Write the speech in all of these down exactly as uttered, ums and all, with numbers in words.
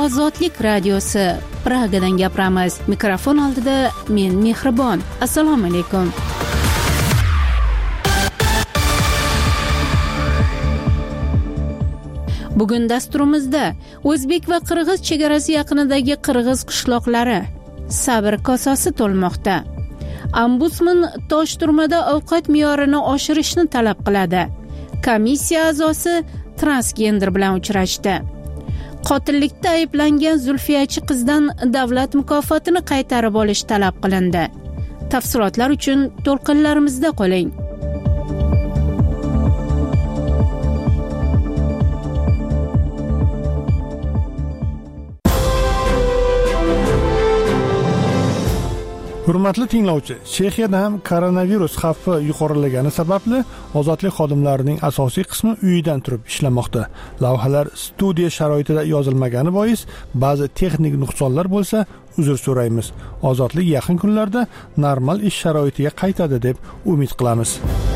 Ozodlik radiosi Pragadan gapiramiz. Mikrofon oldida men Mehribon. Assalomu alaykum. Bugun dasturimizda O'zbek va Qirg'iz chegarasi yaqinidagi qirg'iz qishloqlari sabr kosasi to'lmoqda. Ombudsman Toshturmada ovqat me'yorini oshirishni talab qiladi. Komissiya a'zosi transgender bilan uchrashdi. Qotillikda ayblangan Zulfiyachi qizdan davlat mukofotini qaytarib olish talab qilindi. Tafsilotlar uchun to'lqinlarimizda qoling. Hurmatli tinglovchi, Chexiyada ham koronavirus xavfi yuqorilagani sababli ozodlik xodimlarining asosiy qismi uyidan turib ishlamoqda. Lavhalar studiya sharoitida yozilmagani bois ba'zi texnik nuqsonlar bo'lsa, uzr so'raymiz. Ozodlik yaqin kunlarda normal ish sharoitiga qaytadi deb umid qilamiz.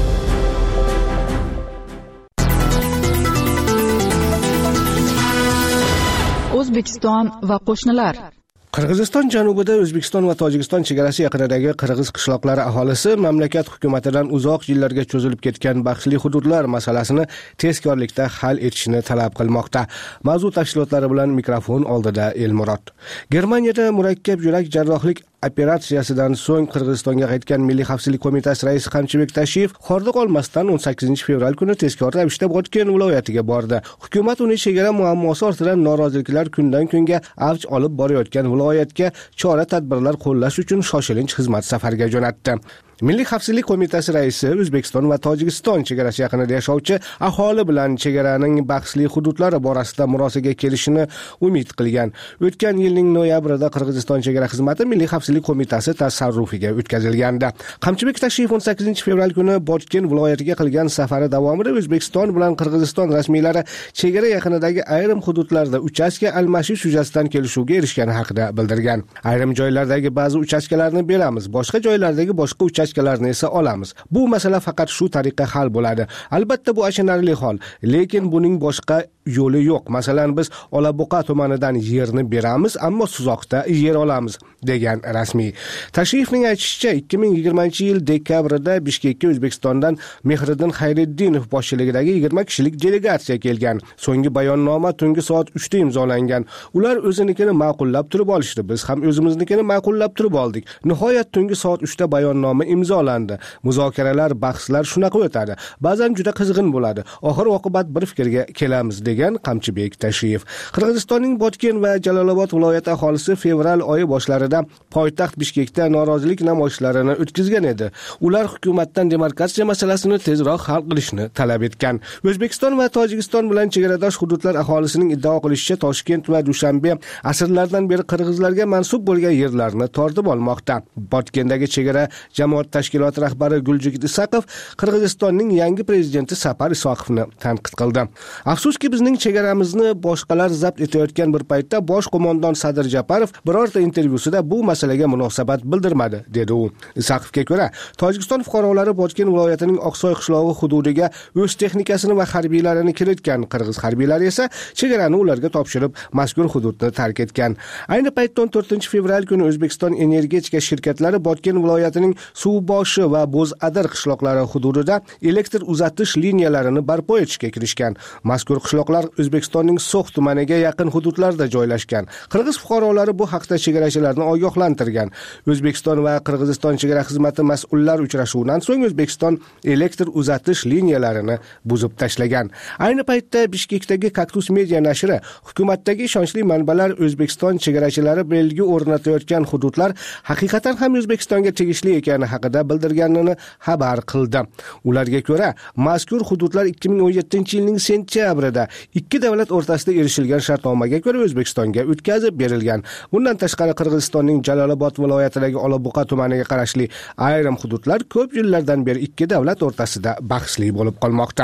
O'zbekiston va qo'shnilar. Qirg'iziston janubida O'zbekiston va Tojikiston chegarasi yaqinidagi qirg'iz qishloqlari aholisi mamlakat hukumatidan uzoq yillarga cho'zilib ketgan bahsli hududlar masalasini tezkorlikda hal etishni talab qilmoqda. Mavzu tafsilotlari bilan mikrofon oldida Elmurod. Germaniyada murakkab yurak jarrohlik operatsiyasidan so'ng Qirg'izistonga qaytgan Milliy xavfsizlik qo'mitasi raisi Qamchibek Tashiyev hordiq olmasdan o'n sakkizinchi fevral kuni tezkor ravishda Botken viloyatiga bordi. Hukumat uni chegara muammosi ortidan noroziliklar kundan kunga avj olib borayotgan viloyatga chora-tadbirlar qo'llash uchun shoshilinch xizmat safariga jo'natdi. Milliy xavfsizlik qo'mitasi raisi O'zbekiston va Tojikiston chegarasi yaqinida yashovchi aholi bilan chegaraning bahsli hududlari borasida murosaga kelishini umid qilgan. O'tgan yilning noyabrida Qirg'iziston chegara xizmati Milliy xavfsizlik qo'mitasi tasarrufiga o'tkazilgandi. Qamchibek Tashiyev o'n sakkizinchi fevral kuni Botken viloyatiga qilgan safari davomida O'zbekiston bilan Qirg'iziston rasmiylari chegara yaqinidagi ayrim hududlarda uchastka almashish yuzasidan kelishuvga erishgani haqida bildirgan. Ayrim joylardagi ba'zi uchastkalarni beramiz, boshqa joylardagi boshqa uchastkalarni esa olamiz. Bu masala faqat shu tariqa hal bo'ladi. Albatta bu achinarli hol, lekin buning boshqa yo'li yo'q. Masalan, biz Olabuqa tumanidan yerni beramiz, ammo Suzoqda yer olamiz, degan rasmiy. Tashiyevning aytishicha, ikki ming yigirmanchi yil dekabrida Bishkekka O'zbekistondan Mehriddin Xayriddinov boshchiligidagi yigirma kishilik delegatsiya kelgan. So'nggi bayonnoma tungi soat uchda imzolangan. Ular o'zinikini ma'qullab turib olishdi. Biz ham o'zimiznikini ma'qullab turib oldik. Nihoyat tungi soat uchda bayonnoma imzolandi. Muzokaralar, bahslar shunaqa o'tadi. Ba'zan juda qizg'in bo'ladi. Oxir oqibat bir fikrga kelamiz, degan Qamchibek Tashiyev. Qirg'izistonning Botken va Jalolobod viloyati aholisi fevral oyi boshlarida poytaxt Bishkekda norozilik namoyishlarini o'tkazgan edi. Ular hukumatdan demarkatsiya masalasini tezroq hal qilishni talab etgan. O'zbekiston va Tojikiston bilan chegaradosh hududlar aholisining iddao qilishicha, Toshkent va Dushanbe asrlardan beri qirg'izlarga mansub bo'lgan yerlarni tortib olmoqda. Botkendagi chegara jamoat tashkiloti rahbari Guljigit Isaqov Qirg'izistonning yangi prezidenti Sapar Isoqovni tanqid qildi. Afsuski, bizning chegaramizni boshqalar zabt etayotgan bir paytda bosh qo'mondon Sadir Japarov birorta intervyusida bu masalaga munosabat bildirmadi, dedi u. Isaqovga ko'ra, Tojikiston fuqarolari Botken viloyatining Oqsoy qishlog'i hududiga o'z texnikasini va harbiylarini kiritgan. Qirg'iz harbiylari esa chegarani ularga topshirib, mazkur hududni tark etgan. Ayni paytda o'n to'rtinchi fevral kuni O'zbekiston energetika shirkatlari Botken viloyatining Suvboshi va Bo'zadir qishloqlari hududida elektr uzatish liniyalarini barpo etishga kirishgan. Mazkur qishloqlar O'zbekistonning So'x tumaniga yaqin hududlarda joylashgan. Qirg'iz fuqarolari bu haqda chegarachilarni ogohlantirgan. O'zbekiston va Qirg'iziston chegara xizmati mas'ullar uchrashuvidan so'ng O'zbekiston elektr uzatish liniyalarini buzib tashlagan. Ayni paytda Bishkekdagi Kaktus media nashri hukumatdagi ishonchli manbalar O'zbekiston chegarachilari belgi o'rnatayotgan hududlar haqiqatan ham O'zbekistonga tegishli ekani haqida bildirganini xabar qildi. Ularga ko'ra, mazkur hududlar ikki ming o'n yettinchi yilning sentyabrida ikki davlat o'rtasida erishilgan shartnomaga ko'ra O'zbekistonga o'tkazib berilgan. Bundan tashqari Qirg'izistonning Jalolobod viloyatidagi Olabuqa tumaniga qarashli ayrim hududlar ko'p yillardan beri ikki davlat o'rtasida bahsli bo'lib qolmoqda.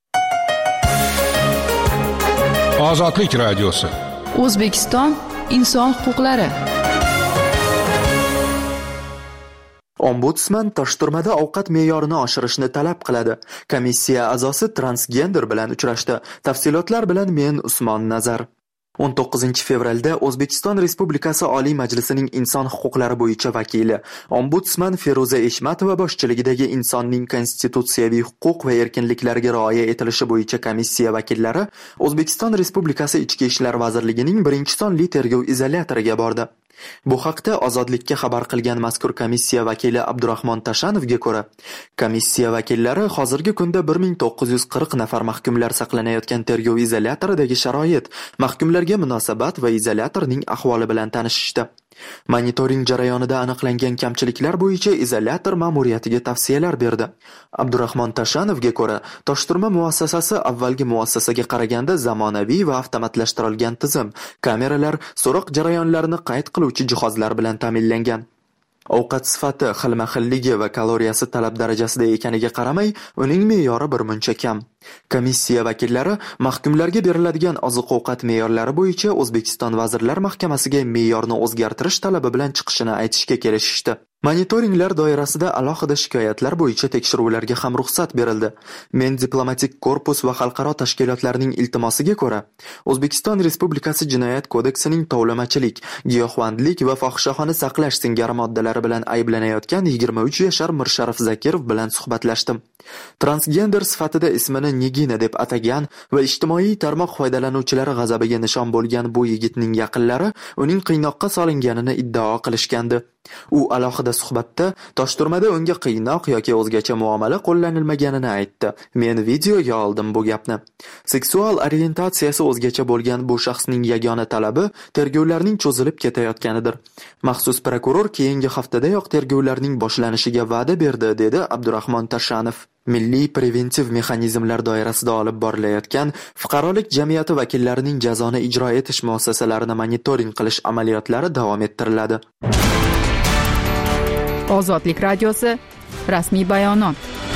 Ozodlik radiosi. O'zbekiston inson huquqlari. Ombudsman Toshturmada ovqat me'yorini oshirishni talab qiladi. Komissiya a'zosi transgender bilan uchrashdi. Tafsilotlar bilan men Usmon Nazar. o'n to'qqizinchi fevralda O'zbekiston Respublikasi Oliy Majlisining Inson huquqlari bo'yicha vakili, ombudsman Feruza Eshmatova boshchiligidagi insonning konstitutsiyaviy huquq va erkinliklariga rioya etilishi bo'yicha komissiya vakillari O'zbekiston Respublikasi Ichki ishlar vazirligining birinchi sonli tergov izolyatoriga bordi. Bu haqda Ozodlikka xabar qilgan mazkur komissiya vakili Abdurahmon Tashanovga ko'ra, komissiya vakillari hozirgi kunda bir ming to'qqiz yuz qirq nafar mahkumlar saqlanayotgan tergov izolyatoridagi sharoit, mahkumlarga munosabat va izolyatorning ahvoli bilan tanishishdi. Monitoring jarayonida aniqlangan kamchiliklar bo'yicha izolyator ma'muriyatiga tavsiyalar berdi. Abdurahmon Tashanovga ko'ra, Toshturma muassasasi avvalgi muassasaga qaraganda zamonaviy va avtomatlashtirilgan tizim, kameralar, so'roq jarayonlarini qayd qiluvchi jihozlar bilan ta'minlangan. Ovqat sifati, xilma-xilligi va kaloriyasi talab darajasida ekaniga qaramay, uning me'yori birmuncha kam. Komissiya vakillari mahkumlarga beriladigan oziq-ovqat me'yorlari bo'yicha O'zbekiston Vazirlar Mahkamasiga me'yorni o'zgartirish talabi bilan chiqishini aytishga kelishishdi. Monitoringlar doirasida alohida shikoyatlar bo'yicha tekshiruvlarga ham ruxsat berildi. Men diplomatik korpus va xalqaro tashkilotlarning iltimosiga ko'ra, O'zbekiston Respublikasi Jinoyat kodeksining tovlamachilik, giyohvandlik va fohishaxona saqlash singari moddalari bilan ayblanayotgan yigirma uch yashar Mirsharif Zakirov bilan suhbatlashdim. Transgender sifatida ismini Nigina deb atagan va ijtimoiy tarmoq foydalanuvchilari g'azabiga nishon bo'lgan bu yigitning yaqinlari uning qiynoqqa solinganini iddao qilishgandi. U alohida suhbatda Toshturmada unga qiynoq yoki o'zgacha muomala qo'llanilmaganini aytdi. Men videoga oldim bu gapni. Seksual orientatsiyasi o'zgacha bo'lgan bu shaxsning yagona talabi tergovlarning cho'zilib ketayotganidir. Maxsus prokuror keyingi haftadayoq tergovlarning boshlanishiga va'da berdi, dedi Abdurahmon Tashanov. Milliy preventiv mexanizmlar doirasida olib borilayotgan fuqarolik jamiyati vakillarining jazoni ijro etish muassasalarini monitoring qilish amaliyotlari davom ettiriladi. Ozodlik radiosi rasmiy bayonot.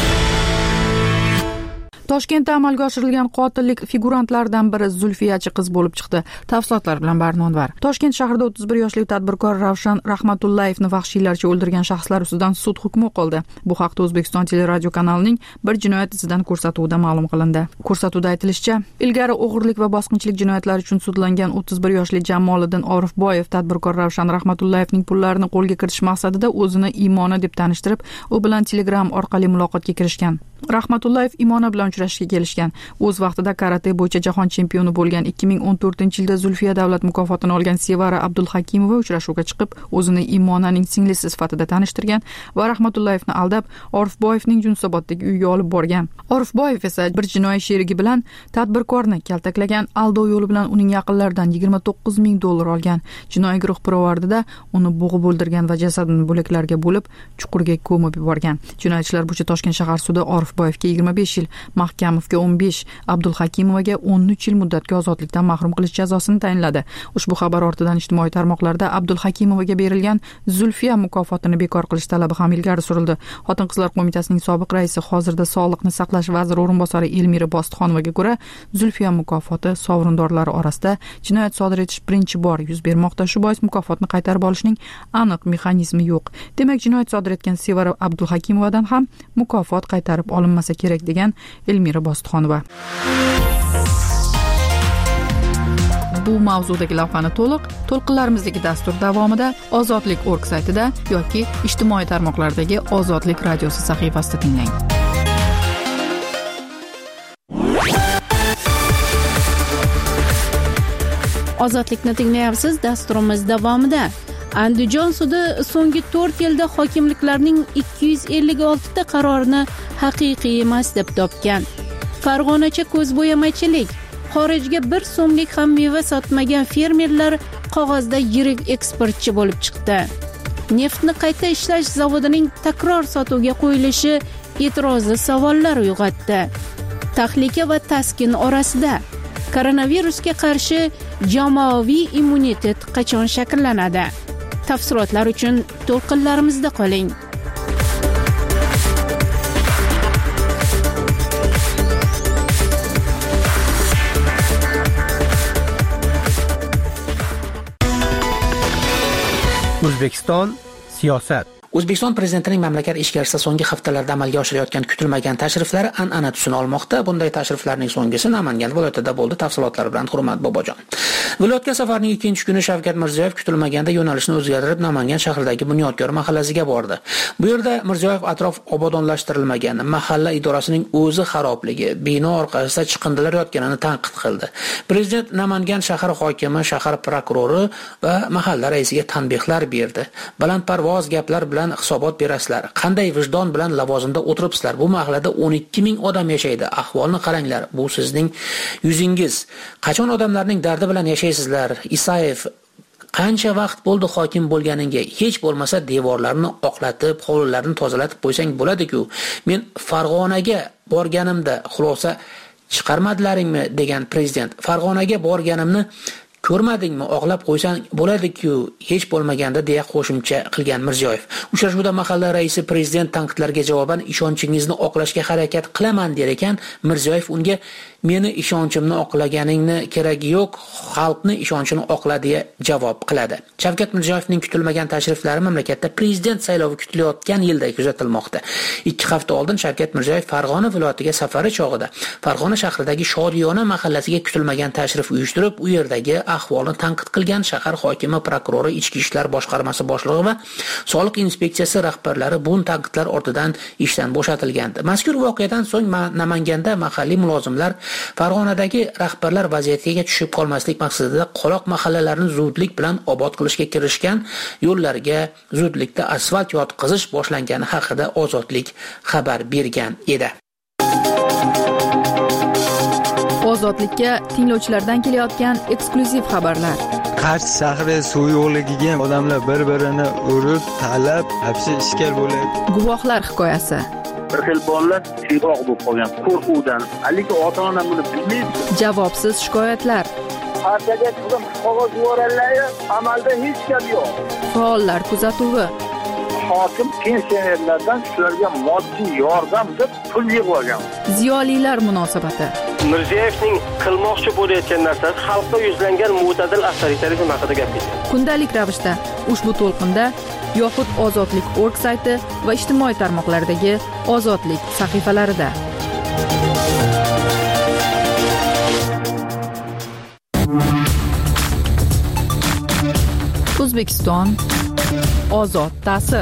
Toshkentda amalga oshirilgan qotillik figurantlaridan biri Zulfiyachi qiz bo'lib chiqdi. Tafsilotlar bilan Barnonvar. Toshkent shahrida o'ttiz bir yoshli tadbirkor Ravshan Rahmatullayevni vahshiylarcha o'ldirgan shaxslar ustidan sud hukmi o'qildi. Bu haqda O'zbekiston teleradio kanalining bir jinoyat izidan ko'rsatuvida ma'lum qilindi. Ko'rsatuvda aytilishicha, ilgari o'g'irlik va bosqinchilik jinoyatlari uchun sudlangan o'ttiz bir yoshli Jamoliddin Orifboyev tadbirkor Ravshan Rahmatullayevning pullarini qo'lga kiritish maqsadida o'zini Imona deb tanishtirib, u bilan Telegram orqali muloqotga kirishgan. Rahmatullayev Imona bilan uchrashishga kelishgan. O'z vaqtida karate bo'yicha jahon chempioni bo'lgan ikki ming o'n to'rtinchi yilda Zulfiya davlat mukofotini olgan Sevara Abdulhakimova uchrashuvga chiqib, o'zini Imonaning singlisi sifatida tanishtirgan va Rahmatullayevni aldab, Orifboyevning Yunusoboddagi uyiga olib borgan. Orifboyev esa bir jinoiy sherigi bilan tadbirkorni kaltaklagan, aldov yo'li bilan uning yaqinlaridan yigirma to'qqiz ming dollar olgan. Jinoiy guruh pirovardida uni bo'g'ib o'ldirgan va jasadini bo'laklarga bo'lib, chuqurga ko'mib yuborgan. Jinoyat ishlar bo'yicha Toshkent shahar sudi Orifboyevga yigirma besh yil, Mahkamovga o'n besh, Abdulhakimovaga o'n uch yil muddatga ozodlikdan mahrum qilish jazosini tayinladi. Ushbu xabar ortidan ijtimoiy tarmoqlarda Abdulhakimovaga berilgan Zulfiya mukofotini bekor qilish talabi ham ilgari surildi. Xotin-qizlar qo'mitasining sobiq raisi, hozirda Sog'liqni saqlash vaziri o'rinbosari Elmira Bostixonovaga ko'ra, Zulfiya mukofoti sovrindorlari orasida jinoyat sodir etish birinchi bor yuz bermoqda. Shu bois mukofotni qaytarib olishning aniq mexanizmi yo'q. Demak, jinoyat sodir etgan Sevara Abdulhakimovadan ham mukofot qaytarib olinmasa kerak, degan Elmira Bostixonova. Bu mavzudagi lavhani to'liq to'lqinlarimizdagi dastur davomida ozodlik точка org saytida yoki ijtimoiy tarmoqlardagi Ozodlik radiosi sahifasida tinglang. Ozodlikni tinglayapsiz. Dasturimiz davomida Andijon sudi so'nggi to'rt yilda hokimliklarning ikki yuz ellik olti ta qarorini haqiqiy emas deb topgan. Farg'onacha ko'zbo'yamachilik, xorijga bir so'mlik ham meva sotmagan fermerlar qog'ozda yirik eksportchi bo'lib chiqdi. Neftni qayta ishlash zavodining takror sotuvga qo'yilishi e'tirozli savollar uyg'otdi. Tahlika va taskin orasida koronavirusga qarshi jamoaviy immunitet qachon shakllanadi? Tafsilotlar uchun to'lqinlarimizda qoling. O'zbekiston siyosat. O'zbekiston prezidentining mamlakat ichkarisida so'nggi haftalarda amalga oshirayotgan kutilmagan tashriflari an'ana tusini olmoqda. Bunday tashriflarning so'nggisi Namangan viloyatida bo'ldi. Tafsilotlar bilan Hurmat Bobojon. Viloyatga safarning ikkinchi kuni Shavkat Mirziyoyev kutilmaganda yo'nalishni o'zgartirib Namangan shahridagi Bunyodkor mahallasiga bordi. Bu yerda Mirziyoyev atrof obodonlashtirilmagan, mahalla idorasining o'zi xarobligi, bino orqasida chiqindilar yotganini tanqid qildi. Prezident Namangan shahar hokimi, shahar prokurori va mahalla raisiga tanbehlar berdi. Balandparvoz gaplar bilan hisobot berasizlar. Qanday vijdon bilan lavozimda o'tiribsizlar? Bu mahallada o'n ikki ming odam yashaydi. Ahvolni qaranglar. Bu sizning yuzingiz. Qachon odamlarning dardi bilan yashaysizlar? Isayev qancha vaqt bo'ldi hokim bo'lganingga? Hech bo'lmasa devorlarni oqlatib, hovlilarni tozalatib qo'ysang bo'ladi-ku. Men Farg'onaga borganimda xulosa chiqarmadilaringmi degan prezident. Farg'onaga borganimni ko'rmadingmi? Oqlab qo'ysang bo'ladi-ku, hech bo'lmaganda deya qo'shimcha qilgan Mirziyoyev. Uchrashuvda mahalla raisi prezident tanqidlarga javoban ishonchingizni oqlashga harakat qilaman der ekan, Mirziyoyev unga meni ishonchimni oqlaganingni keragi yo'q, xalqni ishonchini oqla deya javob qiladi. Shavkat Mirziyoyevning kutilmagan tashriflari mamlakatda prezident saylovi kutilayotgan yilda kuzatilmoqda. ikki hafta oldin Shavkat Mirziyoyev Farg'ona viloyatiga safari chog'ida Farg'ona shahridagi Shodiyona mahallasiga kutilmagan tashrif uyushtirib, u yerdagi ahvolni tanqid qilgan shahar hokimi, prokurori, ichki ishlar boshqarmasi boshlig'i va soliq inspeksiyasi rahbarlari bu tanqidlar ortidan ishdan bo'shatilgandi. Mazkur voqeadan so'ng Namanganda mahalliy mulozimlar Farg'onadagi rahbarlar vaziyatiga tushib qolmaslik maqsadida qoloq mahallalarni zudlik bilan obod qilishga kirishgan, yo'llarga zudlikda asfalt yotqizish boshlangani haqida Ozodlik xabar bergan edi. Ozodlikka tinglovchilardan kelayotgan eksklyuziv xabarlar. Qarshi shahri suv yo'qligiga odamlar bir-birini urib, talab, hapsi ishkal bo'ladi. Guvohlar hikoyasi. Bir xil bolalar siyroq bo'lib qolgan qo'rquvdan. Haligi ota-ona buni bilmaydi. Javobsiz shikoyatlar. Partiyaga chiqib qog'oz yuborganlar, amalda hech gap yo'q. Faollar kuzatuvi. Hokim pensionerlardan shularga moddiy yordam deb pul yig'ib olgan. Ziyolilar munosabati. Mirziyoyevning qilmoqchi bo'layotgan narsasi xalqqa yuzlangan mo'tadil avtoritarizm haqida gapirdi. Kundalik ravishda ushbu to'lqinda yoxud Ozodlik org sayti va ijtimoiy tarmoqlardagi Ozodlik sahifalarida. O'zbekiston ozod ta'sir.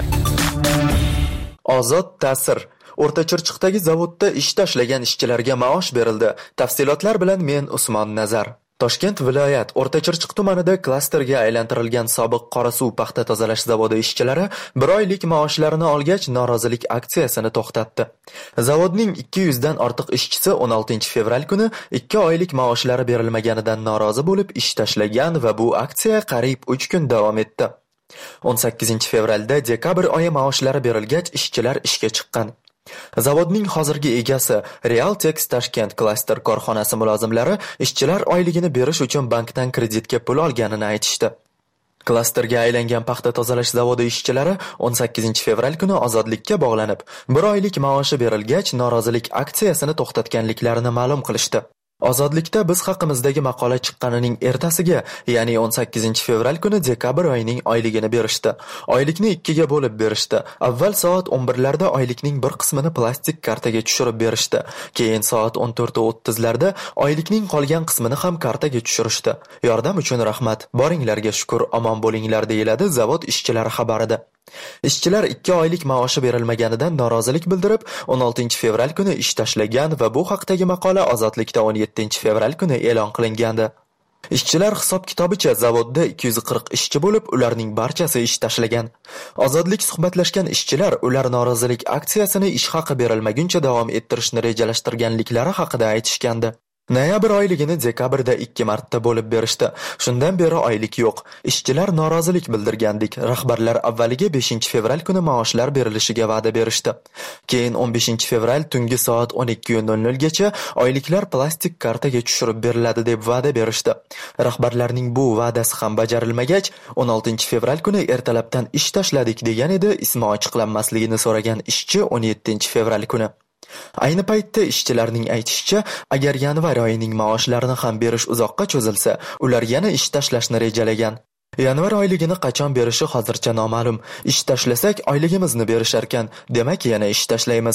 Ozod ta'sir. O'rta Chirchiqdagi zavodda ish tashlagan ishchilarga maosh berildi. Tafsilotlar bilan men Usmon Nazar. Toshkent viloyat O'rta Chirchiq tumanida klasterga aylantirilgan sobiq Qorasuv paxta tozalash zavodi ishchilari bir oylik maoshlarini olgach norozilik aksiyasini to'xtatdi. Zavodning ikki yuz dan ortiq ishchisi o'n oltinchi fevral kuni ikki oylik maoshlari berilmaganidan norozi bo'lib ish tashlagan va bu aksiya qariyb uch kun davom etdi. o'n sakkizinchi fevralda dekabr oyi maoshlari berilgach ishchilar ishga chiqqan. Zavodning hozirgi egasi Realtex Tashkent klaster korxonasi mulozimlari ishchilar oyligini berish uchun bankdan kreditga pul olganini aytishdi. Klasterga aylangan paxta tozalash zavodi ishchilari o'n sakkizinchi fevral kuni ozodlikka bog'lanib, bir oylik maoshi berilgach norozilik aksiyasini to'xtatganliklarini ma'lum qilishdi. Ozodlikda biz haqimizdagi maqola chiqqanining ertasiga, ya'ni o'n sakkizinchi fevral kuni dekabr oyining oyligini berishdi. Oylikni ikkiga bo'lib berishdi. Avval soat o'n birlarda oylikning bir qismini plastik kartaga tushirib berishdi. Keyin soat o'n to'rt o'ttiz larda oylikning qolgan qismini ham kartaga tushirishdi. Yordam uchun rahmat. Boringlarga shukr, omon bo'linglar deyiladi zavod ishchilari xabarida. Ishchilar ikki oylik maoshi berilmaganidan norozilik bildirib, o'n oltinchi fevral kuni ish tashlagan va bu haqdagi maqola Ozodlikda o'n yettinchi fevral kuni e'lon qilingandi. Ishchilar hisob-kitobicha zavodda ikki yuz qirq ishchi bo'lib, ularning barchasi ish tashlagan. Ozodlik suhbatlashgan ishchilar ular norozilik aksiyasini ish haqi berilmaguncha davom ettirishni rejalashtirganliklari haqida aytishgandi. Noyabr oyligini dekabrda ikki marta bo'lib berishdi. Shundan beri oylik yo'q. Ishchilar norozilik bildirgandik. Rahbarlar avvaliga beshinchi fevral kuni maoshlar berilishiga va'da berishdi. Keyin o'n beshinchi fevral tungi soat o'n ikki nol nol gacha oyliklar plastik kartaga tushirib beriladi deb va'da berishdi. Rahbarlarning bu va'dasi ham bajarilmagach, o'n oltinchi fevral kuni ertalabdan ish tashladik degan edi. Ismi ochiqlanmasligini so'ragan ishchi o'n yettinchi fevral kuni. Ayni paytda ishchilarning aytishicha, agar yanvar oyining maoshlarini ham berish uzoqqa cho'zilsa, ular yana ish tashlashni rejalagan. Yanvar oyligini qachon berishi hozircha noma'lum. Ish tashlasak oyligimizni berishar ekan, demak yana ish tashlaymiz.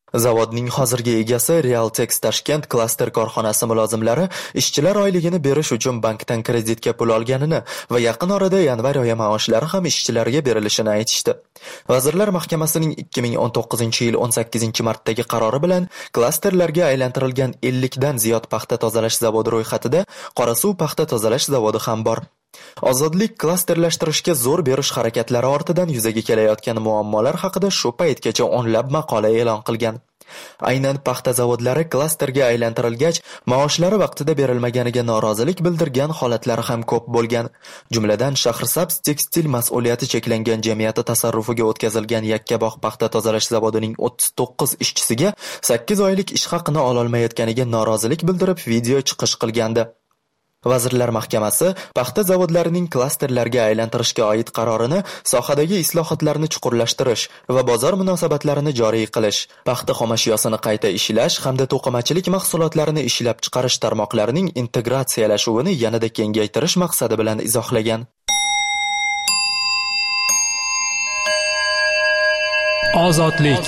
Zavodning hozirgi egasi Realtex Tashkent klaster korxonasi mulozimlari ishchilar oyligini berish uchun bankdan kreditga pul olganini va yaqin orada yanvar oyi maoshlari ham ishchilarga berilishini aytishdi. Vazirlar Mahkamasining ikki ming o'n to'qqizinchi yil o'n sakkizinchi martdagi qarori bilan klasterlarga aylantirilgan ellik dan ziyod paxta tozalash zavodi ro'yxatida Qorasuv paxta tozalash zavodi ham bor. Ozodlik klasterlashtirishga zo'r berish harakatlari ortidan yuzaga kelayotgan muammolar haqida shu paytgacha o'nlab maqola e'lon qilgan. Aynan paxta zavodlari klasterga aylantirilgach, maoshlari vaqtida berilmaganiga norozilik bildirgan holatlari ham ko'p bo'lgan. Jumladan, Shahrisabz tekstil mas'uliyati cheklangan jamiyati tasarrufiga o'tkazilgan Yakkabog' paxta tozalash zavodining o'ttiz to'qqiz ishchisiga sakkiz oylik ish haqini ololmayotganiga norozilik bildirib video chiqish qilgandi. Vazirlar Mahkamasi paxta zavodlarining klasterlarga aylantirishga oid qarorini sohadagi islohotlarni chuqurlashtirish va bozor munosabatlarini joriy qilish, paxta xomashyosini qayta ishlash hamda to'qimachilik mahsulotlarini ishlab chiqarish tarmoqlarining integratsiyalashuvini yanada kengaytirish maqsadi bilan izohlagan. Ozodlik.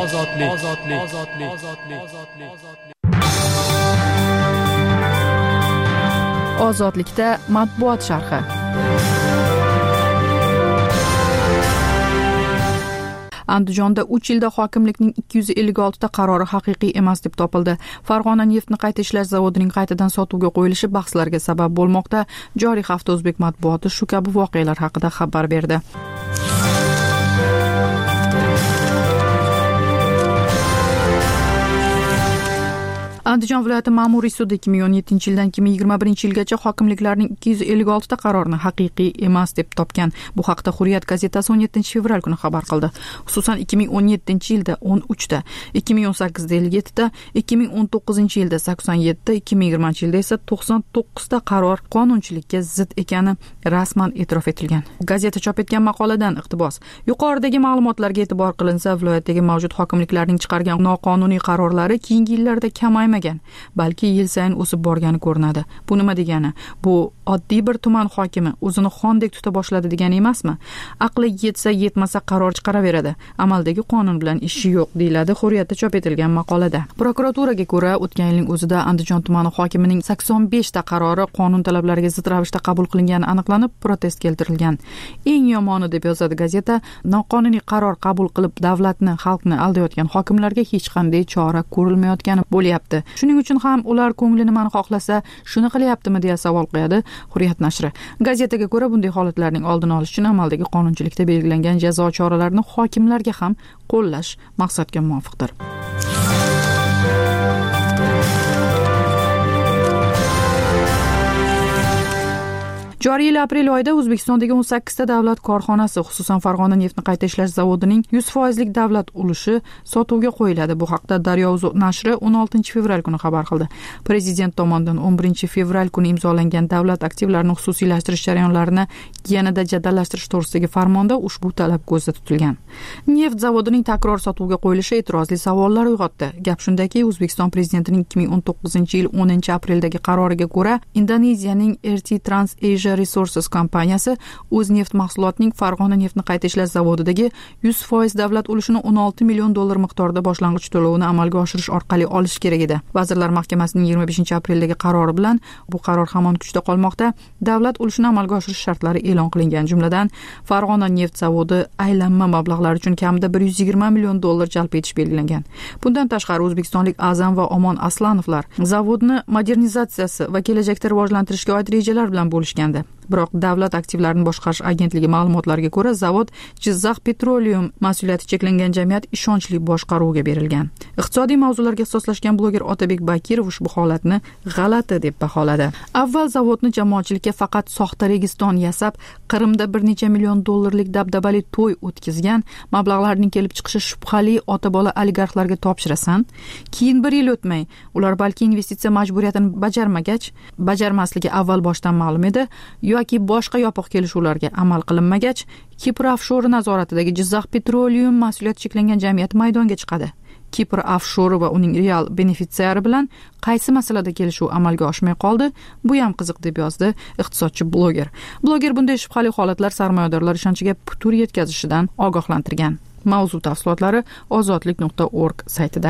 Ozodlikda matbuot sharhi. Andijonda uch yilda hokimlikning ikki yuz ellik olti ta qarori haqiqiy emas deb topildi. Farg'ona neftni qayta ishlash zavodining qaytadan sotuvga qo'yilishi bahslarga sabab bo'lmoqda. Joriy hafta o'zbek matbuoti shu kabi voqealar haqida xabar berdi. Andijon viloyati ma'muriy sudi ikki ming o'n yettinchi yildan ikki ming yigirma birinchi yilgacha hokimliklarning ikki yuz ellik olti ta qarorini haqiqiy emas deb topgan. Bu haqda Hurriyet gazetasi o'n yettinchi fevral kuni xabar qildi. Xususan ikki ming o'n yettinchi yilda o'n uch ta, ikki ming o'n sakkizda ellik yetti ta, ikki ming o'n to'qqizinchi yilda sakson yetti ta, ikki ming yigirmanchi yilda esa to'qson to'qqiz ta qaror qonunchilikka zid ekani rasman e'tirof etilgan. Gazeta chop etgan maqoladan iqtibos. Yuqoridagi ma'lumotlarga e'tibor qilinsa, viloyatdagi mavjud hokimliklarning chiqargan noqonuniy qarorlari keyingi yillarda kamaymagan, balki yil sayin o'sib borgani ko'rinadi. Bu nima degani? Bu oddiy bir tuman hokimi o'zini xondek tuta boshladi degani emasmi? Aqli yetsa yetmasa qaror chiqaraveradi. Amaldagi qonun bilan ishi yo'q, deyiladi Hurriyatda chop etilgan maqolada. Prokuraturaga ko'ra, o'tgan yilning o'zida Andijon tumani hokimining sakson besh ta qarori qonun talablariga zid ravishda qabul qilingani aniqlanib, protest keltirilgan. Eng yomoni deb yozadi gazeta, noqonuniy qaror qabul qilib davlatni, xalqni aldayotgan hokimlarga hech qanday chora ko'rilmayotgani bo'lyapti. Shuning uchun ham ular ko'ngli nimani xohlasa, shuni qilyaptimi deya savol qo'yadi Hurriyet nashri. Gazetaga ko'ra, bunday holatlarning oldini olish uchun amaldagi qonunchilikda belgilangan jazo choralarini hokimlarga ham qo'llash maqsadga muvofiqdir. Joriy yil aprel oyida O'zbekistondagi o'n sakkiz ta davlat korxonasi, xususan Farg'ona neftni qayta ishlash zavodining yuz foizlik davlat ulushi sotuvga qo'yiladi. Bu haqda Daryo.uz nashri o'n oltinchi fevral kuni xabar qildi. Prezident tomonidan o'n birinchi fevral kuni imzolangan davlat aktivlarini xususiylashtirish jarayonlarini yanada jadallashtirish to'g'risidagi farmonda ushbu talab ko'zda tutilgan. Neft zavodining takror sotuvga qo'yilishi e'tirozli savollar uyg'otdi. Gap shundaki, O'zbekiston prezidentining ikki ming o'n to'qqizinchi yil o'ninchi apreldagi qaroriga ko'ra, Indoneziyaning R T Trans Asia Resources kompaniyasi o'z neft mahsulotining Farg'ona neftni qayta ishlash zavodidagi yuz foiz davlat ulushini o'n olti million dollar miqdorida boshlang'ich to'lovini amalga oshirish orqali olish kerak edi. Vazirlar Mahkamasining yigirma beshinchi apreldagi qarori bilan bu qaror hamon kuchda qolmoqda. Davlat ulushini amalga oshirish shartlari e'lon qilingan, jumladan Farg'ona neft zavodi aylanma mablag'lar uchun kamida bir yuz yigirma million dollar jalb etish belgilangan. Bundan tashqari o'zbekistonlik Azam va Omon Aslanovlar zavodni modernizatsiyasi va kelajakda rivojlantirishga oid rejalar bilan bo'lishgandi. Biroq davlat aktivlarini boshqarish agentligi ma'lumotlariga ko'ra, zavod Jizzax Petroleum mas'uliyati cheklangan jamiyat ishonchli boshqaruvga berilgan. Iqtisodiy mavzularga ixtisoslashgan bloger Otabek Bakirov ushbu holatni g'alati deb baholadi. Avval zavodni jamoatchilikka faqat soxta registon yasab, Qrimda bir necha million dollarlik dabdabali to'y o'tkazgan, mablag'larning kelib chiqishi shubhali ota-bola oligarxlarga topshirasan, keyin bir yil o'tmay, ular balki investitsiya majburiyatini bajarmagach, bajarmasligi avval boshdan ma'lum edi, yoki boshqa yopiq kelishuvlarga amal qilinmagach, Kipr Offshore nazoratidagi Jizzax Petroleum mas'uliyati cheklangan jamiyat maydonga chiqadi. Kipr Offshore va uning real benefitsiari bilan qaysi masalada kelishuv amalga oshmay qoldi? Bu ham qiziq deb yozdi iqtisodchi bloger. Bloger bunday shubhali holatlar sarmoyadorlar ishonchiga putur yetkazishidan ogohlantirgan. Mavzu tafsilotlari ozodlik nuqta org saytida.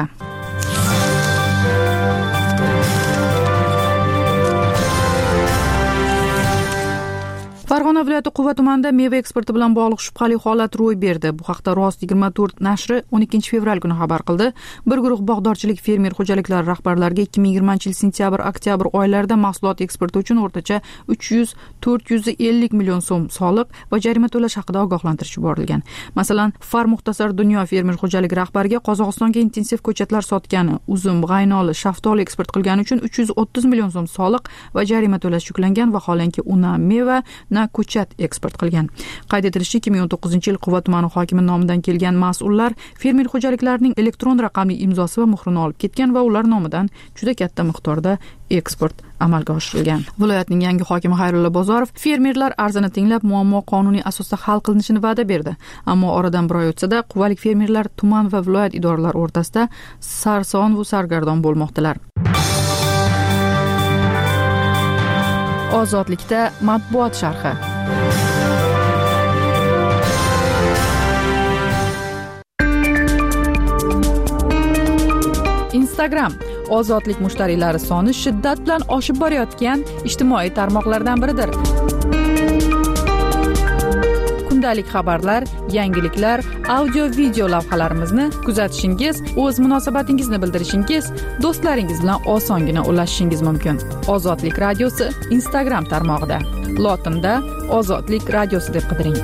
Farg'ona viloyati Quva tumanida meva eksporti bilan bog'liq shubhali holat ro'y berdi. Bu haqda Rost yigirma to'rt nashri o'n ikkinchi fevral kuni xabar qildi. Bir guruh bog'dorchilik fermer xo'jaliklari rahbarlariga ikki ming yigirmanchi yil sentyabr-oktyabr oylarida mahsulot eksporti uchun o'rtacha uch yuz to'rt yuz ellik million so'm soliq va jarima to'lash haqida ogohlantirish yuborilgan. Masalan, Far Muxtasar Dunyo fermer xo'jaligi rahbariga Qozog'istonga intensiv ko'chatlar sotgani, uzum, g'aynoli, shaftoli eksport qilgani uchun uch yuz o'ttiz million so'm soliq va jarima to'lash yuklangan, vaholanki una meva na ko'chat eksport qilgan. Qayd etilishicha, ikki ming o'n to'qqizinchi yil Quva tumani hokimi nomidan kelgan mas'ullar fermer xo'jaliklarining elektron raqamli imzosi va muhrini olib ketgan va ular nomidan juda katta miqdorda eksport amalga oshirilgan. Viloyatning yangi hokimi Xayrulla Bozorov fermerlar arzini tinglab, muammo qonuniy asosda hal qilinishini va'da berdi. Ammo oradan bir oy o'tsa-da, quvalik fermerlar tuman va viloyat idoralari o'rtasida sarson va sargardon bo'lmoqdalar. Ozodlikda matbuot sharhi. Instagram ozodlik mushtariylari soni shiddat bilan oshib borayotgan ijtimoiy tarmoqlardan biridir. Kundalik xabarlar, yangiliklar, audio-video lavhalarimizni kuzatishingiz, o'z munosabatingizni bildirishingiz, do'stlaringiz bilan osongina ulashishingiz mumkin. Ozodlik radiosi Instagram tarmog'ida. Lotinda Ozodlik radiosi deb qidiring.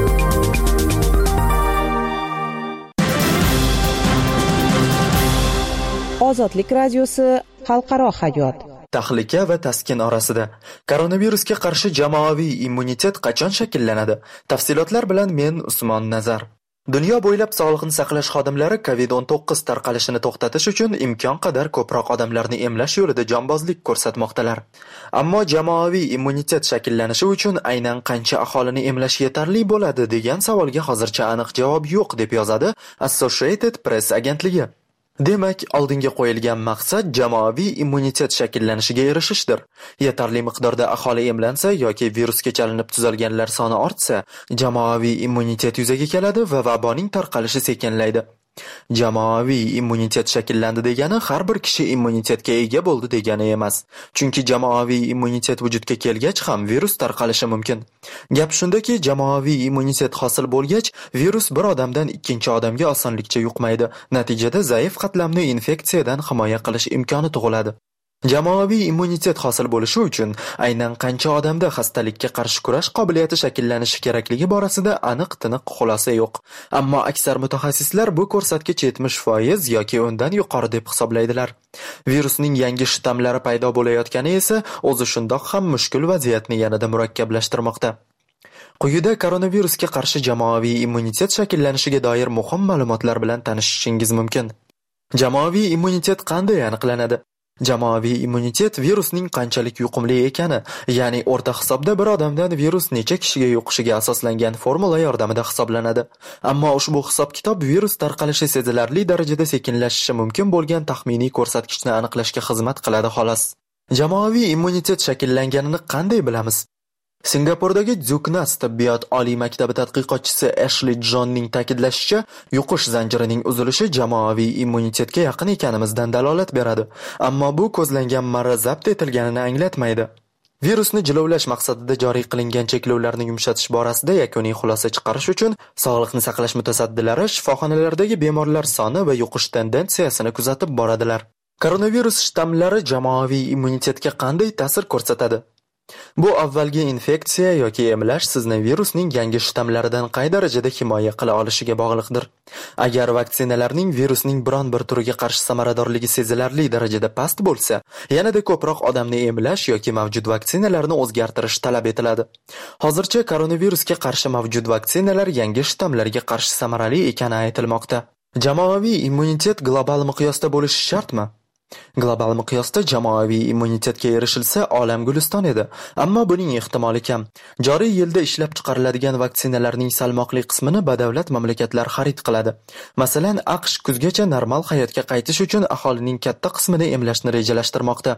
Ozodlik radiosi xalqaro hayot. Tahlika va taskin orasida koronavirusga qarshi jamoaviy immunitet qachon shakllanadi? Tafsilotlar bilan men Usmon Nazar. Dunyo bo'ylab sog'liqni saqlash xodimlari kovid o'n to'qqiz tarqalishini to'xtatish uchun imkon qadar ko'proq odamlarni emlash yo'lida jonbozlik ko'rsatmoqdalar. Ammo jamoaviy immunitet shakllanishi uchun aynan qancha aholini emlash yetarli bo'ladi degan savolga hozircha aniq javob yo'q, deb yozadi Associated Press agentligi. Demak, oldinga qo'yilgan maqsad jamoaviy immunitet shakllanishiga erishishdir. Yetarli miqdorda aholi emlansa yoki virusga chalinib tuzalganlar soni ortsa, jamoaviy immunitet yuzaga keladi va vaboning tarqalishi sekinlaydi. Jamoaviy immunitet shakllandi degani har bir kishi immunitetga ega bo'ldi degani emas. Chunki jamoaviy immunitet vujudga kelgach ham virus tarqalishi mumkin. Gap shundaki, jamoaviy immunitet hosil bo'lgach, virus bir odamdan ikkinchi odamga osonlikcha yuqmaydi. Natijada zaif qatlamni infeksiyadan himoya qilish imkoni tug'iladi. Jamoaviy immunitet hosil bo'lishi uchun aynan qancha odamda xastalikka qarshi kurash qobiliyati shakllanishi kerakligi borasida aniq-tiniq xulosa yo'q. Ammo aksar mutaxassislar bu ko'rsatkich yetmish foiz yoki undan yuqori deb hisoblaydilar. Virusning yangi shtammlari paydo bo'layotgani esa o'zi shundoq ham mushkul vaziyatni yanada murakkablashtirmoqda. Quyida koronavirusga qarshi jamoaviy immunitet shakllanishiga doir muhim ma'lumotlar bilan tanishishingiz mumkin. Jamoaviy immunitet qanday aniqlanadi? Jamoaviy immunitet virusning qanchalik yuqumli ekani, ya'ni o'rta hisobda bir odamdan virus necha kishiga yuqishiga asoslangan formula yordamida hisoblanadi. Ammo ushbu hisob-kitob virus tarqalishi sezilarli darajada sekinlashishi mumkin bo'lgan taxminiy ko'rsatkichni aniqlashga xizmat qiladi xolos. Jamoaviy immunitet shakllanganini qanday bilamiz? Singapurdagi Dzuknas tibbiyot oliy maktabi tadqiqotchisi Ashley Johnning ta'kidlashicha, yuqish zanjirining uzilishi jamoaviy immunitetga yaqin ekanimizdan dalolat beradi. Ammo bu ko'zlangan marra zabt etilganini anglatmaydi. Virusni jilovlash maqsadida joriy qilingan cheklovlarni yumshatish borasida yakuniy xulosa chiqarish uchun sog'liqni saqlash mutasaddilari shifoxonalardagi bemorlar soni va yuqish tendensiyasini kuzatib boradilar. Koronavirus shtammlari jamoaviy immunitetga qanday ta'sir ko'rsatadi? Bu avvalgi infeksiya yoki emlash sizni virusning yangi shtammlaridan qay darajada himoya qila olishiga bog'liqdir. Agar vaksinalarning virusning biron bir turiga qarshi samaradorligi sezilarli darajada past bo'lsa, yanada ko'proq odamni emlash yoki mavjud vaksinalarni o'zgartirish talab etiladi. Hozircha koronavirusga qarshi mavjud vaksinalar yangi shtammlarga qarshi samarali ekani aytilmoqda. Jamoaviy immunitet global miqyosda bo'lishi shartmi? Global miqyosda jamoaviy immunitetga erishilsa olam guliston edi, ammo buning ehtimoli kam. Joriy yilda ishlab chiqariladigan vaksinalarning salmoqli qismini badavlat mamlakatlar xarid qiladi. Masalan, AQSh kuzgacha normal hayotga qaytish uchun aholining katta qismini emlashni rejalashtirmoqda.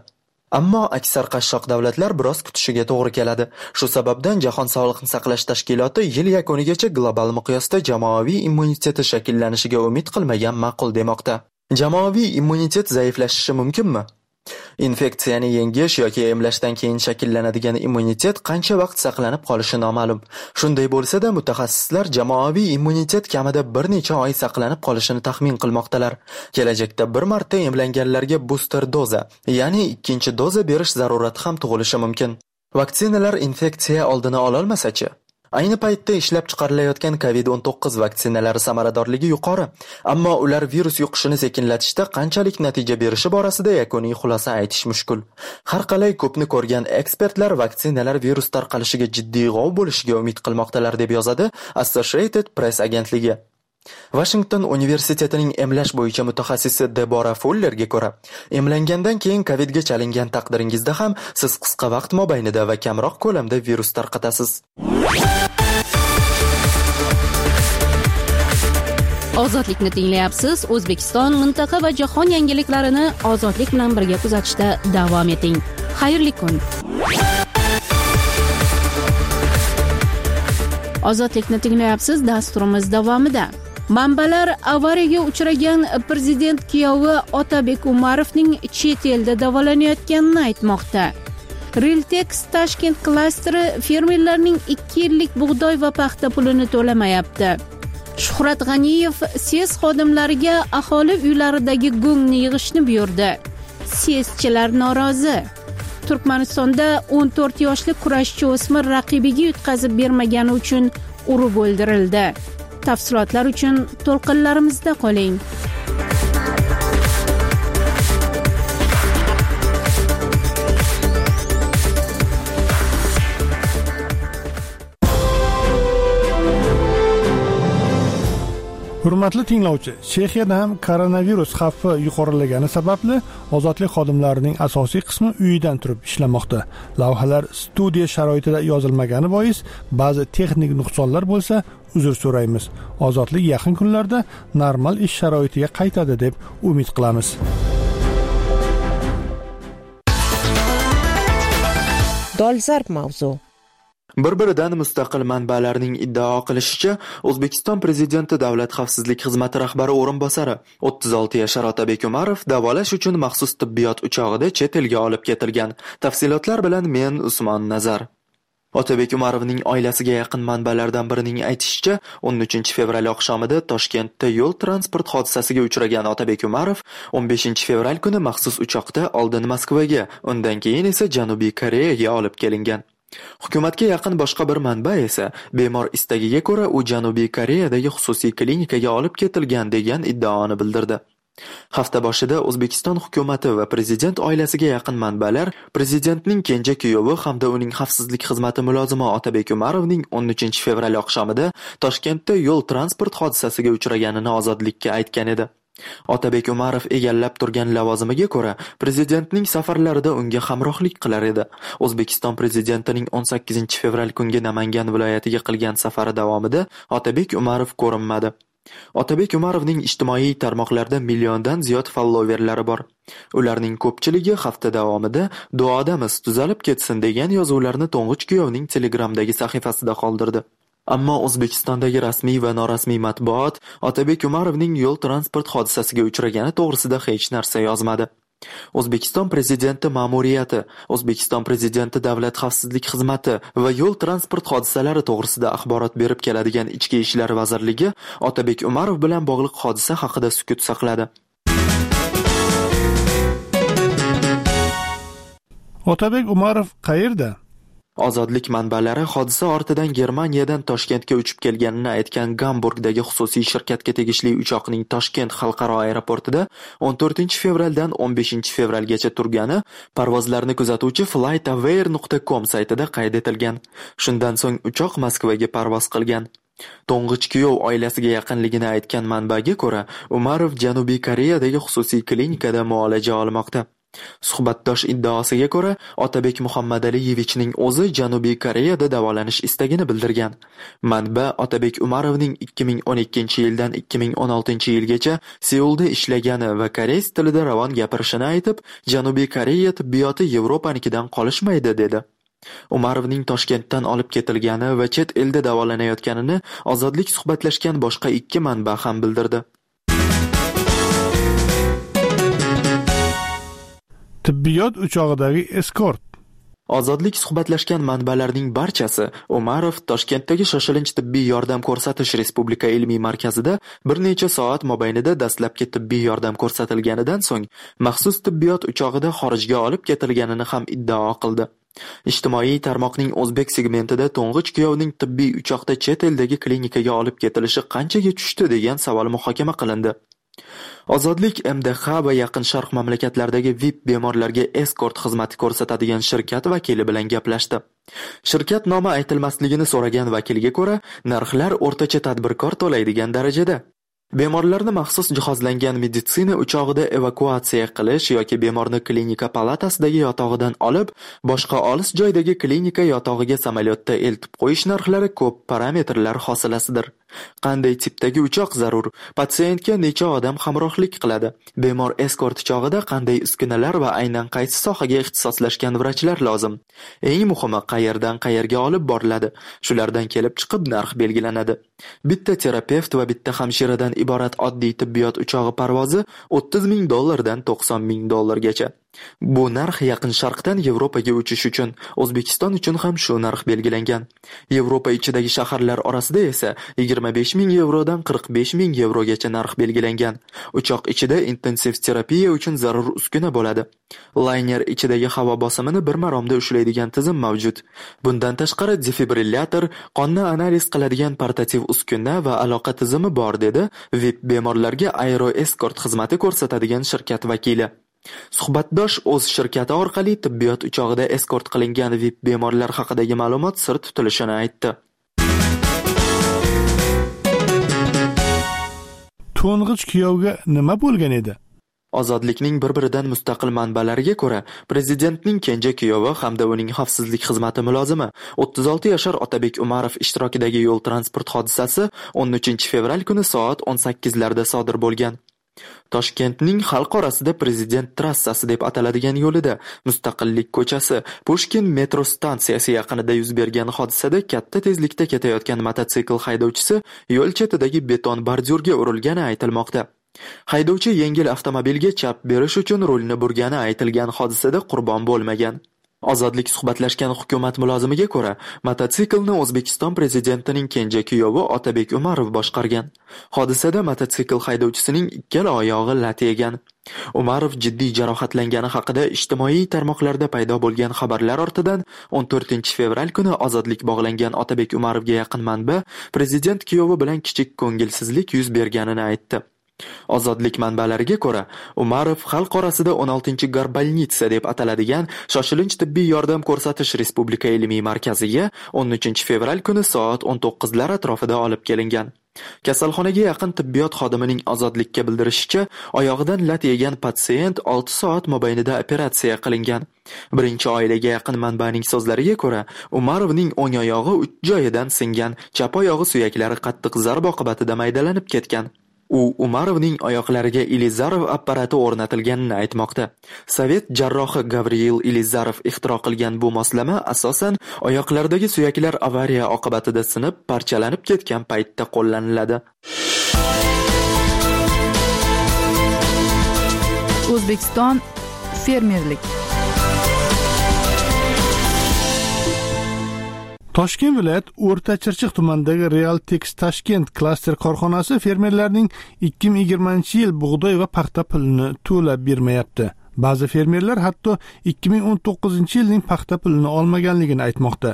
Ammo aksar qashshoq davlatlar biroz kutishiga to'g'ri keladi. Shu sababdan Jahon Sog'liqni saqlash tashkiloti yil yakunigacha global miqyosda jamoaviy immuniteti shakllanishiga umid qilmagan ma'qul demoqda. Jamoaviy immunitet zaiflashishi mumkinmi? Infeksiyani yengish yoki emlashdan keyin shakllanadigan immunitet qancha vaqt saqlanib qolishi noma'lum. Shunday bo'lsa-da, mutaxassislar jamoaviy immunitet kamida bir necha oy saqlanib qolishini taxmin qilmoqdalar. Kelajakda bir marta emlanganlarga booster doza, ya'ni ikkinchi doza berish zarurati ham tug'ilishi mumkin. Vaksinalar infeksiya oldini ola olmasa-chi? Ayni paytda ishlab chiqarilayotgan covid o'n to'qqiz vaksinalari samaradorligi yuqori, ammo ular virus yuqishini sekinlatishda qanchalik natija berishi borasida yakuniy xulosa aytish mushkul. Har qalay ko'pni ko'rgan ekspertlar vaksinalar virus tarqalishiga jiddiy g'ov bo'lishiga umid qilmoqdalar deb yozadi Associated Press agentligi. Washington universitetining emlash bo'yicha mutaxassisi Debora Fullerga ko'ra, emlangandan keyin covidga chalingan taqdiringizda ham siz qisqa vaqt mobaynida va kamroq ko'lamda virus tarqatasiz. Ozodlikni tinglayapsiz. O'zbekiston, mintaqa va jahon yangiliklarini ozodlik bilan birga kuzatishda davom eting. Xayrli kun. Ozodlikni tinglayapsiz. Dasturimiz davomida manbalar avariyaga uchragan prezident kuyovi Otabek Umarovning chet elda davolanayotganini aytmoqda. Riltex Tashkent klasteri fermerlarning ikki yillik bug'doy va paxta pulini to'lamayapti. Shuhrat G'aniyev SES xodimlariga aholi uylaridagi go'ngni yig'ishni buyurdi. SESchilar norozi. Turkmanistonda o'n to'rt yoshli kurashchi o'smir raqibiga yutqazib bermagani uchun urib o'ldirildi. Tafsilotlar uchun to'lqinlarimizda qoling. Hurmatli tinglovchi, Chexiyada ham koronavirus xavfi yuqorilagani sababli ozodlik xodimlarining asosiy qismi uyidan turib ishlamoqda. Lavhalar studiya sharoitida yozilmagani bois ba'zi texnik nuqsonlar bo'lsa, uzr so'raymiz. Ozodlik yaqin kunlarda normal ish sharoitiga qaytadi deb umid qilamiz. Dolzarb mavzu. Bir-biridan mustaqil manbalarning iddao qilishicha, O'zbekiston prezidenti Davlat xavfsizlik xizmati rahbari o'rinbosari o'ttiz olti yashar Otabek Umarov davolash uchun maxsus tibbiyot uchog'ida chet elga olib ketilgan. Tafsilotlar bilan men Usmon Nazar. Otabek Umarovning oilasiga yaqin manbalardan birining aytishicha, o'n uchinchi fevral oqshomida Toshkentda yo'l transport hodisasiga uchragan Otabek Umarov o'n beshinchi fevral kuni maxsus uchoqda oldin Moskvaga, undan keyin esa Janubiy Koreyaga olib kelingan. Hukumatga yaqin boshqa bir manba esa bemor istagiga ko'ra u Janubiy Koreyadagi xususiy klinikaga olib ketilgan degan iddaoni bildirdi. Hafta boshida O'zbekiston hukumatı va prezident oilasiga yaqin manbalar prezidentning kenja kuyovi hamda uning xavfsizlik xizmati mulozimi Otabek Umarovning o'n uchinchi fevral oqshomida Toshkentda yo'l transport hodisasiga uchraganini ozodlikka aytgan edi. Otabek Umarov egallab turgan lavozimiga ko'ra prezidentning safarlarida unga hamrohlik qilar edi. O'zbekiston prezidentining o'n sakkizinchi fevral kungi Namangan viloyatiga qilgan safari davomida Otabek Umarov ko'rinmadi. Otabek Umarovning ijtimoiy tarmoqlarda milliondan ziyod followerlari bor. Ularning ko'pchiligi hafta davomida duodamiz tuzalib ketsin degan yozuvlarni to'ng'ich kuyovning Telegramdagi sahifasida qoldirdi. Ammo O'zbekistondagi rasmiy va norasmiy matbuot Otabek Umarovning yo'l transport hodisasiga uchragani to'g'risida hech narsa yozmadi. O'zbekiston prezidenti ma'muriyati, O'zbekiston prezidenti Davlat xavfsizlik xizmati va yo'l transport hodisalari to'g'risida axborot berib keladigan Ichki ishlar vazirligi Otabek Umarov bilan bog'liq hodisa haqida sukut saqladi. Otabek Umarov qayerda? Ozodlik manbalari hodisa ortidan Germaniyadan Toshkentga uchib kelganini aytgan Gamburgdagi xususiy shirkatga tegishli uchoqning Toshkent xalqaro aeroportida o'n to'rtinchi fevraldan o'n beshinchi fevralgacha turgani parvozlarni kuzatuvchi flightaware nuqta com saytida qayd etilgan. Shundan so'ng uchoq Moskvaga parvoz qilgan. To'ng'ich kuyov oilasiga yaqinligini aytgan manbaga ko'ra, Umarov Janubiy Koreyadagi xususiy klinikada muolaja olmoqda. Suhbatdosh iddaosiga ko'ra, Otabek Muhammadaaliyevichning o'zi Janubiy Koreyada davolanish istagini bildirgan. Manba Otabek Umarovning ikki ming o'n ikkinchi yildan ikki ming o'n oltinchi yilgacha Seulda ishlagani va koreys tilida ravon gapirishini aytib, Janubiy Koreya tibbiyoti Yevropanikidan qolishmaydi dedi. Umarovning Toshkentdan olib ketilgani va chet elda davolanayotganini Ozodlik suhbatlashgan boshqa ikki manba ham bildirdi. Tibbiyot uchog'idagi eskort. Ozodlik suhbatlashgan manbalarning barchasi Umarov Toshkentdagi shoshilinch tibbiy yordam ko'rsatish Respublika ilmiy markazida bir necha soat mobaynida dastlabki tibbiy yordam ko'rsatilganidan so'ng maxsus tibbiyot uchog'ida xorijga olib ketilganini ham iddao qildi. Ijtimoiy tarmoqning o'zbek segmentida to'ng'ich kuyovning tibbiy uchoqda chet eldagi klinikaga olib ketilishi qanchaga tushdi degan savol muhokama qilindi. Ozodlik M D H va Yaqin Sharq mamlakatlaridagi V I P bemorlarga eskort xizmati ko'rsatadigan shirkat vakili bilan gaplashdi. Shirkat nomi aytilmasligini so'ragan vakilga ko'ra, narxlar o'rtacha tadbirkor to'laydigan darajada. Bemorlarni maxsus jihozlangan meditsina uchog'ida evakuatsiya qilish yoki bemorni klinika palatasidagi yotog'idan olib, boshqa olis joydagi klinika yotog'iga samolyotda eltib qo'yish narxlari ko'p parametrlar hosilasidir. Qanday tipdagi uchoq zarur? Patsientga necha odam hamrohlik qiladi? Bemor eskort chog'ida qanday uskunalar va aynan qaysi sohaga ixtisoslashgan vrachlar lozim? Eng muhimi, qayerdan qayerga olib boriladi? Shulardan kelib chiqib narx belgilanadi. Bitta terapevt va bitta hamshiradan iborat oddiy tibbiyot uchog'i parvozi o'ttiz ming dollardan to'qson ming dollargacha. Bu narx Yaqin Sharqdan Yevropaga uchish uchun, O'zbekiston uchun ham shu narx belgilangan. Yevropa ichidagi shaharlar orasida esa yigirma besh ming yevrodan qirq besh ming yevrogacha narx belgilangan. Uchoq ichida intensiv terapiya uchun zarur uskuna bo'ladi. Layner ichidagi havo bosimini bir maromda ushlaydigan tizim mavjud. Bundan tashqari defibrillator, qonni analiz qiladigan portativ uskuna va aloqa tizimi bor dedi V I P bemorlarga Aero Escort xizmati ko'rsatadigan shirkat vakili. Suhbatdosh o'z shirkati orqali tibbiyot uchog'ida eskort qilingan V I P bemorlar haqidagi ma'lumot sir tutilishini aytdi. To'ng'ich kuyovga nima bo'lgan edi? Ozodlikning bir-biridan mustaqil manbalariga ko'ra, prezidentning kenja kuyovi hamda uning xavfsizlik xizmati mulozimi o'ttiz olti yashar Otabek Umarov ishtirokidagi yo'l transport hodisasi o'n uchinchi fevral kuni soat o'n sakkizlarda sodir bo'lgan. Toshkentning xalq orasida Prezident trassasi deb ataladigan yo'lida Mustaqillik ko'chasi, Pushkin metro stansiyasi yaqinida yuz bergan hodisada katta tezlikda ketayotgan mototsikl haydovchisi yo'l chetidagi beton bordyurga urilgani aytilmoqda. Haydovchi yengil avtomobilga chap berish uchun rulni burgani aytilgan hodisada qurbon bo'lmagan. Ozodlik suhbatlashgan hukumat mulozimiga ko'ra, mototsiklni O'zbekiston prezidentining kenja kuyovi Otabek Umarov boshqargan. Hodisada mototsikl haydovchisining ikkala oyog'i lat yegan. Umarov jiddiy jarohatlangani haqida ijtimoiy tarmoqlarda paydo bo'lgan xabarlar ortidan o'n to'rtinchi fevral kuni Ozodlik bog'langan Otabek Umarovga yaqin manba prezident kuyovi bilan kichik ko'ngilsizlik yuz berganini aytdi. Ozodlik manbalariga ko'ra, Umarov xalq orasida o'n oltinchi Garbalnitsa deb ataladigan shoshilinch tibbiy yordam ko'rsatish Respublika ilmiy markaziga o'n uchinchi fevral kuni soat o'n to'qqizlar atrofida olib kelingan. Kasalxonaga yaqin tibbiyot xodimining Ozodlikka bildirishicha, oyog'idan lat yegan patsient olti soat mobaynida operatsiya qilingan. Birinchi oilaga yaqin manbaning so'zlariga ko'ra, Umarovning o'ng oyog'i uch joyidan singan, chap oyog'i suyaklari qattiq zarb oqibatida maydalanib ketgan. U Umarovning oyoqlariga Ilizarov apparati o'rnatilganini aytmoqda. Sovet jarrohi Gavril Ilizarov ixtiro qilgan bu moslama asosan oyoqlardagi suyaklar avariya oqibatida sinib, parchalanib ketgan paytda qo'llaniladi. O'zbekiston fermerlik. Toshkent viloyat O'rta Chirchiq tumanidagi Realtex Tashkent klaster korxonasi fermerlarning ikki ming yigirmanchi yil bug'doy va paxta pulini to'lab bermayapti. Ba'zi fermerlar hatto ikki ming o'n to'qqizinchi yilning paxta pulini olmaganligini aytmoqda.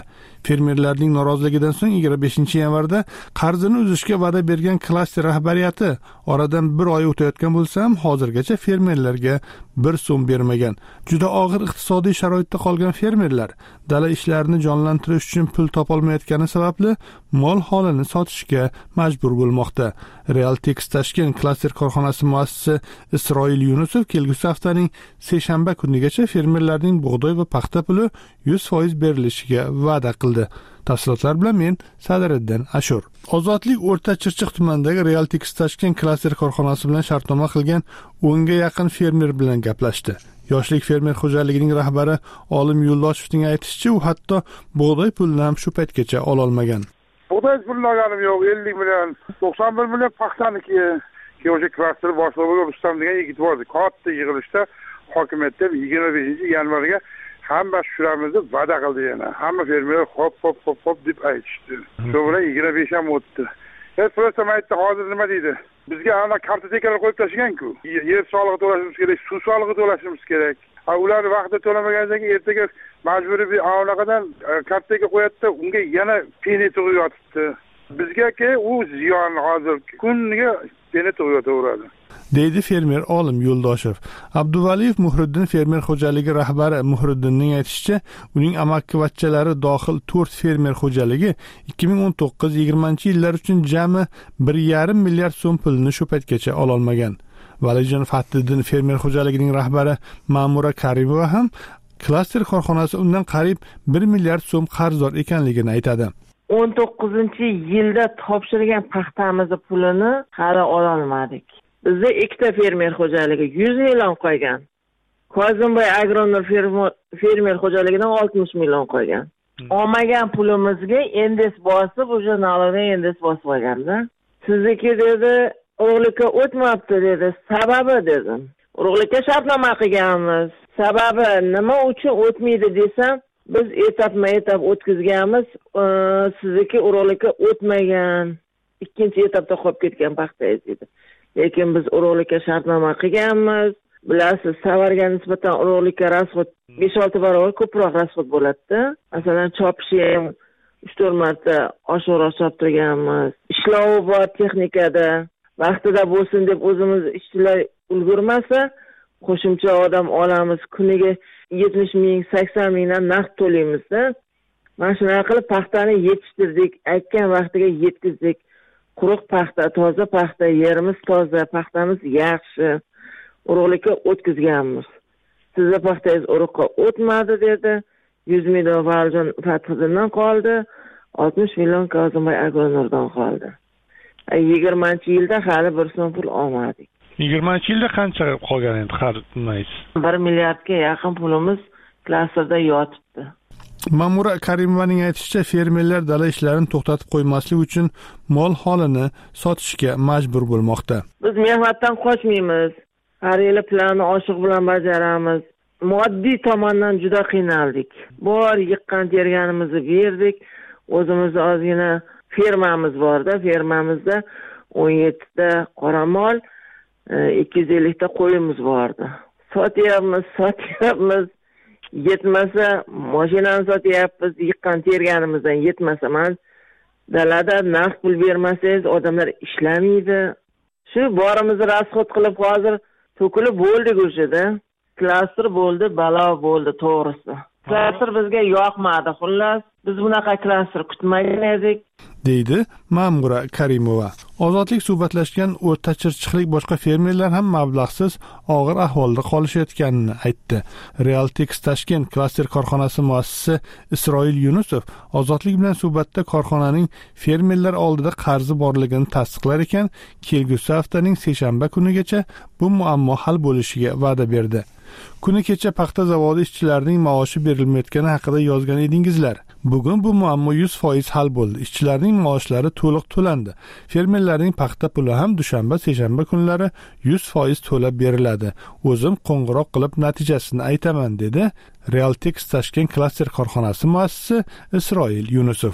Fermerlarning noroziligidan so'ng yigirma beshinchi yanvarda qarzini uzishga va'da bergan klaster rahbariyati oradan bir oy o'tayotgan bo'lsa ham hozirgacha fermerlarga bir so'm bermagan. Juda og'ir iqtisodiy sharoitda qolgan fermerlar dala ishlarini jonlantirish uchun pul topolmayotgani sababli mol holini sotishga majbur bo'lmoqda. Realtex Tashkent klaster korxonasi muassisi Isroil Yunusov kelgusi haftaning seshanba kunigacha fermerlarning bug'doy va paxta puli yuz foiz berilishiga va'da qildi. Tafsilotlar bilan men Sadiriddin Ashur. Ozodlik O'rta Chirchiq tumanidagi Realtex Tashkent klaster korxonasi bilan shartnoma qilgan o'nga yaqin fermer bilan gaplashdi. Yoshlik fermer xo'jaligining rahbari Olim Yo'ldoshevning aytishicha, u hatto bug'doy pulni ham shu paytgacha ola olmagan. Bug'doy pulni olganim yo'q, ellik million, to'qson bir million paxtaniki. O'sha klaster boshlig'i Rustam degan yigit bor edi. Katta yig'ilishda hokimiyatda yigirma beshinchi yanvarga hamma tushiramiz deb va'da qildi yana. Hamma fermerlar hop hop hop hop deb aytishdi. Shu bilan yigirma besh ham o'tdi. Hech birisi aytdi, hozir nima deydi? Bizga ana kartotekalar qo'yib tashlagan-ku. Yer solig'i to'lashimiz kerak, suv solig'i to'lashimiz kerak. Ularni vaqtida to'lamagandan keyin ertaga majburiy bir anaqadan kartoteka qo'yadi, unga yana peni tug'ib yotibdi. Bizga-ki u ziyon hozir kuniga peni tug'ib yotaveradi. deydi fermer Olim Yo'ldoshev. Abduvaliyev Muhriddin fermer xo'jaligi rahbari Muhriddinning aytishicha, uning amakkivachchalari dohil to'rt fermer xo'jaligi ikki ming o'n to'qqiz yigirmanchi yillar uchun jami bir yarim milliard so'm pulni shu paytgacha ola olmagan. Valijon Fattiddin fermer xo'jaligining rahbari Ma'mura Karimova ham klaster korxonasi undan qariyb bir milliard so'm qarzdor ekanligini aytadi. o'n to'qqizinchi yilda topshirgan paxtamizning pulini hali ola olmadik. Bizda ikkita fermer xo'jaligi yuz million qo'ygan. Kozimboy Agronor fermer xo'jaligidan oltmish million qo'ygan. Olmagan pulimizga endes bosib, o'sha налогdan endes bosib qo'yganda, sizniki dedi, urug'likka o'tmabdi dedi. Sababi dedim. Urug'likka shartnoma qilganmiz. Sababi nima uchun o'tmaydi desam, biz etapma-etap o'tkazganmiz, sizniki urug'likka o'tmagan. Ikkinchi etapda qolib ketgan paxta edi. Lekin biz urug'likka shartnoma qilganmiz. Bilasiz, savarga nisbatan urug'likka rasxod besh olti barobar ko'proq rasxod bo'ladi. Masalan, chopishi ham uch to'rt marta oshiqroq choptirganmiz. Ishlovi bor texnikada vaqtida bo'lsin deb o'zimiz ishchilar ulgurmasa, qo'shimcha odam olamiz. Kuniga yetmish ming, sakson mingdan naqd to'laymiz-da. Mana shunday qilib paxtani yetishtirdik, aytgan vaqtiga yetkazdik. Quruq paxta, toza paxta, yerimiz toza, paxtamiz yaxshi. Urug'likka o'tkazganmiz. Sizning paxtangiz urug'ga o'tmadi dedi. yuz million Valijon Fathiddindan qoldi, oltmish million Kozimboy Agronordan qoldi. yigirmanchi yilda hali bir so'm pul olmadik. yigirmanchi yilda qancha qolgan endi qarinmaysiz? bir milliardga yaqin pulimiz klasterda yotibdi. Ma'mura Karimovaning aytishicha, fermerlar dala ishlarini to'xtatib qo'ymaslik uchun mol holini sotishga majbur bo'lmoqda. Biz mehnatdan qochmaymiz. Har yili planni oshiq bilan bajaramiz. Moddiy tomondan juda qiynaldik. Bor yiqqan terganimizni berdik. O'zimizda ozgina fermamiz borda, fermamizda o'n yettita qoramol, ikki yuz ellik ta qo'yimiz bordi. Sotyapmiz, sotyapmiz. Yetmasa, mashinani sotyapmiz, yiqqan terganimizdan yetmasa, men dalada naqd pul bermasangiz odamlar ishlamaydi. Shu borimizni rasxod qilib hozir to'kilib bo'ldik o'shada. Klaster bo'ldi, balo bo'ldi to'g'risi. Klaster bizga yoqmadi, xullas. Biz bunaqa klaster kutmagan edik, deydi Ma'mura Karimova. Ozodlik suhbatlashgan o'rta chirchiqlik boshqa fermerlar ham mablag'siz og'ir ahvolda qolishayotganini aytdi. Realtex Tashkent klaster korxonasi muassisi Isroil Yunusov Ozodlik bilan suhbatda korxonaning fermerlar oldida qarzi borligini tasdiqlar ekan, kelgusi haftaning seshanba kunigacha bu muammo hal bo'lishiga va'da berdi. Kuni kecha paxta zavodi ishchilarining maoshi berilmayotgani haqida yozgan edingizlar. Bugun bu muammo yuz foiz hal bo'ldi. Ishchilarning maoshlari to'liq to'landi. Fermerlarning paxta puli ham dushanba, seshanba kunlari yuz foiz to'lab beriladi. O'zim qo'ng'iroq qilib natijasini aytaman, dedi Realtex Tashkent klaster korxonasi muassisi Isroil Yunusov.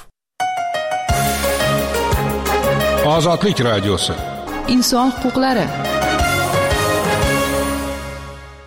Ozodlik radiosi. Inson huquqlari.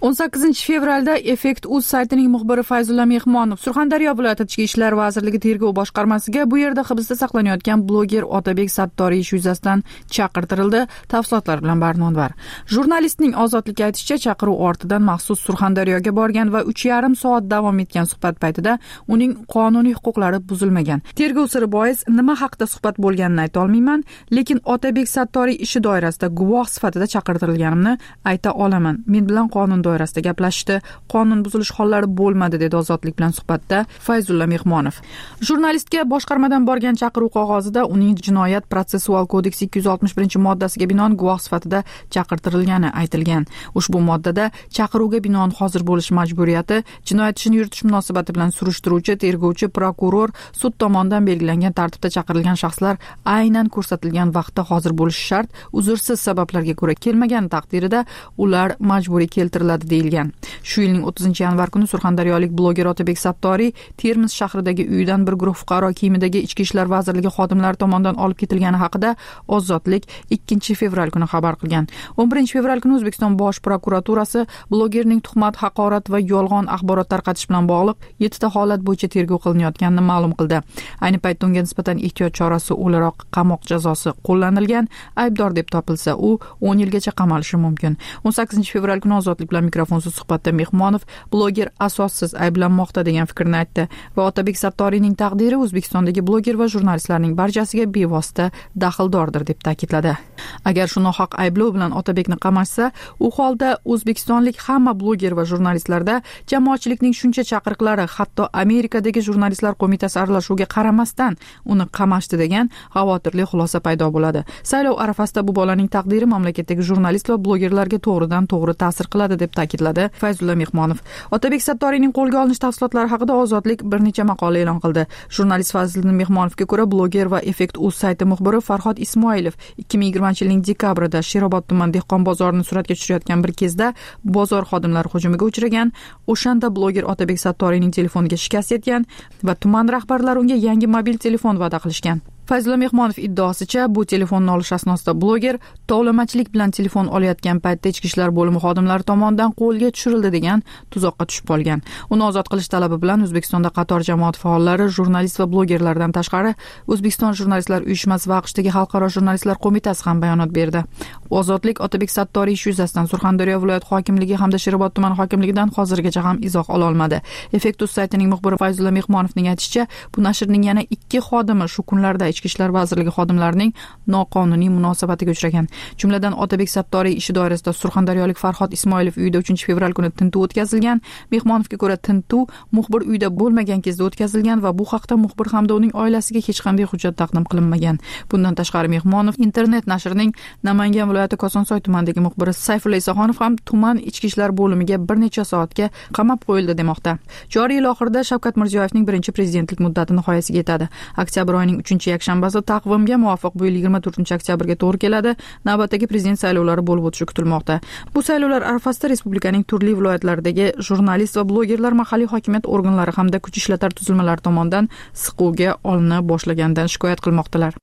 o'n sakkizinchi fevralda Effekt uz saytining muxbiri Fayzulla Mehmonov Surxondaryo viloyati Ichki ishlar vazirligi tergov boshqarmasiga bu yerda hibsda saqlanayotgan bloger Otabek Sattoriy ish yuzasidan chaqirtirildi. Tafsilotlar bilan Barnonvar. Jurnalistning ozodlikka aytishicha, chaqiruv ortidan maxsus Surxondaryoga borgan va uch yarim soat davom etgan suhbat paytida uning qonuniy huquqlari buzilmagan. Tergov siri bois nima haqida suhbat bo'lganini ayta olmayman, lekin Otabek Sattoriy ishi doirasida guvoh sifatida chaqirtirilganimni ayta olaman. Men bilan qonun doirasida gaplashishdi, qonun buzilish hollari bo'lmadi, dedi ozodlik bilan suhbatda Fayzulla Mehmonov. Jurnalistga boshqarmadan borgan chaqiruv qog'ozida uning jinoyat protsessual kodeksi ikki yuz oltmish birinchi moddasiga binoan guvoh sifatida chaqirtirilgani aytilgan. Ushbu moddada chaqiruvga binoan hozir bo'lish majburiyati, jinoyat ishini yuritish munosabati bilan surishtiruvchi, tergovchi, prokuror, sud tomonidan belgilangan tartibda chaqirilgan shaxslar aynan ko'rsatilgan vaqtda hozir bo'lishi shart. Uzrsiz sabablarga ko'ra kelmagan taqdirida ular majburiy keltiriladi deyilgan. Shu yilning o'ttizinchi yanvar kuni surxondaryolik bloger Otabek Sattoriy Termiz shahridagi uyidan bir guruh fuqaro kiyimidagi Ichki ishlar vazirligi xodimlari tomonidan olib ketilgani haqida Ozodlik ikkinchi fevral kuni xabar qilgan. o'n birinchi fevral kuni O'zbekiston Bosh prokuraturasi blogerning tuhmat, haqorat va yolg'on axborot tarqatish bilan bog'liq yettita holat bo'yicha tergov qilinayotganini ma'lum qildi. Ayni paytda unga nisbatan ehtiyot chorasi o'laroq qamoq jazosi qo'llanilgan. Aybdor deb topilsa, u o'n yilgacha qamalishi mumkin. o'n sakkizinchi fevral kuni Ozodlik bilan mikrofonsiz suhbatda Mehmonov bloger asossiz ayblanmoqda degan fikrni aytdi va Otabek Sattoriyning taqdiri O'zbekistondagi bloger va jurnalistlarning barchasiga bevosita daxldordir deb ta'kidladi. Agar shu nohaq ayblov bilan Otabekni qamashsa, u holda O'zbekistonlik hamma bloger va jurnalistlarda jamoatchilikning shuncha chaqiriqlari, hatto Amerikadagi jurnalistlar qo'mitasi aralashuviga qaramasdan uni qamashdi degan xavotirli xulosa paydo bo'ladi. Saylov arafasida bu bolaning taqdiri mamlakatdagi jurnalist va blogerlarga to'g'ridan to'g'ri ta'sir qiladi deb ta'kidladi Fayzulla Mehmonov. Otabek Sattoriyning qo'lga olinish tafsilotlari haqida Ozodlik bir necha maqola e'lon qildi. Jurnalist Fayzulla Mehmonovga ko'ra, bloger va Effekt uz sayti muxbiri Farhod Ismoilov ikki ming yigirmanchi yilning dekabrida Sherobod tuman dehqon bozorini suratga tushirayotgan bir kezda bozor xodimlari hujumiga uchragan. O'shanda bloger Otabek Sattoriyning telefoniga shikast yetgan va tuman rahbarlari unga yangi mobil telefon va'da qilishgan. Fayzulla Mehmonov iddaosicha, bu telefonni olish asnosida bloger tovlamachilik bilan telefon olayotgan paytda Ichki ishlar bo'limi xodimlari tomonidan qo'lga tushirildi degan tuzoqqa tushib qolgan. Uni ozod qilish talabi bilan O'zbekistonda qator jamoat faollari, jurnalist va blogerlardan tashqari O'zbekiston jurnalistlar uyushmasi va AQShdagi Xalqaro jurnalistlar qo'mitasi ham bayonot berdi. Ozodlik Otabek Sattoriy ish yuzasidan Surxondaryo viloyat hokimligi hamda Sherobod tuman hokimligidan hozirgacha ham izoh ola olmadi. Effekt uz saytining muxbiri Fayzulla Mehmonovning aytishicha, bu nashrning yana ikki xodimi shu kunlarda Ichki ishlar vazirligi xodimlarining noqonuniy munosabatiga uchragan. Jumladan Otabek Sattoriy ishi doirasida surxondaryolik Farhod Ismoilov uyida uchinchi fevral kuni tintuv o'tkazilgan. Mehmonovga ko'ra, tintuv muxbir uyda bo'lmagan kezda o'tkazilgan va bu haqda muxbir hamda uning oilasiga hech qanday hujjat taqdim qilinmagan. Bundan tashqari Mehmonov internet nashrining Namangan viloyati Kosonsoy tumanidagi muxbiri Sayfulla Isaxonov ham tuman ichki ishlar bo'limiga bir necha soatga qamab qo'yildi demoqda. Joriy yil oxirida Shavkat Mirziyoyevning birinchi prezidentlik muddati nihoyasiga yetadi. Oktyabr oyining uchinchi yakshanbasi taqvimga muvofiq bu yil yigirma to'rtinchi oktyabrga to'g'ri keladi. Navbatdagi prezident saylovlari bo'lib o'tishi kutilmoqda. Bu saylovlar arafasida respublikaning turli viloyatlaridagi jurnalist va blogerlar mahalliy hokimiyat organlari hamda kuch ishlatar tuzilmalari tomonidan siquvga olina boshlaganidan shikoyat qilmoqdalar.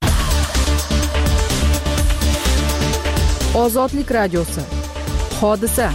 Ozodlik radiosi. Hodisa.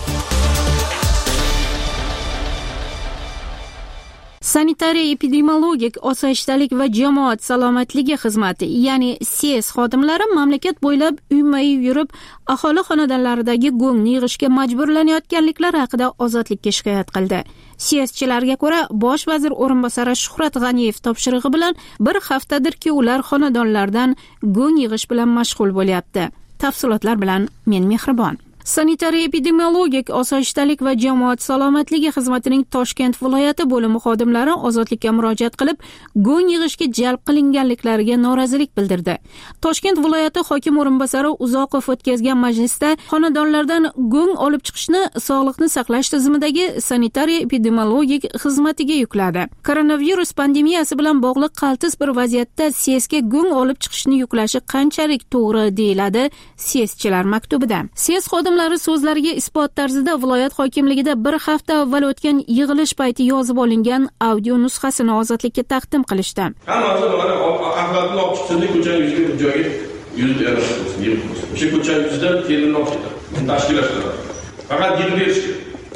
Sanitariya-epidemiologik osoyishtalik va jamoat salomatligi xizmati, ya'ni S E S xodimlari mamlakat bo'ylab uyma-uy yurib, aholi xonadonlaridagi go'ngni yig'ishga majburlanayotganliklari haqida Ozodlikka shikoyat qildi. S E S-chilarga ko'ra, bosh vazir o'rinbosari Shuhrat G'aniyev topshirig'i bilan bir haftadirki ular xonadonlardan go'ng yig'ish bilan mashg'ul bo'lyapti. Tafsilotlar bilan men Mehribon. Sanitariya-epidemiologik osoyishtalik va jamoat salomatligi xizmatining Toshkent viloyati bo'limi xodimlari Ozodlikka murojaat qilib, go'ng yig'ishga jalb qilinganliklariga norozilik bildirdi. Toshkent viloyati hokim o'rinbosari Uzoqov o'tkazgan majlisda xonadonlardan go'ng olib chiqishni sog'liqni saqlash tizimidagi sanitariya-epidemiologik xizmatiga yukladi. Koronavirus pandemiyasi bilan bog'liq qaltis bir vaziyatda S E S'ga go'ng olib chiqishni yuklashi qanchalik to'g'ri deyiladi S E S-chilar maktubida. S E S xodim so'zlariga isbot tarzida viloyat hokimligida bir hafta avval o'tgan yig'ilish payti yozib olingan audio nusxasini Ozodlikka taqdim qilishdi. Hammasi mana axlatni olib chiqsin, ko'cha yuziga bir joyga yuzib beramiz. O'sha ko'cha yuzidan terini olib chiqadi. Tashkillashtiradi. Faqat yil berish kerak.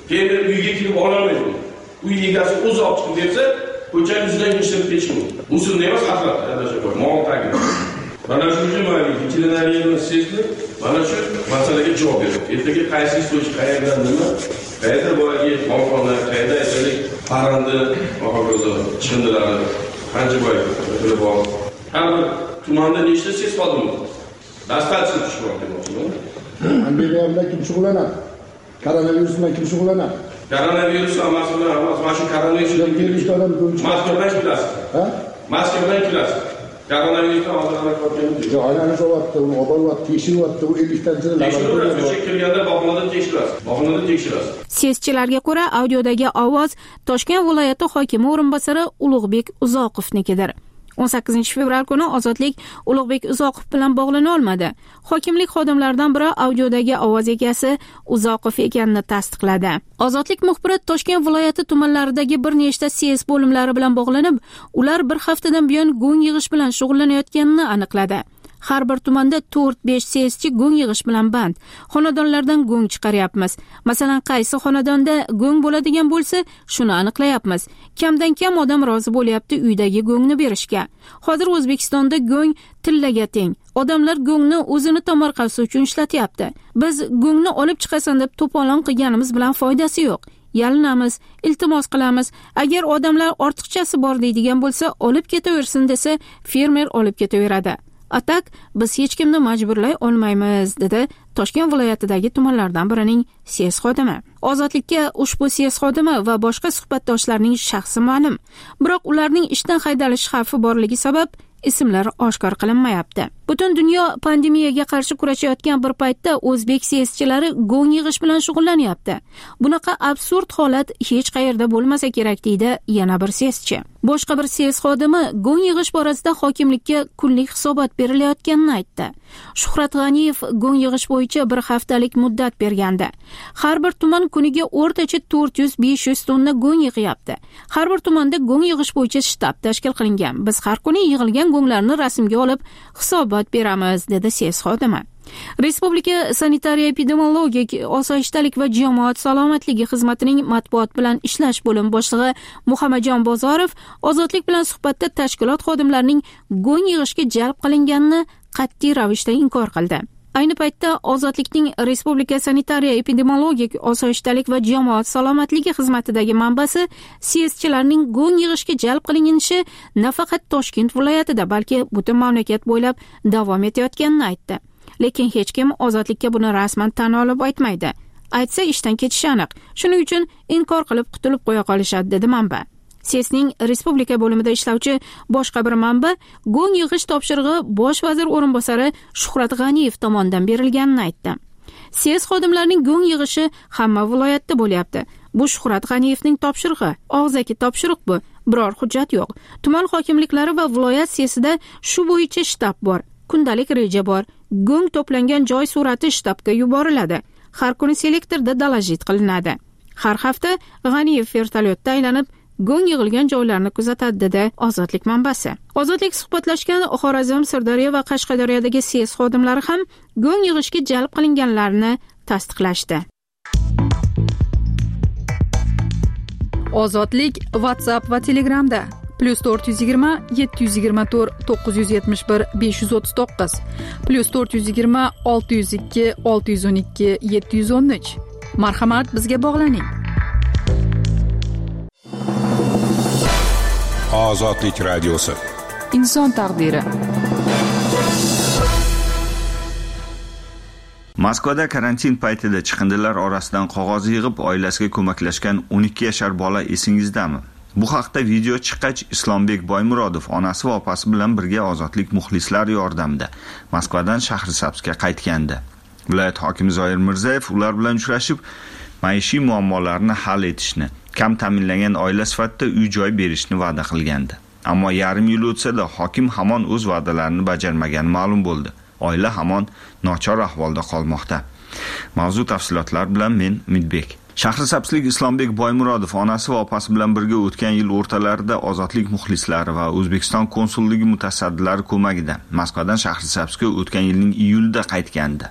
fermer uyga kelib ololmaydi. Uy egasi o'zi olib chiqib bersa, ko'cha yuzidan ishlab ketish mumkin. Usulni emas, axlat, adashib mol tagi. Mana shu uchun mana veterinariyani sezdi, mana shu masalaga javob berdi. Ertaga qaysi istoch qayerdan nima, qayerda bolaga molxona, qayerda aytaylik, parranda, hokazo, chiqindilari, qancha boy qilib bor. Har bir tumanda nechta ses xodimi bor? Dastatsiya tushib bor demoqchiman. Pandemiya bilan kim shug'ullanadi? Koronavirus bilan kim shug'ullanadi? Koronavirus emas, mana shu koronavirus bilan kelishda odam maska bilan kelasiz. Ha? Maska bilan kelasiz. Koronavirusdan oziqlanib qolganmiz. Yo'q, aylanib olyapti, uni oboryapti, tekshiryapti, u elliktanchi laboratoriyaga o'sha kelganda bog'xonada tekshirasiz. Bog'xonada tekshirasiz. Seschilarga ko'ra, audiodagi ovoz Toshkent viloyati hokimi o'rinbosari Ulug'bek Uzoqovnikidir. o'n sakkizinchi fevral kuni Ozodlik Ulug'bek Uzoqov bilan bog'lana olmadi. Hokimlik xodimlaridan biri audiodagi ovoz egasi Uzoqov ekanini tasdiqladi. Ozodlik muxbiri Toshkent viloyati tumanlaridagi bir nechta C S bo'limlari bilan bog'lanib, ular bir haftadan buyon go'ng yig'ish bilan shug'ullanayotganini aniqladi. Har bir tumanda to'rt besh C S chi go'ng yig'ish bilan band. Xonadonlardan go'ng chiqaryapmiz. Masalan, qaysi xonadonda go'ng bo'ladigan bo'lsa, shuni aniqlayapmiz. Kamdan kam odam rozi bo'lyapti uydagi go'ngni berishga. Hozir O'zbekistonda go'ng tillaga teng. Odamlar go'ngni o'zini tomorqasi uchun ishlatyapti. Biz go'ngni olib chiqasan deb to'polon qilganimiz bilan foydasi yo'q. Yalinamiz, iltimos qilamiz. Agar odamlar ortiqchasi bor deydigan bo'lsa, olib ketaversin desa, fermer olib ketaveradi. Atak biz hech kimni majburlay olmaymiz, dedi Toshkent viloyatidagi tumanlardan birining C S xodimi. Ozodlikka ushbu C S xodimi va boshqa suhbatdoshlarning shaxsi ma'lum, biroq ularning ishdan haydalish xavfi borligi sabab ismlari oshkor qilinmayapti. Butun dunyo pandemiyaga qarshi kurashayotgan bir paytda o'zbek C S chilari go'ng yig'ish bilan shug'ullanyapti. Bunaqa absurd holat hech qayerda bo'lmasa kerak, deydi yana bir C S chi. Boshqa bir C S xodimi go'ng yig'ish borasida hokimlikka kunlik hisobot berilayotganini aytdi. Shuhrat G'aniyev go'ng yig'ish bo'yicha bir haftalik muddat bergandi. Har bir tuman kuniga o'rtacha to'rt yuz besh yuz tonna go'ng yig'yapti. Har bir tumanda go'ng yig'ish bo'yicha shtab tashkil qilingan. Biz har kuni yig'ilgan go'nglarni rasmga olib hisobot beramiz, dedi C S xodimi. Respublika sanitariya epidemiologik osoyishtalik va jamoat salomatligi xizmatining matbuot bilan ishlash bo'limi boshlig'i Muhammadjon Bozorov Ozodlik bilan suhbatda tashkilot xodimlarining go'ng yig'ishga jalb qilinganini qat'iy ravishda inkor qildi. Ayni paytda Ozodlikning Respublika sanitariya epidemiologik osoyishtalik va jamoat salomatligi xizmatidagi manbasi C S chilarning go'ng yig'ishga jalb qilinishi nafaqat Toshkent viloyatida, balki butun mamlakat bo'ylab davom etayotganini aytdi. Lekin hech kim Ozodlikka buni rasman tan olib aytmaydi. Aytsa ishdan ketishi aniq. Shuning uchun inkor qilib qutulib qo'ya qolishadi, dedi manba. C S ning respublika bo'limida ishlovchi boshqa bir manba go'ng yig'ish topshirig'i bosh vazir o'rinbosari Shuhrat G'aniyev tomonidan berilganini aytdi. C S xodimlarining go'ng yig'ishi hamma viloyatda bo'lyapti. Bu Shuhrat G'aniyevning topshirig'i, og'zaki topshiriq bu. Biror hujjat yo'q. Tuman hokimliklari va viloyat C S'ida shu bo'yicha shtab bor. Kundalik reja bor. Go'ng to'plangan joy surati shtabga yuboriladi. Har kuni selektorda dalajit qilinadi. Har hafta G'aniyev vertolyotda aylanib go'ng yig'ilgan joylarni kuzatadi, dedi Ozodlik manbasi. Ozodlik suhbatlashgan Xorazm, Sirdaryo va Qashqadaryodagi C S xodimlari ham go'ng yig'ishga jalb qilinganlarini tasdiqlashdi. Ozodlik WhatsApp va Telegramda plus to'rt yuz yigirma yetti yuz yigirma to'rt to'qqiz yuz yetmish bir besh yuz o'ttiz to'qqiz plus to'rt yuz yigirma olti yuz ikki olti yuz o'n ikki yetti yuz o'n uch. Marhamat, bizga bog'laning. Ozodlik radiosi. Inson taqdiri. Moskvada karantin paytida chiqindilar orasidan qog'oz yig'ib oilasiga ko'maklashgan o'n ikki yashar bola esingizdami? Bu haqda video chiqqach, Islombek Boymurodov onasi va opasi bilan birga Ozodlik muxlislari yordamida Moskvadan Shahrisabzga qaytgandi. Viloyat hokimi Zoir Mirzayev ular bilan uchrashib, maishiy muammolarni hal etishni, kam ta'minlangan oila sifatida uy-joy berishni va'da qilgandi. Ammo yarim yil o'tsa-da hokim hamon o'z va'dalarini bajarmagani ma'lum bo'ldi. Oila hamon nochor ahvolda qolmoqda. Mavzu tafsilotlar bilan men Umidbek. Shahrisabzlik Islombek Boymurodov onasi va opasi bilan birga o'tgan yil o'rtalarida Ozodlik muxlislari va O'zbekiston konsulligi mutasaddilari ko'magida Moskvadan Shahrisabzga o'tgan yilning iyulida qaytgandi.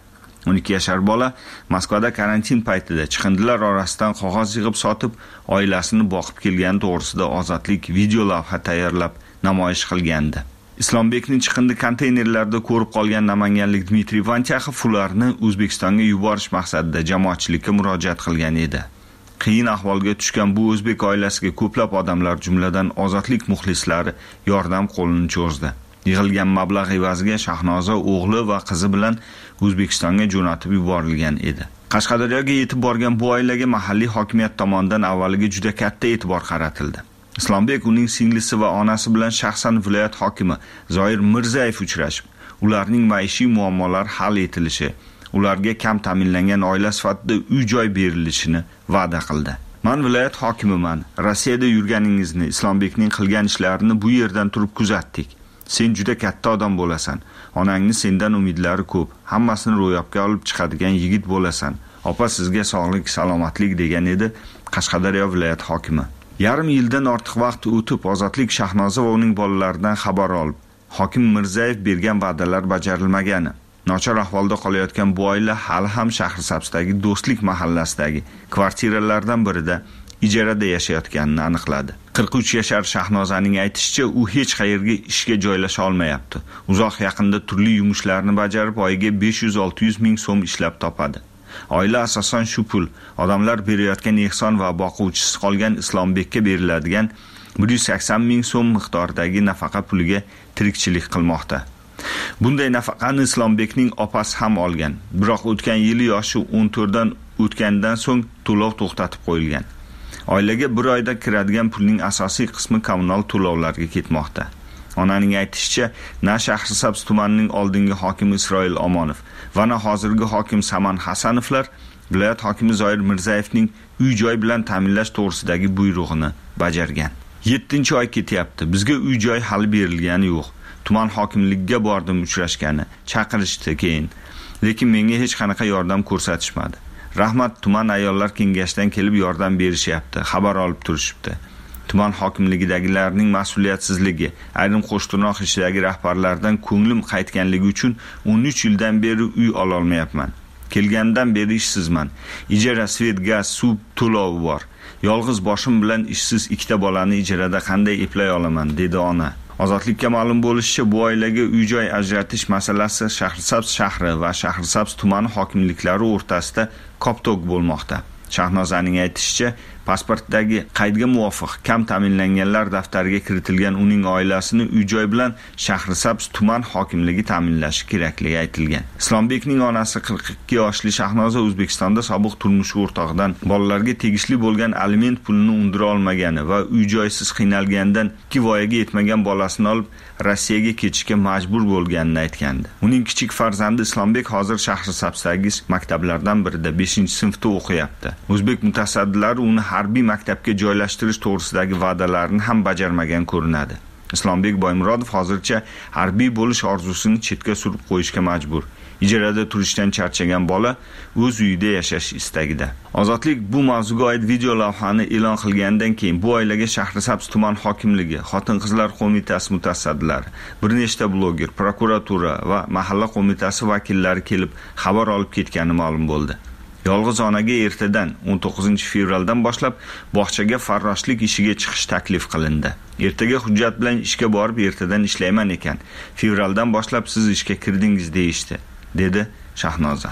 o'n ikki yashar bola Moskvada karantin paytida chiqindilar orasidan qog'oz yig'ib sotib, oilasini boqib kelgani to'g'risida Ozodlik video lavha tayyorlab namoyish qilgandi. Islombekning chiqindi konteynerlarida ko'rib qolgan namanganlik Dmitriy Vantyakov ularni O'zbekistonga yuborish maqsadida jamoatchilikka murojaat qilgan edi. Qiyin ahvolga tushgan bu o'zbek oilasiga ko'plab odamlar, jumladan Ozodlik muxlislari yordam qo'lini cho'zdi. Yig'ilgan mablag' evaziga Shahnoza o'g'li va qizi bilan O'zbekistonga jo'natib yuborilgan edi. Qashqadaryoga yetib borgan bu oilaga mahalliy hokimiyat tomonidan avvaliga juda katta e'tibor qaratildi. Islombek uning singlisi va onasi bilan shaxsan viloyat hokimi Zoir Mirzayev uchrashib, ularning maishiy muammolari hal etilishi, ularga kam ta'minlangan oila sifatida uy-joy berilishini va'da qildi. Men viloyat hokimiman. Rossiyada yurganingizni, Islombekning qilgan ishlarini bu yerdan turib kuzatdik. Sen juda katta odam bo'lasan. Onangni sendan umidlari ko'p. Hammasini ro'yobga olib chiqadigan yigit bo'lasan. Opa sizga sog'lik, salomatlik degan edi Qashqadaryo viloyat hokimi. Yarim yildan ortiq vaqt o'tib Ozodlik Shahnoza va uning bolalaridan xabar olib, hokim Mirzayev bergan va'dalar bajarilmagani, nochor ahvolda qolayotgan bu oila hali ham Shahrisabzdagi Do'stlik mahallasidagi kvartiralardan birida ijarada yashayotganini aniqladi. qirq uch yashar Shahnozaning aytishicha, u hech qayerga ishga joylasha olmayapti. Uzoq yaqinda turli yumushlarni bajarib, oyiga besh yuz olti yuz ming so'm ishlab topadi. Oila asosan shu pul, odamlar berayotgan ehson va boquvchisiz qolgan Islombekka beriladigan bir yuz sakson ming so'm miqdoridagi nafaqa puliga tirikchilik qilmoqda. Bunday nafaqani Islombekning opasi ham olgan. Biroq o'tgan yili yoshi o'n to'rtdan o'tgandan so'ng to'lov to'xtatib qo'yilgan. Oilaga bir oyda kiradigan pulning asosiy qismi kommunal to'lovlarga ketmoqda. Onaning aytishicha, na Shahrisabz tumanining oldingi hokimi Isroil Omonov va na hozirgi hokim Saman Hasanovlar viloyat hokimi Zoir Mirzayevning uy-joy bilan ta'minlash to'g'risidagi buyrug'ini bajargan. yettinchi oy ketyapti. Bizga uy-joy hali berilgani yo'q. Tuman hokimligiga bordim, uchrashgani, chaqirishdi keyin. Lekin menga hech qanaqa yordam ko'rsatishmadi. Rahmat, tuman ayollar kengashidan kelib yordam berishyapti, xabar olib turishibdi. Tuman hokimligidagilarning mas'uliyatsizligi, ayrim qo'shtirnoq ishidagi rahbarlardan ko'nglim qaytganligi uchun o'n uch yildan beri uy ola olmayapman. Kelgandan beri ishsizman. Ijara, svet, gaz, suv to'lovi bor. Yolg'iz boshim bilan ishsiz ikkita bolani ijarada qanday eplay olaman, dedi ona. Ozodlikka ma'lum bo'lishicha, bu oilaga uy-joy ajratish masalasi Shahrisabz shahri va Shahrisabz tumani hokimliklari o'rtasida koptok bo'lmoqda. Shahnozaning aytishicha, pasportdagi qaydga muvofiq kam ta'minlanganlar daftariga kiritilgan uning oilasini uy-joy bilan Shahrisabz tuman hokimligi ta'minlashi kerakligi aytilgan. Islombekning onasi qirq ikki yoshli Shahnoza O'zbekistonda sobiq turmush o'rtog'idan bolalarga tegishli bo'lgan aliment pulini undira olmagani va uy-joysiz qiynalgandan ikki voyaga yetmagan bolasini olib Rossiyaga ketishga majbur bo'lganini aytgandi. Uning kichik farzandi Islombek hozir Shahrisabzdagi maktablardan birida beshinchi sinfda o'qiyapti. O'zbek mutasaddilari uni harbiy maktabga joylashtirish to'g'risidagi va'dalarni ham bajarmagan ko'rinadi. Islombek Boymurodov hozircha harbiy bo'lish orzusini chetga surib qo'yishga majbur. Ijarada turishdan charchagan bola o'z uyida yashash istagida. Ozodlik bu mavzuga oid video lavhani e'lon qilgandan keyin bu oilaga Shahrisabz tuman hokimligi, Xotin-qizlar qo'mitasi mutasaddilari, bir nechta bloger, prokuratura va mahalla qo'mitasi vakillari kelib xabar olib ketgani ma'lum bo'ldi. Yolg'iz onaga ertadan o'n to'qqizinchi fevraldan boshlab bog'chaga farroshlik ishiga chiqish taklif qilindi. Ertaga hujjat bilan ishga borib ertadan ishlayman ekan. Fevraldan boshlab siz ishga kirdingiz deyishdi, dedi Shahnoza.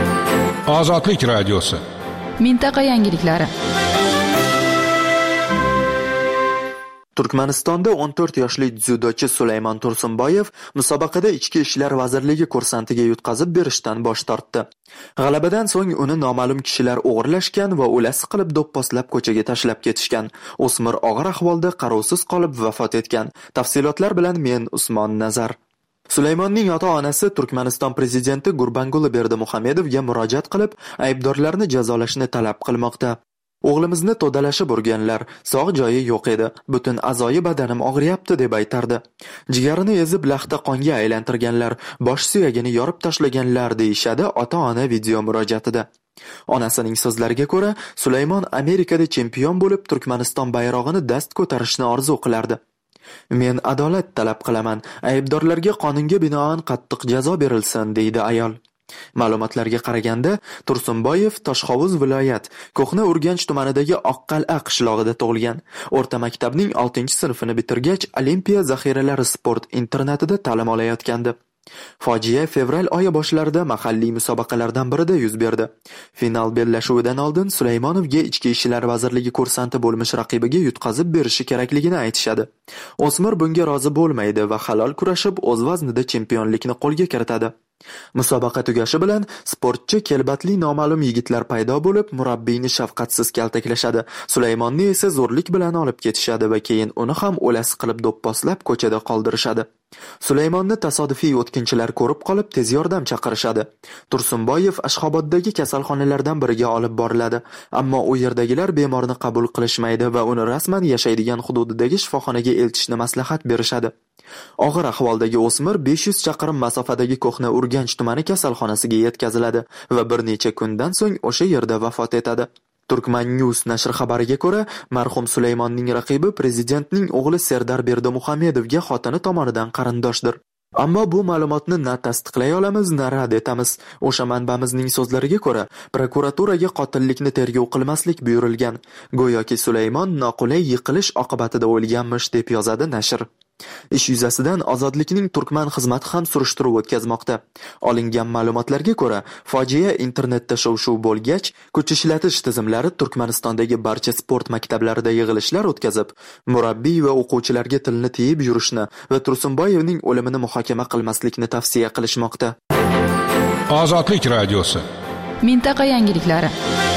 Ozodlik radiosi. Mintaqa yangiliklari. Turkmanistonda o'n to'rt yoshli dzyudochi Sulaymon Tursunboyev musobaqada Ichki ishlar vazirligi kursantiga yutqazib berishdan bosh tortdi. G'alabadan so'ng uni noma'lum kishilar o'g'irlashgan va o'lasi qilib do'pposlab ko'chaga tashlab ketishgan. O'smir og'ir ahvolda qarovsiz qolib vafot etgan. Tafsilotlar bilan men Usmon Nazar. Sulaymonning ota-onasi Turkmaniston prezidenti Gurbanguli Berdimuhamedovga murojaat qilib, aybdorlarni jazolashni talab qilmoqda. O'g'limizni to'dalashib urganlar, sog' joyi yo'q edi. Butun a'zoyi badanim og'riyapti deb aytardi. Jigarini ezib laxta qonga aylantirganlar, bosh suyagini yorib tashlaganlar deyishadi ota-ona video murojaatida. Onasining so'zlariga ko'ra, Sulaymon Amerikada chempion bo'lib Turkmaniston bayrog'ini dast ko'tarishni orzu qilardi. Men adolat talab qilaman. Aybdorlarga qonunga binoan qattiq jazo berilsin, deydi ayol. Ma'lumotlarga qaraganda, Tursunboyev Toshhovuz viloyat Ko'hna Urganch tumanidagi Oqqal'a qishlog'ida tug'ilgan. O'rta maktabning oltinchi sinfini bitirgach, Olimpiya zaxiralari sport internatida ta'lim olayotgandi. Fojia fevral oyi boshlarida mahalliy musobaqalardan birida yuz berdi. Final bellashuvidan oldin Sulaymonovga Ichki ishlar vazirligi kursanti bo'lmish raqibiga yutqazib berishi kerakligini aytishadi. O'smir bunga rozi bo'lmaydi va halol kurashib o'z vaznida chempionlikni qo'lga kiritadi. Musobaqa tugashi bilan sportchi kelbatli noma'lum yigitlar paydo bo'lib, murabbiyni shafqatsiz kaltaklashadi. Sulaymonni esa zo'rlik bilan olib ketishadi va keyin uni ham o'lasi qilib do'pposlab ko'chada qoldirishadi. Sulaymonni tasodifiy o'tkinchilar ko'rib qolib, tez yordam chaqirishadi. Tursunboyev Ashxoboddagi kasalxonalardan biriga olib boriladi, ammo u yerdagilar bemorni qabul qilishmaydi va uni rasman yashaydigan hududidagi shifoxonaga eltishni maslahat berishadi. Og'ir ahvoldagi o'smir besh yuz chaqirim masofadagi Ko'hna Urganch tumani kasalxonasiga yetkaziladi va bir necha kundan so'ng o'sha yerda vafot etadi. Turkman News nashri xabariga ko'ra, marhum Sulaymonning raqibi prezidentning o'g'li Serdar Berdimuhamedovga xotini tomonidan qarindoshdir. Ammo bu ma'lumotni na tasdiqlay olamiz, na rad etamiz. O'sha manbamizning so'zlariga ko'ra, prokuraturaga qotillikni tergov qilmaslik buyurilgan. Go'yoki Sulaymon noqulay yiqilish oqibatida o'lganmish deb yozadi nashr. Ish yuzasidan Ozodlikning Turkman xizmati ham surishtiruv o'tkazmoqda. Olingan ma'lumotlarga ko'ra, fojia internetda shov-shuv bo'lgach, kuch ishlatish tizimlari Turkmanistondagi barcha sport maktablarida yig'ilishlar o'tkazib, murabbiy va o'quvchilarga tilni tiyib yurishni va Tursunboyevning o'limini muhokama qilmaslikni tavsiya qilishmoqda. Ozodlik radiosi. Mintaqa yangiliklari.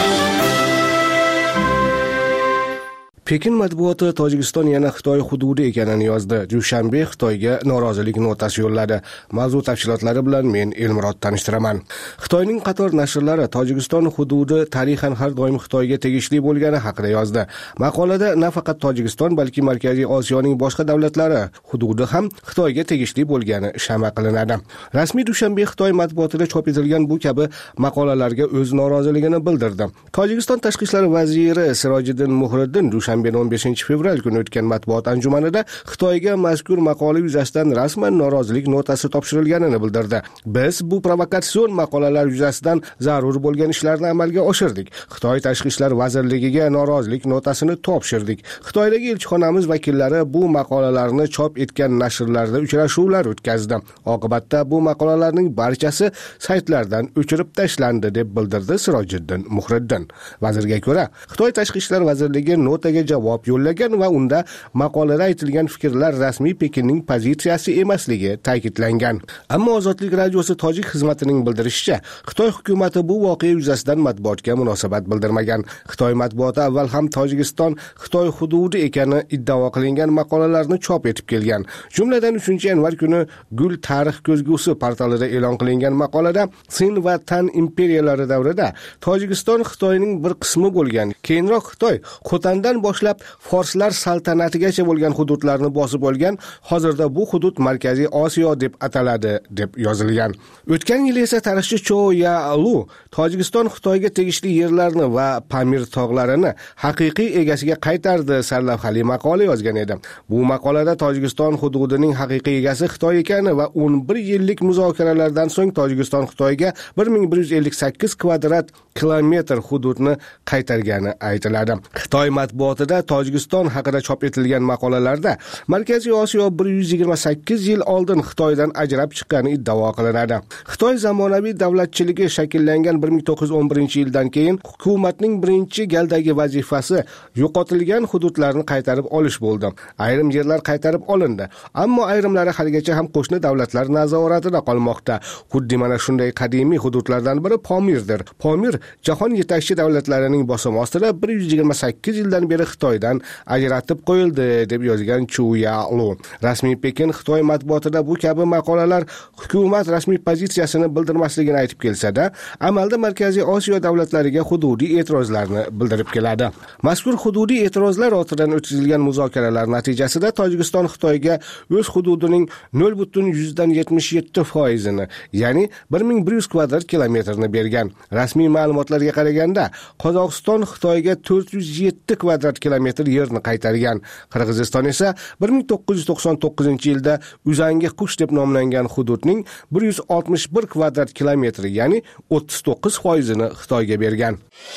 Pekin matbuoti Tojikiston yana Xitoy hududi ekanini yozdi. Dushanbe Xitoyga norozilik notasi yo'lladi. Mavzu tafsilotlari bilan men Elmurod tanishtiraman. Xitoyning qator nashrlari Tojikiston hududi tarixan har doim Xitoyga tegishli bo'lgani haqida yozdi. Maqolada nafaqat Tojikiston, balki Markaziy Osiyoning boshqa davlatlari hududi ham Xitoyga tegishli bo'lgani shama qilinadi. Rasmiy Dushanbe Xitoy matbuotida chop etilgan bu kabi maqolalarga o'z noroziligini bildirdi. Tojikiston tashqi ishlar vaziri Sirojiddin Muhriddin Dushanbe o'n beshinchi fevral kuni o'tgan matbuot anjumanida Xitoyga mazkur maqola yuzasidan rasman norozilik notasi topshirilganini bildirdi. Biz bu provokatsion maqolalar yuzasidan zarur bo'lgan ishlarni amalga oshirdik. Xitoy tashqi ishlar vazirligiga norozilik notasini topshirdik. Xitoydagi elchixonamiz vakillari bu maqolalarni chop etgan nashrlarda uchrashuvlar o'tkazdi. Oqibatda bu maqolalarning barchasi saytlardan o'chirib tashlandi deb bildirdi Sirojiddin Muhriddin. Vazirga ko'ra, Xitoy tashqi ishlar vazirligi notaga javob yo'llagan va unda maqolada aytilgan fikrlar rasmiy Pekinning pozitsiyasi emasligi ta'kidlangan. Ammo Ozodlik radiosi tojik xizmatining bildirishicha, Xitoy hukumatı bu voqea yuzasidan matbuotga munosabat bildirmagan. Xitoy matbuoti avval ham Tojikiston Xitoy hududi ekani iddao qilingan maqolalarni chop etib kelgan. Jumladan uchinchi yanvar kuni Gul tarix ko'zgusi portalida e'lon qilingan maqolada Sin va Tan imperiyalari davrida Tojikiston Xitoyning bir qismi bo'lgan. Keyinroq Xitoy Qo'tandan boshlab forslar saltanatigacha bo'lgan hududlarni bosib olgan. Hozirda bu hudud Markaziy Osiyo deb ataladi deb yozilgan. O'tgan yil esa tarixchi Cho Ya-Lu Tojikiston Xitoyga tegishli yerlarni va Pamir tog'larini haqiqiy egasiga qaytardi sarlavhali maqola yozgan edi. Bu maqolada Tojikiston hududining haqiqiy egasi Xitoy ekani va o'n bir yillik muzokaralardan so'ng Tojikiston Xitoyga bir ming bir yuz ellik sakkiz kvadrat kilometr hududni qaytargani aytiladi. Xitoy matbuotida Tojikiston haqida chop etilgan maqolalarda Markaziy Osiyo bir yuz yigirma sakkiz yil oldin Xitoydan ajrab chiqqani iddao qilinadi. Xitoy zamonaviy davlatchiligi shakllangan bir ming to'qqiz yuz o'n birinchi yildan keyin hukumatning birinchi galdagi vazifasi yo'qotilgan hududlarni qaytarib olish bo'ldi. Ayrim yerlar qaytarib olindi, ammo ayrimlari haligacha ham qo'shni davlatlar nazoratida qolmoqda. Xuddi mana shunday qadimiy hududlardan biri Pomirdir. Pomir jahon yetakchi davlatlarining bosimi ostida bir yuz yigirma sakkiz yildan beri Xitoydan ajratib qo'yildi deb yozgan Chu Ya-Lu. Rasmiy Pekin Xitoy matbuotida bu kabi maqolalar hukumat rasmiy pozitsiyasini bildirmasligini aytib kelsa-da, amalda Markaziy Osiyo davlatlariga hududiy e'tirozlarni bildirib keladi. Mazkur hududiy e'tirozlar ortidan o'tkazilgan muzokaralar natijasida Tojikiston Xitoyga o'z hududining nol butun yuzdan yetmish yetti foizini, ya'ni bir ming bir yuz kvadrat kilometrni bergan. Rasmiy ma'lumotlarga qaraganda, Qozog'iston Xitoyga to'rt yuz yetti kvadrat kvadrat kilometr yerni qaytargan. Qirg'iziston esa bir ming to'qqiz yuz to'qson to'qqizinchi yilda Uzangi qush deb nomlangan hududning bir yuz oltmish bir kvadrat kilometri, ya'ni o'ttiz to'qqiz foizini Xitoyga bergan.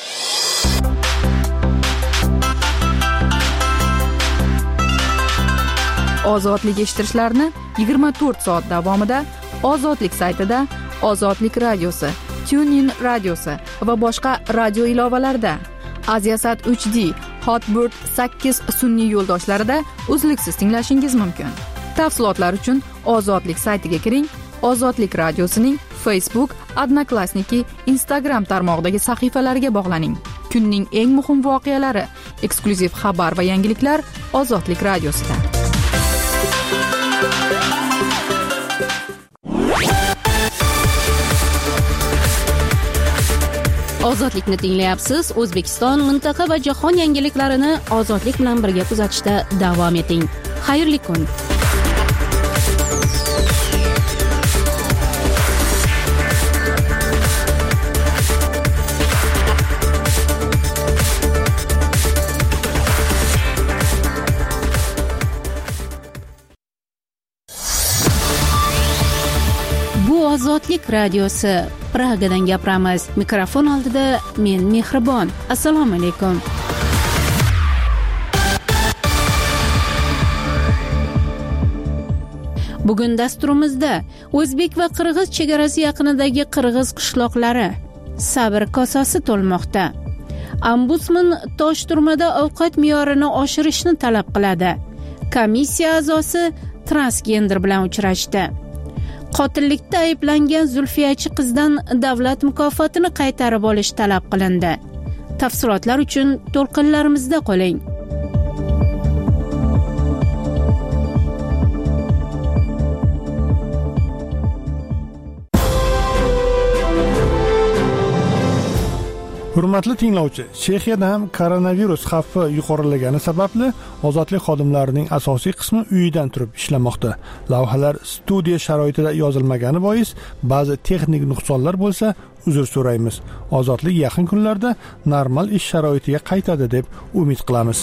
Ozodlik eshittirishlarni yigirma to'rt soat davomida Ozodlik saytida, Ozodlik radiosi, TuneIn radiosi va boshqa radio ilovalarida, Aziasat uch D, Hotbird sakkiz sun'iy yo'ldoshlarida uzluksiz tinglashingiz mumkin. Tafsilotlar uchun Ozodlik saytiga kiring. Ozodlik radiosining Facebook, Odnoklassniki, Instagram tarmog'idagi sahifalariga bog'laning. Kunning eng muhim voqealari, eksklyuziv xabar va yangiliklar Ozodlik radiosida. Ozodlikni tinglayapsiz. O'zbekiston, mintaqa va jahon yangiliklarini Ozodlik bilan birga kuzatishda davom eting. Xayrli kun. Bu Ozodlik radiosi. Pragadan gapiramiz. Mikrofon oldida men Mehribon. Assalomu alaykum. Bugun dasturimizda O'zbek va Qirg'iz chegarasi yaqinidagi qirg'iz qishloqlari sabr kosasi to'lmoqda. Ombudsman Toshturmada ovqat me'yorini oshirishni talab qiladi. Komissiya a'zosi transgender bilan uchrashdi. Qotillikda ayblangan Zulfiyachi qizdan davlat mukofotini qaytarib olish talab qilindi. Tafsilotlar uchun to'lqinlarimizda qoling. Hurmatli tinglovchi, Chexiyada ham koronavirus xavfi yuqorilagani sababli ozodlik xodimlarining asosiy qismi uyidan turib ishlamoqda. Lavhalar studiya sharoitida yozilmagani bois ba'zi texnik nuqsonlar bo'lsa, uzr so'raymiz. Ozodlik yaqin kunlarda normal ish sharoitiga qaytadi deb umid qilamiz.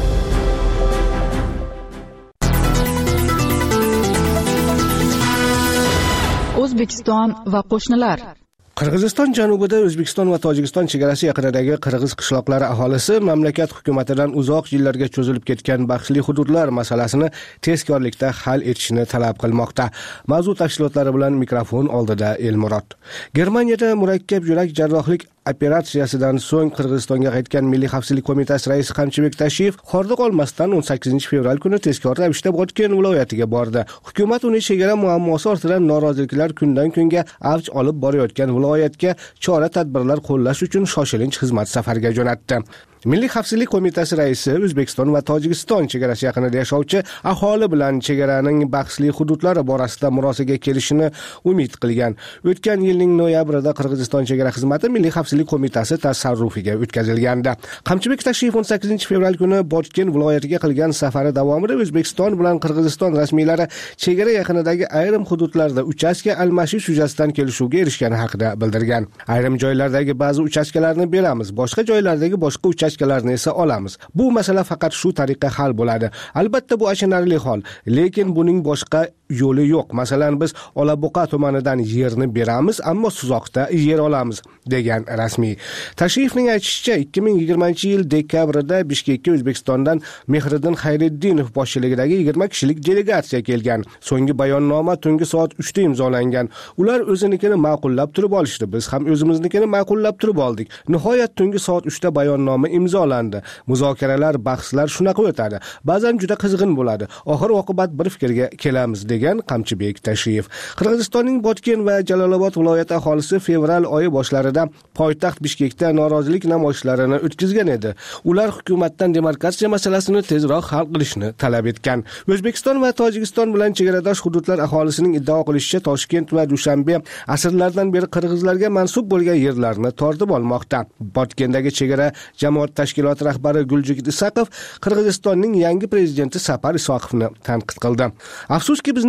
O'zbekiston va qo'shnilar. Qirg'iziston janubida O'zbekiston va Tojikiston chegarasi yaqinidagi qirg'iz qishloqlari aholisi mamlakat hukumatidan uzoq yillarga cho'zilib ketgan bahsli hududlar masalasini tezkorlikda hal etishni talab qilmoqda. Mavzu tafsilotlari bilan mikrofon oldida Elmurod. Germaniyada murakkab yurak jarrohlik operatsiyasidan so'ng Qirg'izistonga qaytgan Milliy xavfsizlik qo'mitasi raisi Qamchibek Tashiyev hordiq olmasdan o'n sakkizinchi fevral kuni tezkor ravishda Botken viloyatiga bordi. Hukumat uni chegara muammosi ortidan noroziliklar kundan kunga avj olib borayotgan viloyatga chora-tadbirlar qo'llash uchun shoshilinch xizmat safariga jo'natdi. Milliy xavfsizlik qo'mitasi raisi O'zbekiston va Tojikiston chegarasi yaqinida yashovchi aholi bilan chegaraning bahsli hududlari borasida murosaga kelishini umid qilgan. O'tgan yilning noyabrida Qirg'iziston chegara xizmati Milliy xavfsizlik qo'mitasi tasarrufiga o'tkazilgandi. Qamchibek Tashiyev o'n sakkizinchi fevral kuni Botken viloyatiga qilgan safari davomida O'zbekiston bilan Qirg'iziston rasmiylari chegara yaqinidagi ayrim hududlarda uchastka almashish yuzasidan kelishuvga erishgani haqida bildirgan. Ayrim joylardagi ba'zi uchastkalarni beramiz, boshqa joylardagi boshqa uchastkalarni esa olamiz. Bu masala faqat shu tariqa hal bo'ladi. Albatta bu achinarli hol, lekin buning boshqa yo'li yo'q. Masalan, biz Olabuqa tumanidan yerni beramiz, ammo Suzoqda yer olamiz, degan rasmiy. Tashiyevning aytishicha, ikki ming yigirmanchi yil dekabrida Bishkekka O'zbekistondan Mehriddin Xayriddinov boshchiligidagi yigirma kishilik delegatsiya kelgan. So'nggi bayonnoma tungi soat uchda imzolangan. Ular o'zinikini ma'qullab turib olishdi. Biz ham o'zimiznikini ma'qullab turib oldik. Nihoyat tungi soat uchda bayonnoma imzolandi. Muzokaralar, bahslar shunaqa o'tadi. Ba'zan juda qizg'in bo'ladi. Oxir oqibat bir fikrga kelamiz, degan Qamchibek Tashiyev. Qirg'izistonning Botken va Jalolobod viloyati aholisi fevral oyi boshlarida poytaxt Bishkekda norozilik namoyishlarini o'tkazgan edi. Ular hukumatdan demarkatsiya masalasini tezroq hal qilishni talab etgan. O'zbekiston va Tojikiston bilan chegaradosh hududlar aholisining iddao qilishicha, Toshkent va Dushanbe asrlardan beri qirg'izlarga mansub bo'lgan yerlarni tortib olmoqda. Botkendagi chegara jamoat tashkiloti rahbari Guljigit Isaqov Qirg'izistonning yangi prezidenti Sapar Isoqovni tanqid qildi. Afsuski, bizning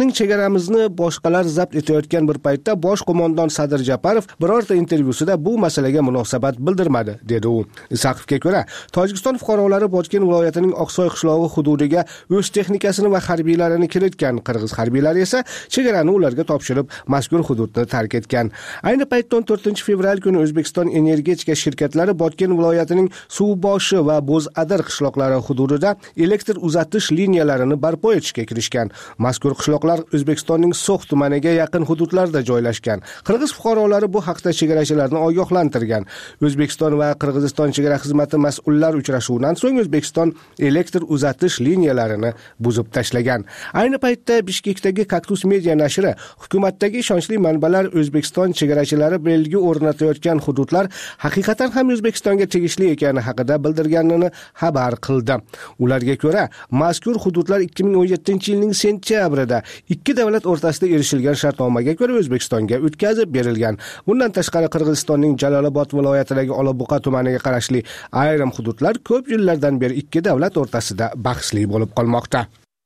bizning chegaramizni boshqalar zabt etayotgan bir paytda bosh qo'mondon Sadir Japarov birorta intervyusida bu masalaga munosabat bildirmadi, dedi u. Isaqovga ko'ra, Tojikiston fuqarolari Botken viloyatining Oqsoy qishlog'i hududiga o'z texnikasini va harbiylarini kiritgan. Qirg'iz harbiylari esa chegarani ularga topshirib, mazkur hududni tark etgan. Ayni paytda o'n to'rtinchi fevral kuni O'zbekiston energetika shirkatlari Botken viloyatining Suvboshi va Bo'zadir qishloqlari hududida elektr uzatish liniyalarini barpo etishga kirishgan. Mazkur qishloqlar O'zbekistonning So'x tumaniga yaqin hududlarda joylashgan. Qirg'iz fuqarolari bu haqda chegarachilarni ogohlantirgan. O'zbekiston va Qirg'iziston chegara xizmati mas'ullar uchrashuvidan so'ng O'zbekiston elektr uzatish liniyalarini buzib tashlagan. Ayni paytda Bishkekdagi Kaktus media nashri hukumatdagi ishonchli manbalar O'zbekiston chegarachilari belgi o'rnatayotgan hududlar haqiqatan ham O'zbekistonga tegishli ekani haqida bildirganini xabar qildi. Ularga ko'ra, mazkur hududlar ikki ming o'n yettinchi yilning sentyabrida ikki davlat o'rtasida erishilgan shartnomaga ko'ra O'zbekistonga o'tkazib berilgan. Bundan tashqari Qirg'izistonning Jalolobod viloyatidagi Olobuqa tumaniga qarashli ayrim hududlar ko'p yillardan beri ikki davlat o'rtasida bahsli bo'lib qolmoqda.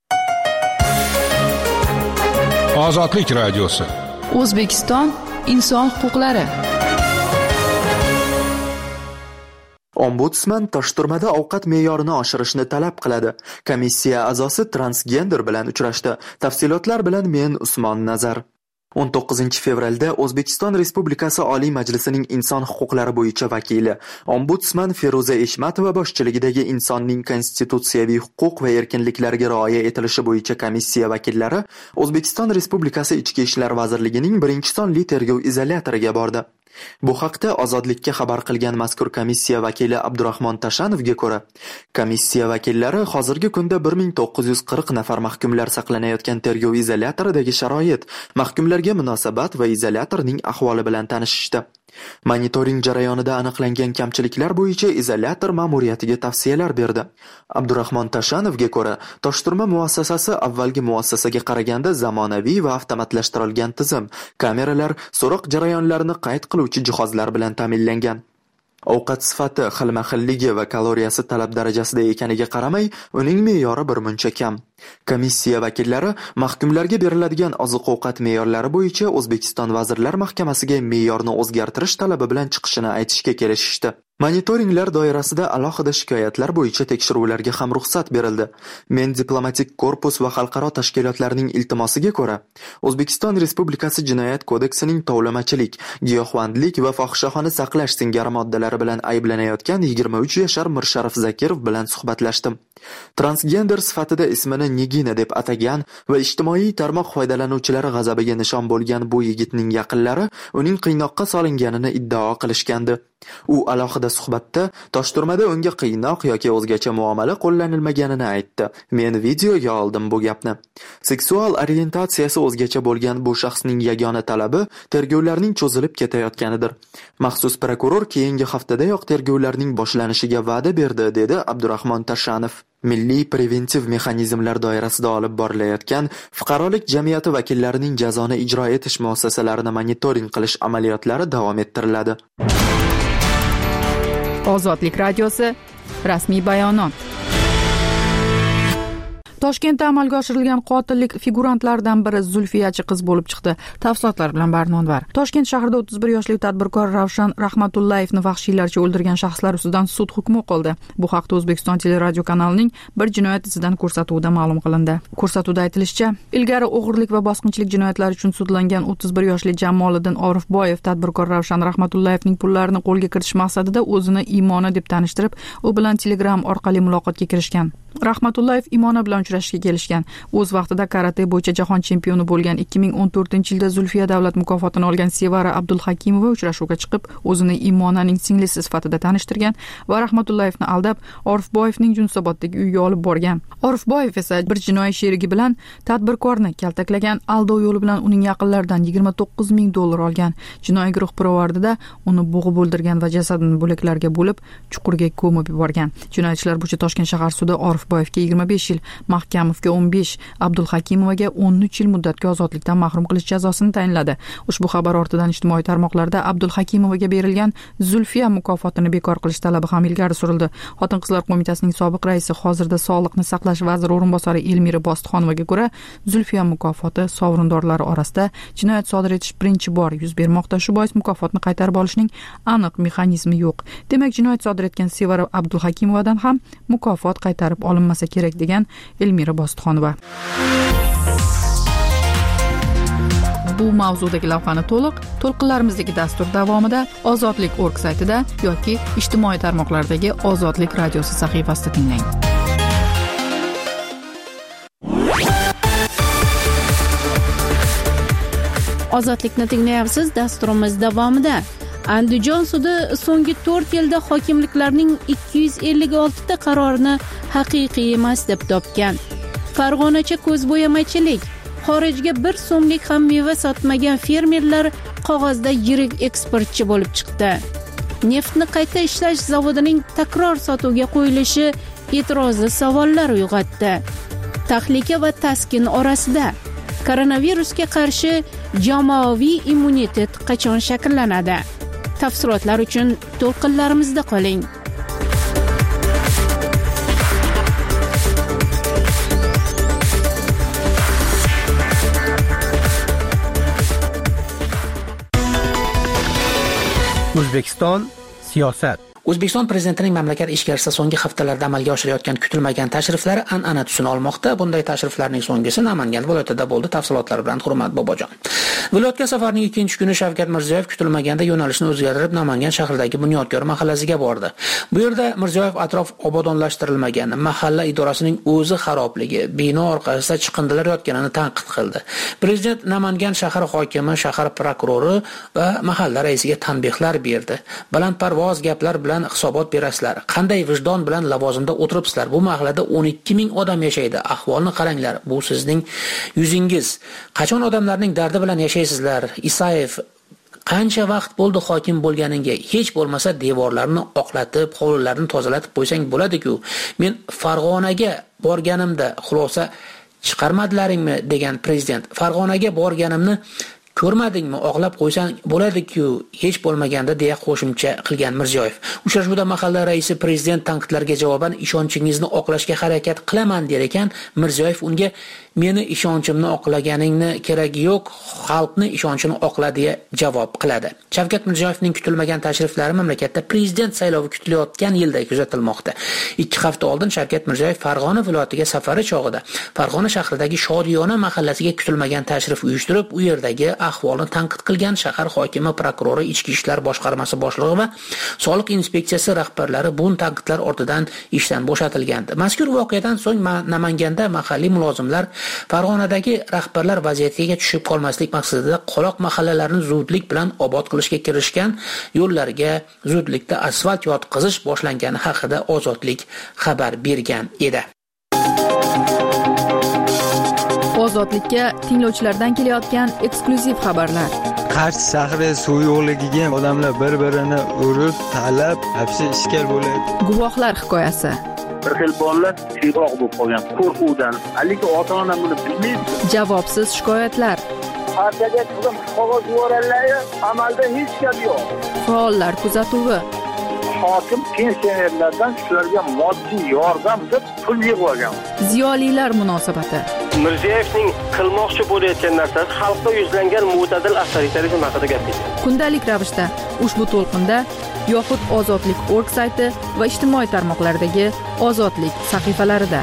Ozodlik radiosi. O'zbekiston inson huquqlari. Ombudsman Toshturmada ovqat me'yorini oshirishni talab qiladi. Komissiya a'zosi transgender bilan uchrashdi. Tafsilotlar bilan men Usmon Nazar. o'n to'qqizinchi fevralda O'zbekiston Respublikasi Oliy Majlisining inson huquqlari bo'yicha vakili Ombudsman Feruza Eshmatova boshchiligidagi insonning konstitutsiyaviy huquq va erkinliklariga rioya etilishi bo'yicha komissiya vakillari O'zbekiston Respublikasi Ichki ishlar vazirligining birinchi sonli tergov izolyatoriga bordi. Bu haqda Ozodlikka xabar qilgan mazkur komissiya vakili Abdurahmon Tashanovga ko'ra, komissiya vakillari hozirgi kunda bir ming to'qqiz yuz qirq nafar mahkumlar saqlanayotgan tergov izolyatoridagi sharoit, mahkumlarga munosabat va izolyatorning ahvoli bilan tanishishdi. Monitoring jarayonida aniqlangan kamchiliklar bo'yicha izolyator ma'muriyatiga tavsiyalar berdi. Abdurahmon Tashanovga ko'ra, Toshturma muassasasi avvalgi muassasaga qaraganda zamonaviy va avtomatlashtirilgan tizim, kameralar, so'roq jarayonlarini qayd qiluvchi jihozlar bilan ta'minlangan. Ovqat sifati, xilma-xilligi va kaloriyasi talab darajasida ekaniga qaramay, uning me'yori bir muncha kam. Komissiya vakillari mahkumlarga beriladigan oziq-ovqat me'yorlari bo'yicha O'zbekiston Vazirlar Mahkamasiga me'yorni o'zgartirish talabi bilan chiqishini aytishga kelishishdi. Monitoringlar doirasida alohida shikoyatlar bo'yicha tekshiruvlarga ham ruxsat berildi. Men diplomatik korpus va xalqaro tashkilotlarning iltimosiga ko'ra, O'zbekiston Respublikasi Jinoyat kodeksining tovlamachilik, giyohvandlik va fohishaxona saqlash singari moddalari bilan ayblanayotgan yigirma uch yashar Mirsharif Zakirov bilan suhbatlashdim. Transgender sifatida ismini Nigina deb atagan va ijtimoiy tarmoq foydalanuvchilari g'azabiga nishon bo'lgan bu yigitning yaqinlari uning qiynoqqa solinganini iddao qilishgandi. U alohida suhbatda Toshturmada unga qiynoq yoki o'zgacha muomala qo'llanilmaganini aytdi. Men videoga oldim bu gapni. Seksual orientatsiyasi o'zgacha bo'lgan bu shaxsning yagona talabi tergovlarning cho'zilib ketayotganidir. Maxsus prokuror keyingi haftadayoq tergovlarning boshlanishiga va'da berdi, dedi Abdurahmon Tashanov. Milliy preventiv mexanizmlar doirasida olib borilayotgan fuqarolik jamiyati vakillarining jazoni ijro etish muassasalarini monitoring qilish amaliyotlari davom ettiriladi. Ozodlik radiosi rasmiy bayonot. Toshkentda amalga oshirilgan qotillik figurantlaridan biri Zulfiyachi qiz bo'lib chiqdi. Tafsilotlar bilan Barnonvar. Toshkent shahrida o'ttiz bir yoshli tadbirkor Ravshan Rahmatullayevni vahshiylarcha o'ldirgan shaxslar ustidan sud hukmi o'qildi. Bu haqda O'zbekiston teleradio kanalining bir jinoyat izidan ko'rsatuvida ma'lum qilindi. Ko'rsatuvda aytilishicha, ilgari o'g'irlik va bosqinchilik jinoyatlari uchun sudlangan o'ttiz bir yoshli Jamoliddin Orifboyev tadbirkor Ravshan Rahmatullayevning pullarini qo'lga kiritish maqsadida o'zini Imona deb tanishtirib, u bilan Telegram orqali muloqotga kirishgan. Rahmatullayev Imona bilan uchrashishga kelishgan. O'z vaqtida karate bo'yicha jahon chempioni bo'lgan ikki ming o'n to'rtinchi yilda Zulfiya davlat mukofotini olgan Sevara Abdulhakimova uchrashuvga chiqib, o'zini Imonaning singlisi sifatida tanishtirgan va Rahmatullayevni aldab, Orifboyevning Yunusoboddagi uyiga olib borgan. Orifboyev esa bir jinoiy sherigi bilan tadbirkorni kaltaklagan, aldov yo'li bilan uning yaqinlaridan yigirma to'qqiz ming dollar olgan. Jinoiy guruh pirovardida uni bo'g'ib o'ldirgan va jasadini bo'laklarga bo'lib, chuqurga ko'mib yuborgan. Jinoyatchilar bo'yicha Toshkent shahar sudi Orif Sharifboyevga yigirma besh yil, Mahkamovga o'n besh, Abdulhakimovaga o'n uch yil muddatga ozodlikdan mahrum qilish jazosini tayinladi. Ushbu xabar ortidan ijtimoiy tarmoqlarda Abdulhakimovaga berilgan Zulfiya mukofotini bekor qilish talabi ham ilgari surildi. Xotin-qizlar qo'mitasining sobiq raisi, hozirda Sog'liqni saqlash vaziri o'rinbosari Elmira Bostixonovaga ko'ra, Zulfiya mukofoti sovrindorlari orasida jinoyat sodir etish birinchi bor yuz bermoqda. Shu bois mukofotni qaytarib olishning aniq mexanizmi yo'q. Demak, jinoyat sodir etgan Sevara Abdulhakimovadan ham mukofot qaytarib olinmasa kerak, degan Elmira Bostixonova. Bu mavzudagi lavhani to'liq to'lqinlarimizdagi dastur davomida Ozodlik nokta org saytida yoki ijtimoiy tarmoqlardagi Ozodlik radiosi sahifasida tinglang. Ozodlikni tinglayapsiz. Dasturimiz davomida Andijon sudi so'nggi to'rt yilda hokimliklarning ikki yuz ellik olti ta qarorini haqiqiy emas deb topgan. Farg'onacha ko'zbo'yamachilik, xorijga bir so'mlik ham meva sotmagan fermerlar qog'ozda yirik eksportchi bo'lib chiqdi. Neftni qayta ishlash zavodining takror sotuvga qo'yilishi e'tirozli savollar uyg'otdi. Tahlika va taskin orasida koronavirusga qarshi jamoaviy immunitet qachon shakllanadi? Tafsilotlar uchun to'lqinlarimizda qoling. O'zbekiston siyosat. O'zbekiston prezidentining mamlakat ichkarisida so'nggi haftalarda amalga oshirayotgan kutilmagan tashriflari an'ana tusini olmoqda. Bunday tashriflarning so'nggisi Namangan viloyatida bo'ldi. Tafsilotlar bilan Hurmat Bobojon. Viloyatga safarning ikkinchi kuni Shavkat Mirziyoyev kutilmaganda yo'nalishni o'zgartirib Namangan shahridagi Bunyodkor mahallasiga bordi. Bu yerda Mirziyoyev atrof obodonlashtirilmagan, mahalla idorasining o'zi xarobligi, bino orqasida chiqindilar yotganini tanqid qildi. Prezident Namangan shahar hokimi, shahar prokurori va mahalla raisiga tanbehlar berdi. Balandparvoz gaplar bilan hisobot berasizlar. Qanday vijdon bilan lavozimda o'tiribsizlar? Bu mahallada o'n ikki ming odam yashaydi. Ahvolni qaranglar. Bu sizning yuzingiz. Qachon odamlarning dardi bilan yashaysizlar? Isayev qancha vaqt bo'ldi hokim bo'lganingga? Hech bo'lmasa devorlarni oqlatib, hovlilarni tozalatib qo'ysang bo'ladi-ku. Men Farg'onaga borganimda xulosa chiqarmadilaringmi degan prezident. Farg'onaga borganimni ko'rmadingmi? Oqlab qo'ysang bo'ladi-ku, hech bo'lmaganda deya qo'shimcha qilgan Mirziyoyev. Uchrashuvda mahalla raisi prezident tanqidlarga javoban ishonchingizni oqlashga harakat qilaman der ekan. Mirziyoyev unga meni ishonchimni oqlaganingni keragi yo'q, xalqni ishonchini oqla deya javob qiladi. Shavkat Mirziyoyevning kutilmagan tashriflari mamlakatda prezident saylovi kutilayotgan yilda kuzatilmoqda. ikki hafta oldin Shavkat Mirziyoyev Farg'ona viloyatiga safari chog'ida Farg'ona shahridagi Shodiyona mahallasiga kutilmagan tashrif uyushtirib, u yerdagi ahvolni tanqid qilgan shahar hokimi, prokurori, ichki ishlar boshqarmasi boshlig'i va soliq inspeksiyasi rahbarlari bu tanqidlar ortidan ishdan bo'shatilgandi. Mazkur voqeadan so'ng Namanganda mahalliy mulozimlar Farg'onadagi rahbarlar vaziyatiga tushib qolmaslik maqsadida qoloq mahallalarni zudlik bilan obod qilishga kirishgan, yo'llarga zudlikda asfalt yotqizish boshlangani haqida Ozodlik xabar bergan edi. Ozodlikka tinglovchilardan kelayotgan eksklyuziv xabarlar. Qarshi shahri suv yo'qligiga odamlar bir-birini urib, talab, hapsi ishkal bo'ladi. Guvohlar hikoyasi. Bir xil bolalar tiyroq bo'lib qolgan qo'rquvdan. Haligi ota-ona buni bilmaydi. Javobsiz shikoyatlar. Partiyaga qilib qog'oz yuborganlar, amalda hech gap yo'q. Faollar kuzatuvi. Hokim pensionerlardan shularga moddiy yordam deb pul yig'ib. Ziyolilar munosabati. Mirziyoyevning qilmoqchi bo'layotgan narsasi xalqqa yuzlangan mo'tadil avtoritarizm haqida gapirdi. Kundalik ravishda ushbu to'lqinda yoxud Ozodlik nokta org sayti va ijtimoiy tarmoqlardagi Ozodlik sahifalarida.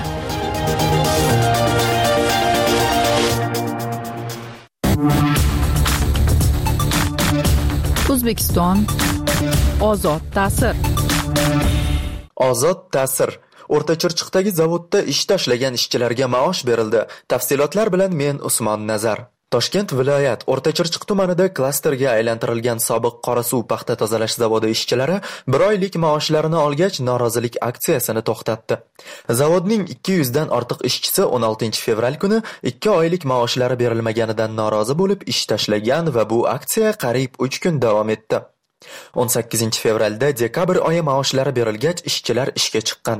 O'zbekiston ozod ta'sir. Ozod ta'sir. O'rtachirchiqdagi zavodda ish tashlagan ishchilarga maosh berildi. Tafsilotlar bilan men Usmon Nazar. Toshkent viloyat O'rtachirchiq tumanida klasterga aylantirilgan sobiq Qorasuv paxta tozalash zavodi ishchilari bir oylik maoshlarini olgach norozilik aksiyasini to'xtatdi. Zavodning ikki yuz dan ortiq ishchisi o'n oltinchi fevral kuni ikki oylik maoshlari berilmaganidan norozi bo'lib ish tashlagan va bu aksiya qariyb uch kun davom etdi. o'n sakkizinchi fevralda dekabr oyi maoshlari berilgach ishchilar ishga chiqqan.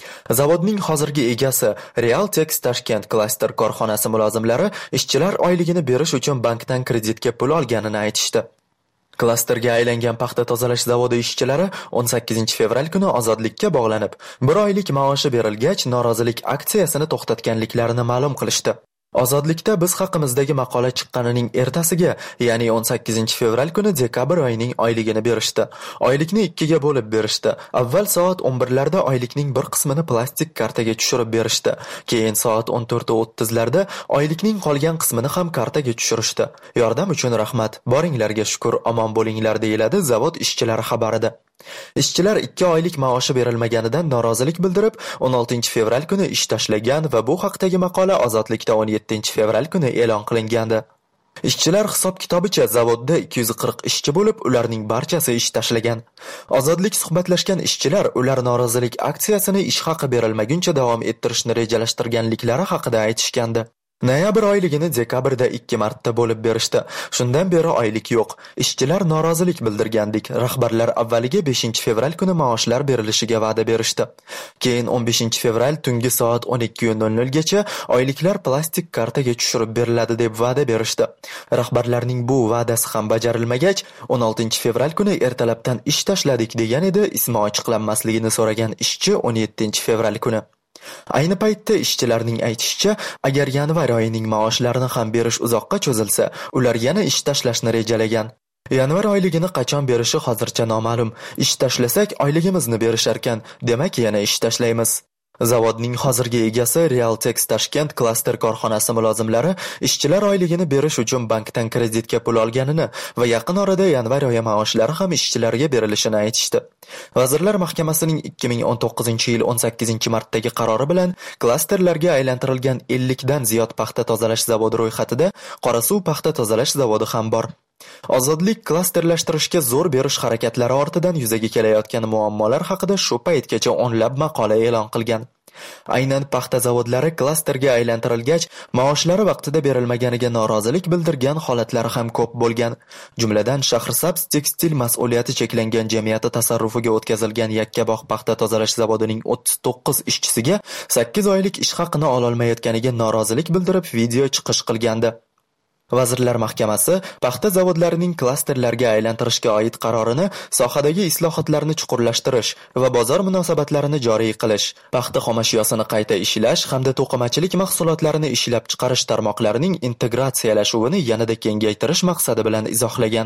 Zavodning hozirgi egasi Realtex Tashkent klaster korxonasi mulozimlari ishchilar oyligini berish uchun bankdan kreditga pul olganini aytishdi. Klasterga aylangan paxta tozalash zavodi ishchilari o'n sakkizinchi fevral kuni ozodlikka bog'lanib, bir oylik maoshi berilgach, norozilik aksiyasini to'xtatganliklarini ma'lum qilishdi. Ozodlikda biz haqimizdagi maqola chiqqanining ertasiga, ya'ni o'n sakkizinchi fevral kuni dekabr oyining oyligini berishdi. Oylikni ikkiga bo'lib berishdi. Avval soat o'n birlarda oylikning bir qismini plastik kartaga tushirib berishdi. Keyin soat o'n to'rt o'ttizlarda oylikning qolgan qismini ham kartaga tushirishdi. Yordam uchun rahmat. Boringlarga shukr, omon bo'linglar deyiladi zavod ishchilari xabarida. Ishchilar ikki oylik maoshi berilmaganidan norozilik bildirib, o'n oltinchi fevral kuni ish tashlagan va bu haqdagi maqola Ozodlikda o'n yettinchi fevral kuni e'lon qilingandi. Ishchilar hisob-kitobicha zavodda ikki yuz qirq ishchi bo'lib, ularning barchasi ish tashlagan. Ozodlik suhbatlashgan ishchilar ular norozilik aksiyasini ish haqi berilmaguncha davom ettirishni rejalashtirganliklari haqida aytishgandi. Noyabr oyligini dekabrda ikki marta bo'lib berishdi. Shundan beri oylik yo'q. Ishchilar norozilik bildirgandik. Rahbarlar avvaliga beshinchi fevral kuni maoshlar berilishiga va'da berishdi. Keyin o'n beshinchi fevral tungi soat o'n ikki nol nol gacha oyliklar plastik kartaga tushirib beriladi deb va'da berishdi. Rahbarlarning bu va'dasi ham bajarilmagach, o'n oltinchi fevral kuni ertalabdan ish tashladik degan edi. Ismi ochiqlanmasligini so'ragan ishchi o'n yettinchi fevral kuni. Ayni paytda ishchilarning aytishicha, agar yanvar oyining maoshlarini ham berish uzoqqa cho'zilsa, ular yana ish tashlashni rejalagan. Yanvar oyligini qachon berishi hozircha noma'lum. Ish tashlasak oyligimizni berishar ekan, demak yana ish tashlaymiz. Zavodning hozirgi egasi Realtex Tashkent klaster korxonasi mulozimlari ishchilar oyligini berish uchun bankdan kreditga pul olganini va yaqin orada yanvar oyi maoshlari ham ishchilarga berilishini aytishdi. Vazirlar Mahkamasining ikki ming o'n to'qqizinchi yil o'n sakkizinchi martdagi qarori bilan klasterlarga aylantirilgan ellik dan ziyod paxta tozalash zavodi ro'yxatida Qorasuv paxta tozalash zavodi ham bor. Ozodlik klasterlashtirishga zo'r berish harakatlari ortidan yuzaga kelayotgan muammolar haqida shu paytgacha o'nlab maqola e'lon qilgan. Aynan paxta zavodlari klasterga aylantirilgach, maoshlari vaqtida berilmaganiga norozilik bildirgan holatlari ham ko'p bo'lgan. Jumladan, Shahrisabz tekstil mas'uliyati cheklangan jamiyati tasarrufiga o'tkazilgan Yakkabog' paxta tozalash zavodining o'ttiz to'qqiz ishchisiga sakkiz oylik ish haqini ololmayotganiga norozilik bildirib video chiqish qilgandi. Vazirlar Mahkamasi paxta zavodlarining klasterlarga aylantirishga oid qarorini sohadagi islohotlarni chuqurlashtirish va bozor munosabatlarini joriy qilish, paxta xomashyosini qayta ishlash hamda to'qimachilik mahsulotlarini ishlab chiqarish tarmoqlarining integratsiyalashuvini yanada kengaytirish maqsadi bilan izohlagan.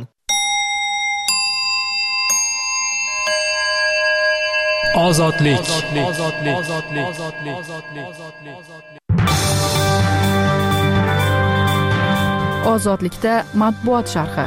Ozodlik. Ozodlikda matbuot sharhi.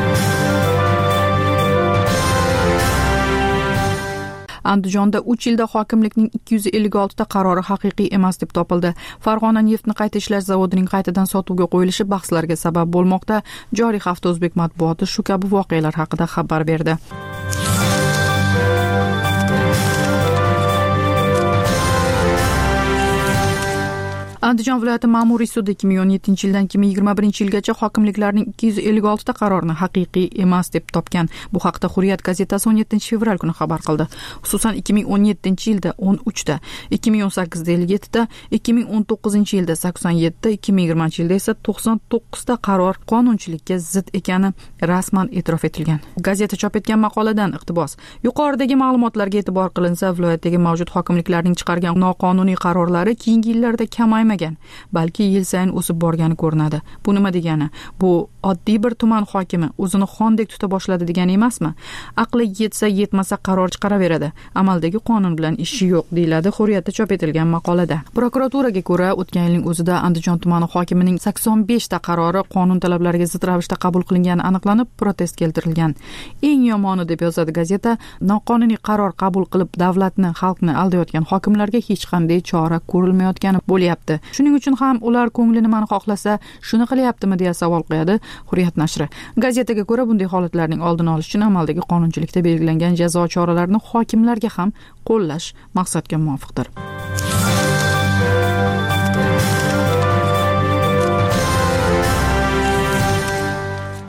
Andijonda uch yilda hokimlikning ikki yuz ellik olti ta qarori haqiqiy emas deb topildi. Farg'ona neftni qayta ishlash zavodining qaytadan sotuvga qo'yilishi bahslarga sabab bo'lmoqda. Joriy hafta o'zbek matbuoti shu kabi voqealar haqida xabar berdi. Andijon viloyati ma'muriy sudi ikki ming o'n yettinchi yildan ikki ming yigirma birinchi yilgacha hokimliklarning ikki yuz ellik olti ta qarorini haqiqiy emas deb topgan. Bu haqda Hurriyet gazetasi o'n yettinchi fevral kuni xabar qildi. Xususan ikki ming o'n yettinchi yilda o'n uch ta, ikki ming o'n sakkizda ellik yetti ta, ikki ming o'n to'qqizinchi yilda sakson yetti ta, ikki ming yigirmanchi yilda esa to'qson to'qqiz ta qaror qonunchilikka zid ekani rasman e'tirof etilgan. Gazeta chop etgan maqoladan iqtibos. Yuqoridagi ma'lumotlarga e'tibor qilinsa, viloyatdagi mavjud hokimliklarning chiqargan noqonuniy qarorlari keyingi yillarda kamaymagan, balki yil sayin o'sib borgani ko'rinadi. Bu nima degani? Bu oddiy bir tuman hokimi o'zini xondek tuta boshladi degani emasmi? Aqli yetsa yetmasa qaror chiqaraveradi. Amaldagi qonun bilan ishi yo'q, deyiladi Hurriyatda chop etilgan maqolada. Prokuraturaga ko'ra, o'tgan yilning o'zida Andijon tumani hokimining sakson besh ta qarori qonun talablariga zid ravishda qabul qilingani aniqlanib, protest keltirilgan. Eng yomoni, deb yozadi gazeta, noqonuniy qaror qabul qilib davlatni, xalqni aldayotgan hokimlarga hech qanday chora ko'rilmayotgani bo'lyapti. Shuning uchun ham ular ko'ngli nimani xohlasa, shuni qilyaptimi deya savol qo'yadi Hurriyet nashri. Gazetaga ko'ra, bunday holatlarning oldini olish uchun amaldagi qonunchilikda belgilangan jazo choralarini hokimlarga ham qo'llash maqsadga muvofiqdir.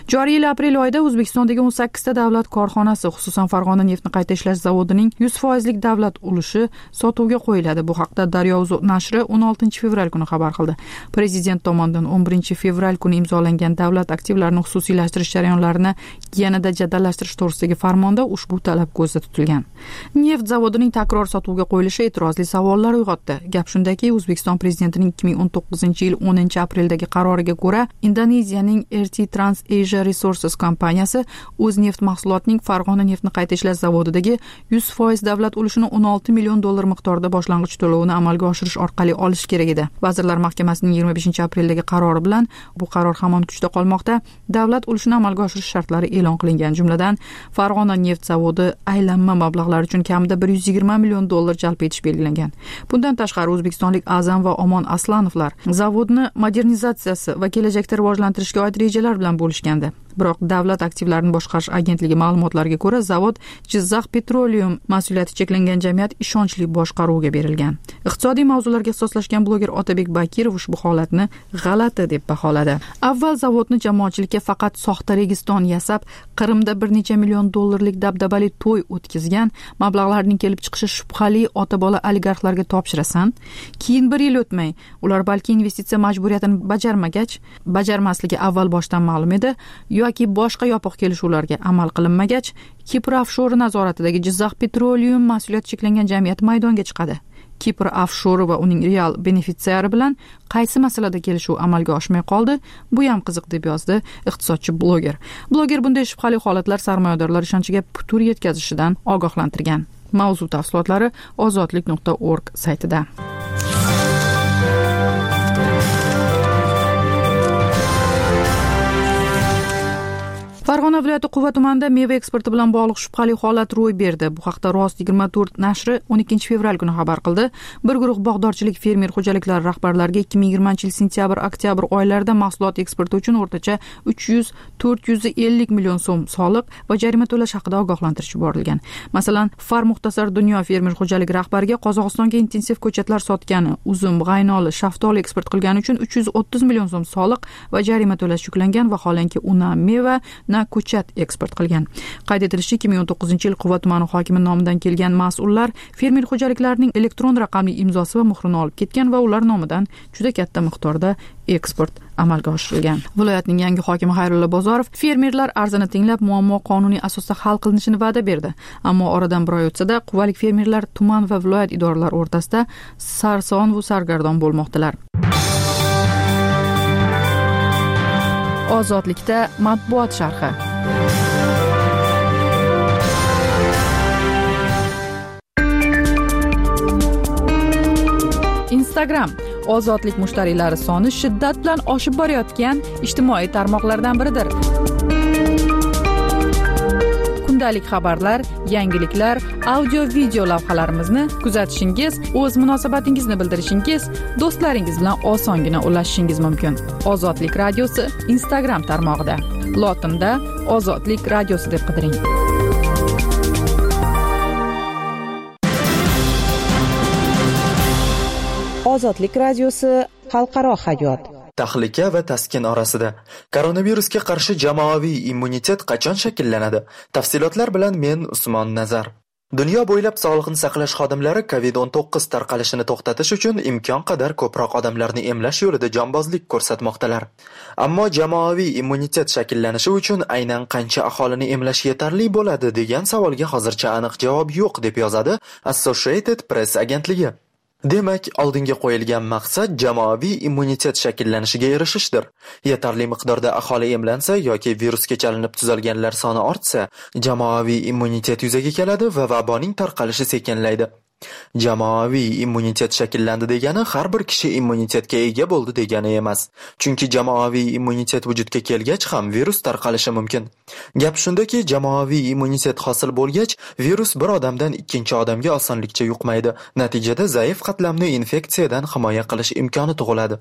Joriy yil aprel oyida O'zbekistondagi o'n sakkizta davlat korxonasi, xususan Farg'ona neftni qayta ishlash zavodining yuz foizlik davlat ulushi sotuvga qo'yiladi. Bu haqda Daryo.uz nashri o'n oltinchi fevral kuni xabar qildi. Prezident tomonidan o'n birinchi fevral kuni imzolangan davlat aktivlarini xususiylashtirish jarayonlarini yanada jadallashtirish to'g'risidagi farmonda ushbu talab ko'zda tutilgan. Neft zavodining takror sotuvga qo'yilishi e'tirozli savollar uyg'otdi. Gap shundaki, O'zbekiston prezidentining ikki ming o'n to'qqizinchi yil o'ninchi apreldagi qaroriga ko'ra, Indoneziyaning R T Trans Asia Resources kompaniyasi o'z neft mahsulotining Farg'ona neftni qayta ishlash zavodidagi yuz foiz davlat ulushini o'n olti million dollar miqdorida boshlang'ich to'lovini amalga oshirish orqali olish kerak edi. Vazirlar Mahkamasining yigirma beshinchi apreldagi qarori bilan bu qaror hamon kuchda qolmoqda. Davlat ulushini amalga oshirish shartlari e'lon qilingan, jumladan Farg'ona neft zavodi aylanma mablag'lar uchun kamida bir yuz yigirma million dollar jalb etish belgilangan. Bundan tashqari O'zbekistonlik Azam va Omon Aslanovlar zavodni modernizatsiyasi va kelajakda rivojlantirishga oid rejalar bilan bo'lishgandi. Biroq davlat aktivlarini boshqarish agentligi ma'lumotlariga ko'ra, zavod Jizzax Petroleum mas'uliyati cheklangan jamiyat ishonchli boshqaruvga berilgan. Iqtisodiy mavzularga ixtisoslashgan bloger Otabek Bakirov ushbu holatni g'alati deb baholadi. Avval zavodni jamoatchilikka faqat soxta registon yasab, Qrimda bir necha million dollarlik dabdabali to'y o'tkazgan, mablag'larning kelib chiqishi shubhali ota-bola oligarxlarga topshirasan, keyin bir yil o'tmay, ular balki investitsiya majburiyatini bajarmagach, bajarmasligi avval boshdan ma'lum edi, yoki boshqa yopiq kelishuvlarga amal qilinmagach, Kipr Offshore nazoratidagi Jizzax Petroleum mas'uliyati cheklangan jamiyat maydonga chiqadi. Kipr Offshore va uning real benefitsiari bilan qaysi masalada kelishuv amalga oshmay qoldi? Bu ham qiziq deb yozdi iqtisodchi bloger. Bloger bunday shubhali holatlar sarmoyadorlar ishonchiga putur yetkazishidan ogohlantirgan. Mavzu tafsilotlari ozodlik nuqta org saytida. Farg'ona viloyati Quva tumanida meva eksporti bilan bog'liq shubhali holat ro'y berdi. Bu haqda Rost yigirma to'rt nashri o'n ikkinchi fevral kuni xabar qildi. Bir guruh bog'dorchilik fermer xo'jaliklari rahbarlariga ikki ming yigirmanchi yil sentyabr-oktyabr oylarida mahsulot eksporti uchun o'rtacha uch yuz to'rt yuz ellik million so'm soliq va jarima to'lash haqida ogohlantirish yuborilgan. Masalan, Far Muxtasar Dunyo fermer xo'jaligi rahbariga Qozog'istonga intensiv ko'chatlar sotgani, uzum, g'aynoli, shaftoli eksport qilgani uchun uch yuz o'ttiz million so'm soliq va jarima to'lash yuklangan, vaholanki u na meva na ko'chat eksport qilgan. Qayd etilishicha, ikki ming o'n to'qqizinchi yil Quva tumani hokimi nomidan kelgan mas'ullar fermer xo'jaliklarining elektron raqamli imzosi va muhrini olib ketgan va ular nomidan juda katta miqdorda eksport amalga oshirilgan. Viloyatning yangi hokimi Xayrulla Bozorov fermerlar arzini tinglab, muammo qonuniy asosda hal qilinishini va'da berdi. Ammo oradan bir oy o'tsa-da, quvalik fermerlar tuman va viloyat idoralari o'rtasida sarson va sargardon bo'lmoqdalar. Ozodlikda matbuot sharhi. Instagram ozodlik mushtariylari soni shiddat bilan oshib borayotgan ijtimoiy tarmoqlardan biridir. Kundalik xabarlar, yangiliklar, audio-video lavhalarimizni kuzatishingiz, o'z munosabatingizni bildirishingiz, do'stlaringiz bilan osongina ulashishingiz mumkin. Ozodlik radiosi Instagram tarmog'ida. Lotinda Ozodlik radiosi deb qidiring. Ozodlik radiosi xalqaro hayot. Tahlika va taskin orasida koronavirusga qarshi jamoaviy immunitet qachon shakllanadi? Tafsilotlar bilan men Usmon Nazar. Dunyo bo'ylab sog'liqni saqlash xodimlari kovid o'n to'qqiz tarqalishini to'xtatish uchun imkon qadar ko'proq odamlarni emlash yo'lida jonbozlik ko'rsatmoqdalar. Ammo jamoaviy immunitet shakllanishi uchun aynan qancha aholini emlash yetarli bo'ladi degan savolga hozircha aniq javob yo'q deb yozadi Associated Press agentligi. Demak, oldinga qo'yilgan maqsad jamoaviy immunitet shakllanishiga erishishdir. Yetarli miqdorda aholi emlansa yoki virusga chalinib tuzalganlar soni ortsa, jamoaviy immunitet yuzaga keladi va vaboning tarqalishi sekinlaydi. Jamoaviy immunitet shakllandi degani har bir kishi immunitetga ega bo'ldi degani emas. Chunki jamoaviy immunitet vujudga kelgach ham virus tarqalishi mumkin. Gap shundaki, jamoaviy immunitet hosil bo'lgach, virus bir odamdan ikkinchi odamga osonlikcha yuqmaydi. Natijada zaif qatlamni infeksiyadan himoya qilish imkoni tug'iladi.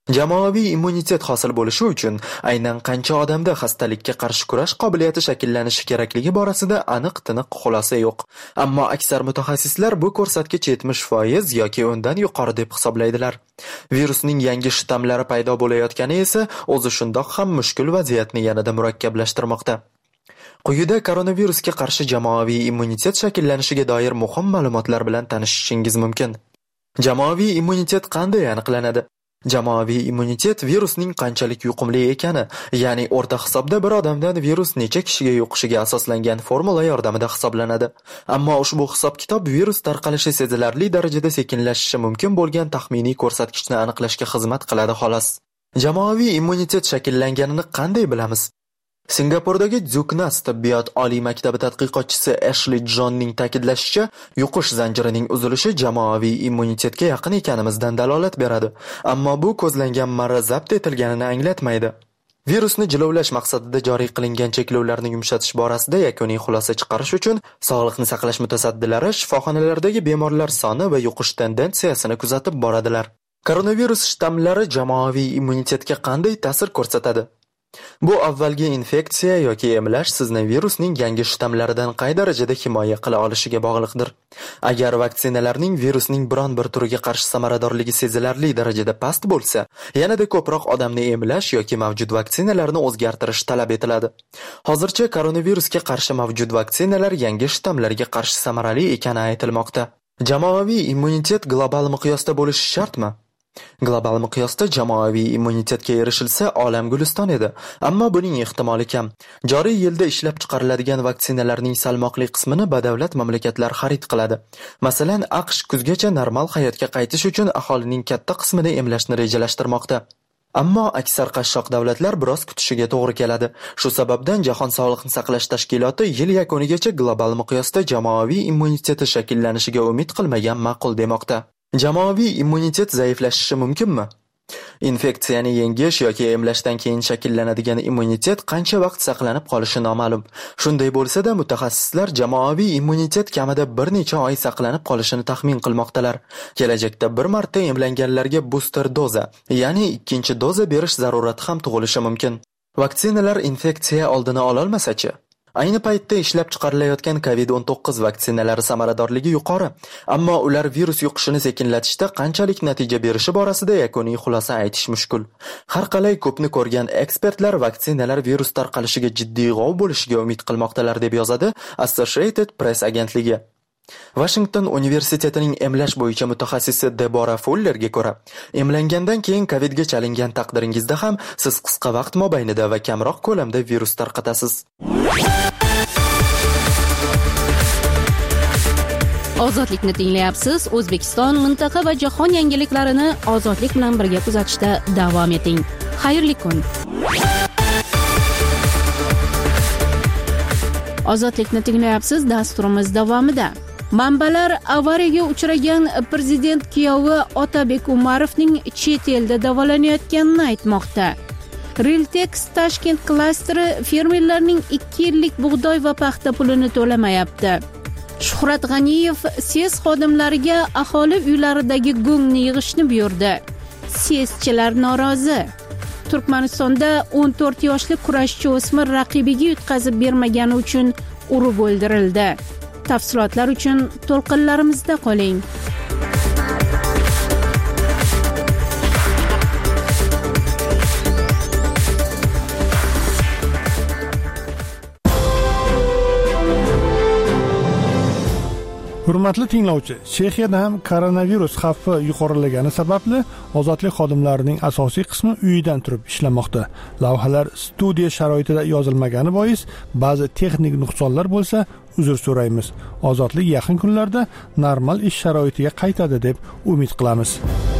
Jamoaviy immunitet hosil bo'lishi uchun aynan qancha odamda xastalikka qarshi kurash qobiliyati shakllanishi kerakligi borasida aniq-tiniq xulosa yo'q. Ammo aksar mutaxassislar bu ko'rsatkich yetmish foiz yoki undan yuqori deb hisoblaydilar. Virusning yangi shtammlari paydo bo'layotgani esa o'zi shundoq ham mushkul vaziyatni yanada murakkablashtirmoqda. Quyida koronavirusga qarshi jamoaviy immunitet shakllanishiga doir muhim ma'lumotlar bilan tanishishingiz mumkin. Jamoaviy immunitet qanday aniqlanadi? Jamoaviy immunitet virusning qanchalik yuqumli ekani, ya'ni o'rta hisobda bir odamdan virus necha kishiga yuqishiga asoslangan formula yordamida hisoblanadi. Ammo ushbu hisob-kitob virus tarqalishi sezilarli darajada sekinlashishi mumkin bo'lgan taxminiy ko'rsatkichni aniqlashga xizmat qiladi xolos. Jamoaviy immunitet shakllanganini qanday bilamiz? Singapurdagi Dzuknas tibbiyot oliy maktabi tadqiqotchisi Ashley Johnning ta'kidlashicha, yuqish zanjirining uzilishi jamoaviy immunitetga yaqin ekanimizdan dalolat beradi, ammo bu ko'zlangan marra zabt etilganini anglatmaydi. Virusni jilovlash maqsadida joriy qilingan cheklovlarni yumshatish borasida yakuniy xulosa chiqarish uchun sog'liqni saqlash mutasaddilari shifoxonalardagi bemorlar soni va yuqish tendensiyasini kuzatib boradilar. Koronavirus shtammlari jamoaviy immunitetga qanday ta'sir ko'rsatadi? Bu avvalgi infeksiya yoki emlash sizni virusning yangi shtammlaridan qay darajada himoya qila olishiga bog'liqdir. Agar vaksinalarning virusning biron bir turiga qarshi samaradorligi sezilarli darajada past bo'lsa, yanada ko'proq odamni emlash yoki mavjud vaksinalarni o'zgartirish talab etiladi. Hozircha koronavirusga qarshi mavjud vaksinalar yangi shtammlarga qarshi samarali ekani aytilmoqda. Jamoaviy immunitet global miqyosda bo'lishi shartmi? Global miqyosda jamoaviy immunitetga erishilsa olam guliston edi, ammo buning ehtimoli kam. Joriy yilda ishlab chiqariladigan vaksinalarning salmoqli qismini badavlat mamlakatlar xarid qiladi. Masalan, AQSh kuzgacha normal hayotga qaytish uchun aholining katta qismini emlashni rejalashtirmoqda. Ammo aksar qashshoq davlatlar biroz kutishiga to'g'ri keladi. Shu sababdan Jahon sog'liqni saqlash tashkiloti yil yakunigacha global miqyosda jamoaviy immuniteti shakllanishiga umid qilmagan ma'qul demoqda. Jamoaviy immunitet zaiflashishi mumkinmi? Infeksiyani yengish yoki emlashdan keyin shakllanadigan immunitet qancha vaqt saqlanib qolishi noma'lum. Shunday bo'lsa-da, mutaxassislar jamoaviy immunitet kamida bir necha oy saqlanib qolishini taxmin qilmoqdalar. Kelajakda bir marta emlanganlarga booster doza, ya'ni ikkinchi doza berish zarurati ham tug'ilishi mumkin. Vaksinalar infeksiya oldini ola olmasa-chi? Ayni paytda ishlab chiqarilayotgan covid o'n to'qqiz vaksinalari samaradorligi yuqori, ammo ular virus yuqishini sekinlatishda qanchalik natija berishi borasida yakuniy xulosa aytish mushkul. Har qalay ko'pni ko'rgan ekspertlar vaksinalar virus tarqalishiga jiddiy g'ov bo'lishiga umid qilmoqdalar deb yozadi Associated Press agentligi. Washington universitetining emlash bo'yicha mutaxassisi Debora Fullerga ko'ra, emlangandan keyin kovidga chalingan taqdiringizda ham siz qisqa vaqt mobaynida va kamroq ko'lamda virus tarqatasiz. Ozodlikni tinglayapsiz. O'zbekiston, mintaqa va jahon yangiliklarini ozodlik bilan birga kuzatishda davom eting. Xayrli kun. Ozodlikni tinglayapsiz. Dasturimiz davomida manbalar avariyaga uchragan prezident kuyovi Otabek Umarovning chet elda davolanayotganini aytmoqda. Riltex Tashkent klasteri fermerlarning ikki yillik bug'doy va paxta pulini to'lamayapti. Shuhrat G'aniyev SES xodimlariga aholi uylaridagi go'ngni yig'ishni buyurdi. SESchilar norozi. Turkmanistonda o'n to'rt yoshli kurashchi o'smir raqibiga yutqazib bermagani uchun urib o'ldirildi. Tafsilotlar uchun to'lqinlarimizda qoling. Hurmatli tinglovchi, Chexiyada ham koronavirus xavfi yuqorilagani sababli ozodlik xodimlarining asosiy qismi uyidan turib ishlamoqda. Lavhalar studiya sharoitida yozilmagani bois ba'zi texnik nuqsonlar bo'lsa, uzr so'raymiz. Ozodlik yaqin kunlarda normal ish sharoitiga qaytadi deb umid qilamiz.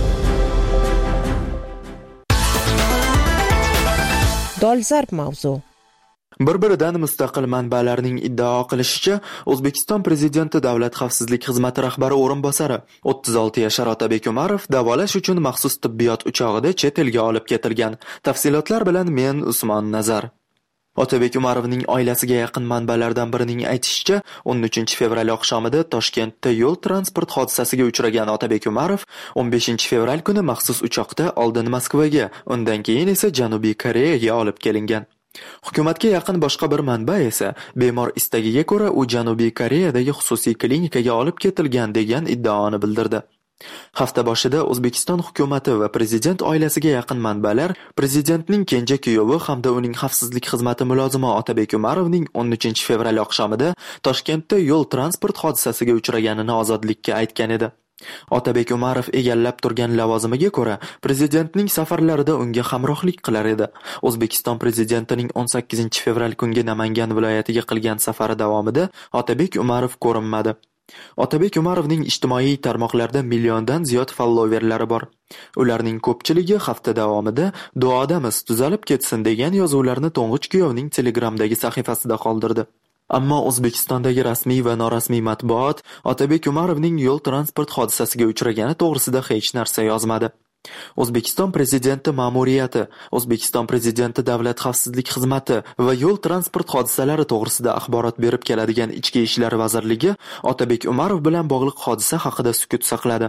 Dolzarb mavzu. Bir-biridan mustaqil manbalarning iddao qilishicha, O'zbekiston prezidenti Davlat xavfsizlik xizmati rahbari o'rinbosari o'ttiz olti yashar Otabek Umarov davolash uchun maxsus tibbiyot uchog'ida chet elga olib ketilgan. Tafsilotlar bilan men Usmon Nazar. Otabek Umarovning oilasiga yaqin manbalardan birining aytishicha, o'n uchinchi fevral oqshomida Toshkentda yo'l transport hodisasiga uchragan Otabek Umarov o'n beshinchi fevral kuni maxsus uchoqda oldin Moskvaga, undan keyin esa Janubiy Koreyaga olib kelingan. Hukumatga yaqin boshqa bir manba esa bemor istagiga ko'ra u Janubiy Koreyadagi xususiy klinikaga olib ketilgan degan iddaoni bildirdi. Hafta boshida O'zbekiston hukumati va prezident oilasiga yaqin manbalar prezidentning kenja kuyovi hamda uning xavfsizlik xizmati mulozimi Otabek Umarovning o'n uchinchi fevral oqshomida Toshkentda yo'l transport hodisasiga uchraganini ozodlikka aytgan edi. Otabek Umarov egallab turgan lavozimiga ko'ra prezidentning safarlarida unga hamrohlik qilar edi. O'zbekiston prezidentining o'n sakkizinchi fevral kungi Namangan viloyatiga qilgan safari davomida Otabek Umarov ko'rinmadi. Otabek Umarovning ijtimoiy tarmoqlarda milliondan ziyod followerlari bor. Ularning ko'pchiligi hafta davomida duodamiz tuzalib ketsin degan yozuvlarni to'ng'ich kuyovning Telegramdagi sahifasida qoldirdi. Ammo O'zbekistondagi rasmiy va norasmiy matbuot Otabek Umarovning yo'l transport hodisasiga uchragani to'g'risida hech narsa yozmadi. O'zbekiston prezidenti ma'muriyati, O'zbekiston prezidenti davlat xavfsizlik xizmati va yo'l transport hodisalari to'g'risida axborot berib keladigan Ichki ishlar vazirligi Otabek Umarov bilan bog'liq hodisa haqida sukut saqladi.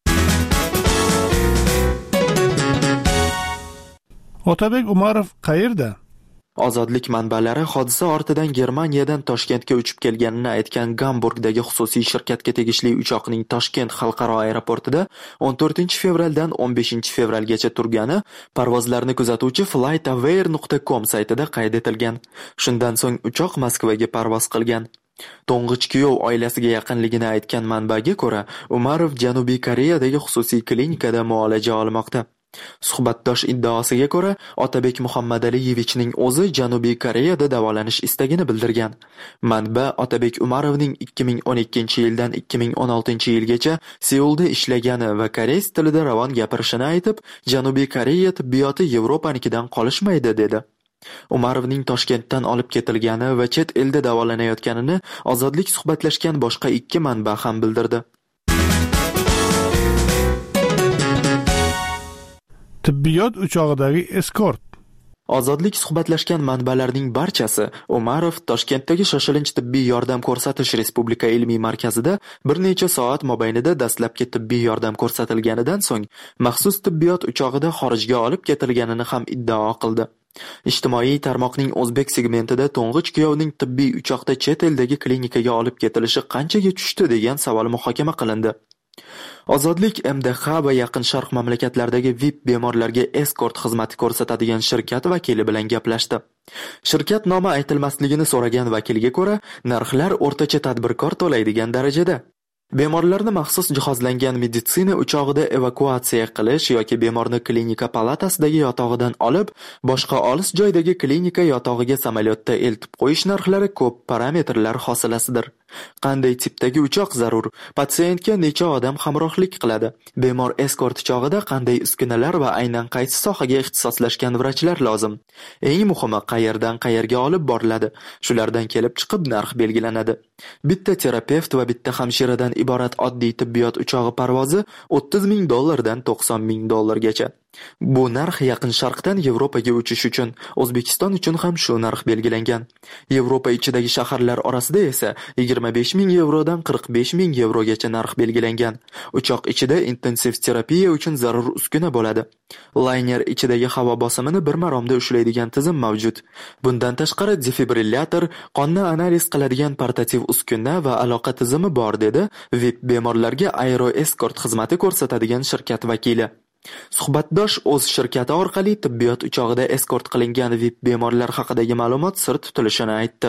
Otabek Umarov qayerda? Ozodlik manbalari hodisa ortidan Germaniyadan Toshkentga uchib kelganini aytgan Gamburgdagi xususiy shirkatga tegishli uchoqning Toshkent xalqaro aeroportida o'n to'rtinchi fevraldan o'n beshinchi fevralgacha turgani parvozlarni kuzatuvchi flightaware nuqta com saytida qayd etilgan. Shundan so'ng uchoq Moskvaga parvoz qilgan. To'ng'ich kuyov oilasiga yaqinligini aytgan manbaga ko'ra, Umarov Janubiy Koreyadagi xususiy klinikada muolaja olmoqda. Suhbatdosh iddaosiga ko'ra, Otabek Muhammadaaliyevichning o'zi Janubiy Koreyada davolanish istagini bildirgan. Manba Otabek Umarovning ikki ming o'n ikkinchi yildan ikki ming o'n oltinchi yilgacha Seulda ishlagani va koreys tilida ravon gapirishini aytib, Janubiy Koreya tibbiyoti Yevropanikidan qolishmaydi dedi. Umarovning Toshkentdan olib ketilgani va chet elda davolanayotganini Ozodlik suhbatlashgan boshqa ikki manba ham bildirdi. Tibbiyot uchog'idagi eskort. Ozodlik suhbatlashgan manbalarning barchasi Umarov Toshkentdagi shoshilinch tibbiy yordam ko'rsatish Respublika ilmiy markazida bir necha soat mobaynida dastlabki tibbiy yordam ko'rsatilganidan so'ng maxsus tibbiyot uchog'ida xorijga olib ketilganini ham iddao qildi. Ijtimoiy tarmoqning o'zbek segmentida to'ng'ich kuyovning tibbiy uchoqda chet eldagi klinikaga olib ketilishi qanchaga tushdi degan savol muhokama qilindi. Ozodlik M D H va Yaqin Sharq mamlakatlaridagi V I P bemorlarga eskort xizmati ko'rsatadigan shirkat vakili bilan gaplashdi. Shirkat nomi aytilmasligini so'ragan vakilga ko'ra, narxlar o'rtacha tadbirkor to'laydigan darajada. Bemorlarni maxsus jihozlangan meditsina uchog'ida evakuatsiya qilish yoki bemorni klinika palatasidagi yotog'idan olib, boshqa olis joydagi klinika yotog'iga samolyotda eltib qo'yish narxlari ko'p parametrlar hosilasidir. Qanday tipdagi uchoq zarur? Patsientga necha odam hamrohlik qiladi? Bemor eskort chog'ida qanday uskunalar va aynan qaysi sohaga ixtisoslashgan vrachlar lozim? Eng muhimi, qayerdan qayerga olib boriladi? Shulardan kelib chiqib narx belgilanadi. Bitta terapevt va bitta hamshiradan iborat oddiy tibbiyot uchog'i parvozi o'ttiz ming dollardan to'qson ming dollargacha. Bu narx Yaqin Sharqdan Yevropaga uchish uchun, O'zbekiston uchun ham shu narx belgilangan. Yevropa ichidagi shaharlar orasida esa yigirma besh ming yevrodan qirq besh ming yevrogacha narx belgilangan. Uchoq ichida intensiv terapiya uchun zarur uskuna bo'ladi. Layner ichidagi havo bosimini bir maromda ushlaydigan tizim mavjud. Bundan tashqari defibrillator, qonni analiz qiladigan portativ uskuna va aloqa tizimi bor dedi V I P bemorlarga Aero Escort xizmati ko'rsatadigan shirkat vakili. Suhbatdosh o'z shirkati orqali tibbiyot uchog'ida eskort qilingan V I P bemorlar haqidagi ma'lumot sir tutilishini aytdi.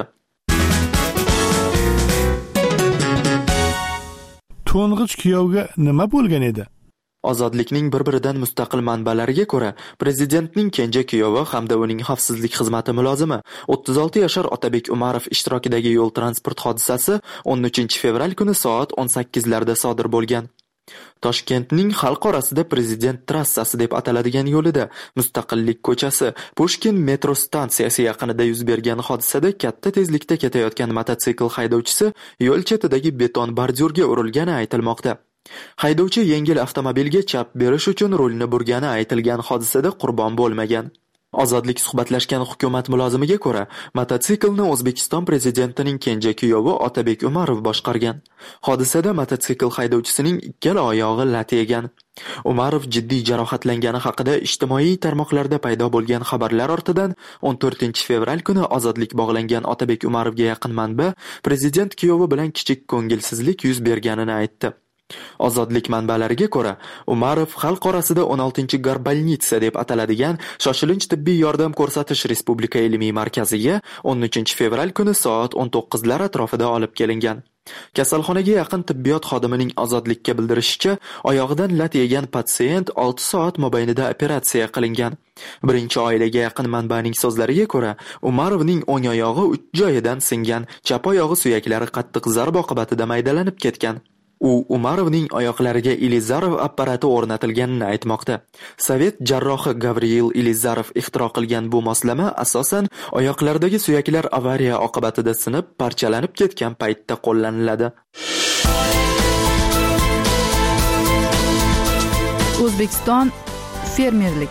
To'ng'ich kuyovga nima bo'lgan edi? Ozodlikning bir-biridan mustaqil manbalariga ko'ra, prezidentning kenja kuyovi hamda uning xavfsizlik xizmati mulozimi o'ttiz olti yashar Otabek Umarov ishtirokidagi yo'l transport hodisasi o'n uchinchi fevral kuni soat o'n sakkizlarda sodir bo'lgan. Toshkentning xalq orasida Prezident trassasi deb ataladigan yo'lida Mustaqillik ko'chasi, Pushkin metro stansiyasi yaqinida yuz bergan hodisada katta tezlikda ketayotgan mototsikl haydovchisi yo'l chetidagi beton bordyurga urilgani aytilmoqda. Haydovchi yengil avtomobilga chap berish uchun rulni burgani aytilgan hodisada qurbon bo'lmagan. Ozodlik suhbatlashgan hukumat mulozimiga ko'ra, mototsiklni O'zbekiston prezidentining kenja kuyovi Otabek Umarov boshqargan. Hodisada mototsikl haydovchisining ikkala oyog'i lat yegan. Umarov jiddiy jarohatlangani haqida ijtimoiy tarmoqlarda paydo bo'lgan xabarlar ortidan o'n to'rtinchi fevral kuni ozodlik bog'langan Otabek Umarovga yaqin manba prezident kuyovi bilan kichik ko'ngilsizlik yuz berganini aytdi. Ozodlik manbalariga ko'ra, Umarov xalq orasida o'n oltinchi Gorbalnitsa deb ataladigan shoshilinch tibbiy yordam ko'rsatish respublika ilmiy markaziga o'n uchinchi fevral kuni soat o'n to'qqizlar atrofida olib kelingan. Kasalxonaga yaqin tibbiyot xodimining Ozodlikka bildirishicha, oyog'idan lat yegan patsient olti soat mobaynida operatsiya qilingan. Birinchi oilaga yaqin manbaning so'zlariga ko'ra, Umarovning o'ng oyog'i uch joyidan singan, chap oyog'i suyaklari qattiq zarb oqibatida maydalanib ketgan. U Umarovning oyoqlariga Ilizarov apparati o'rnatilganini aytmoqda. Sovet jarrohi Gavril Ilizarov ixtiro qilgan bu moslama asosan oyoqlardagi suyaklar avariya oqibatida sinib, parchalanib ketgan paytda qo'llaniladi. O'zbekiston fermerlik.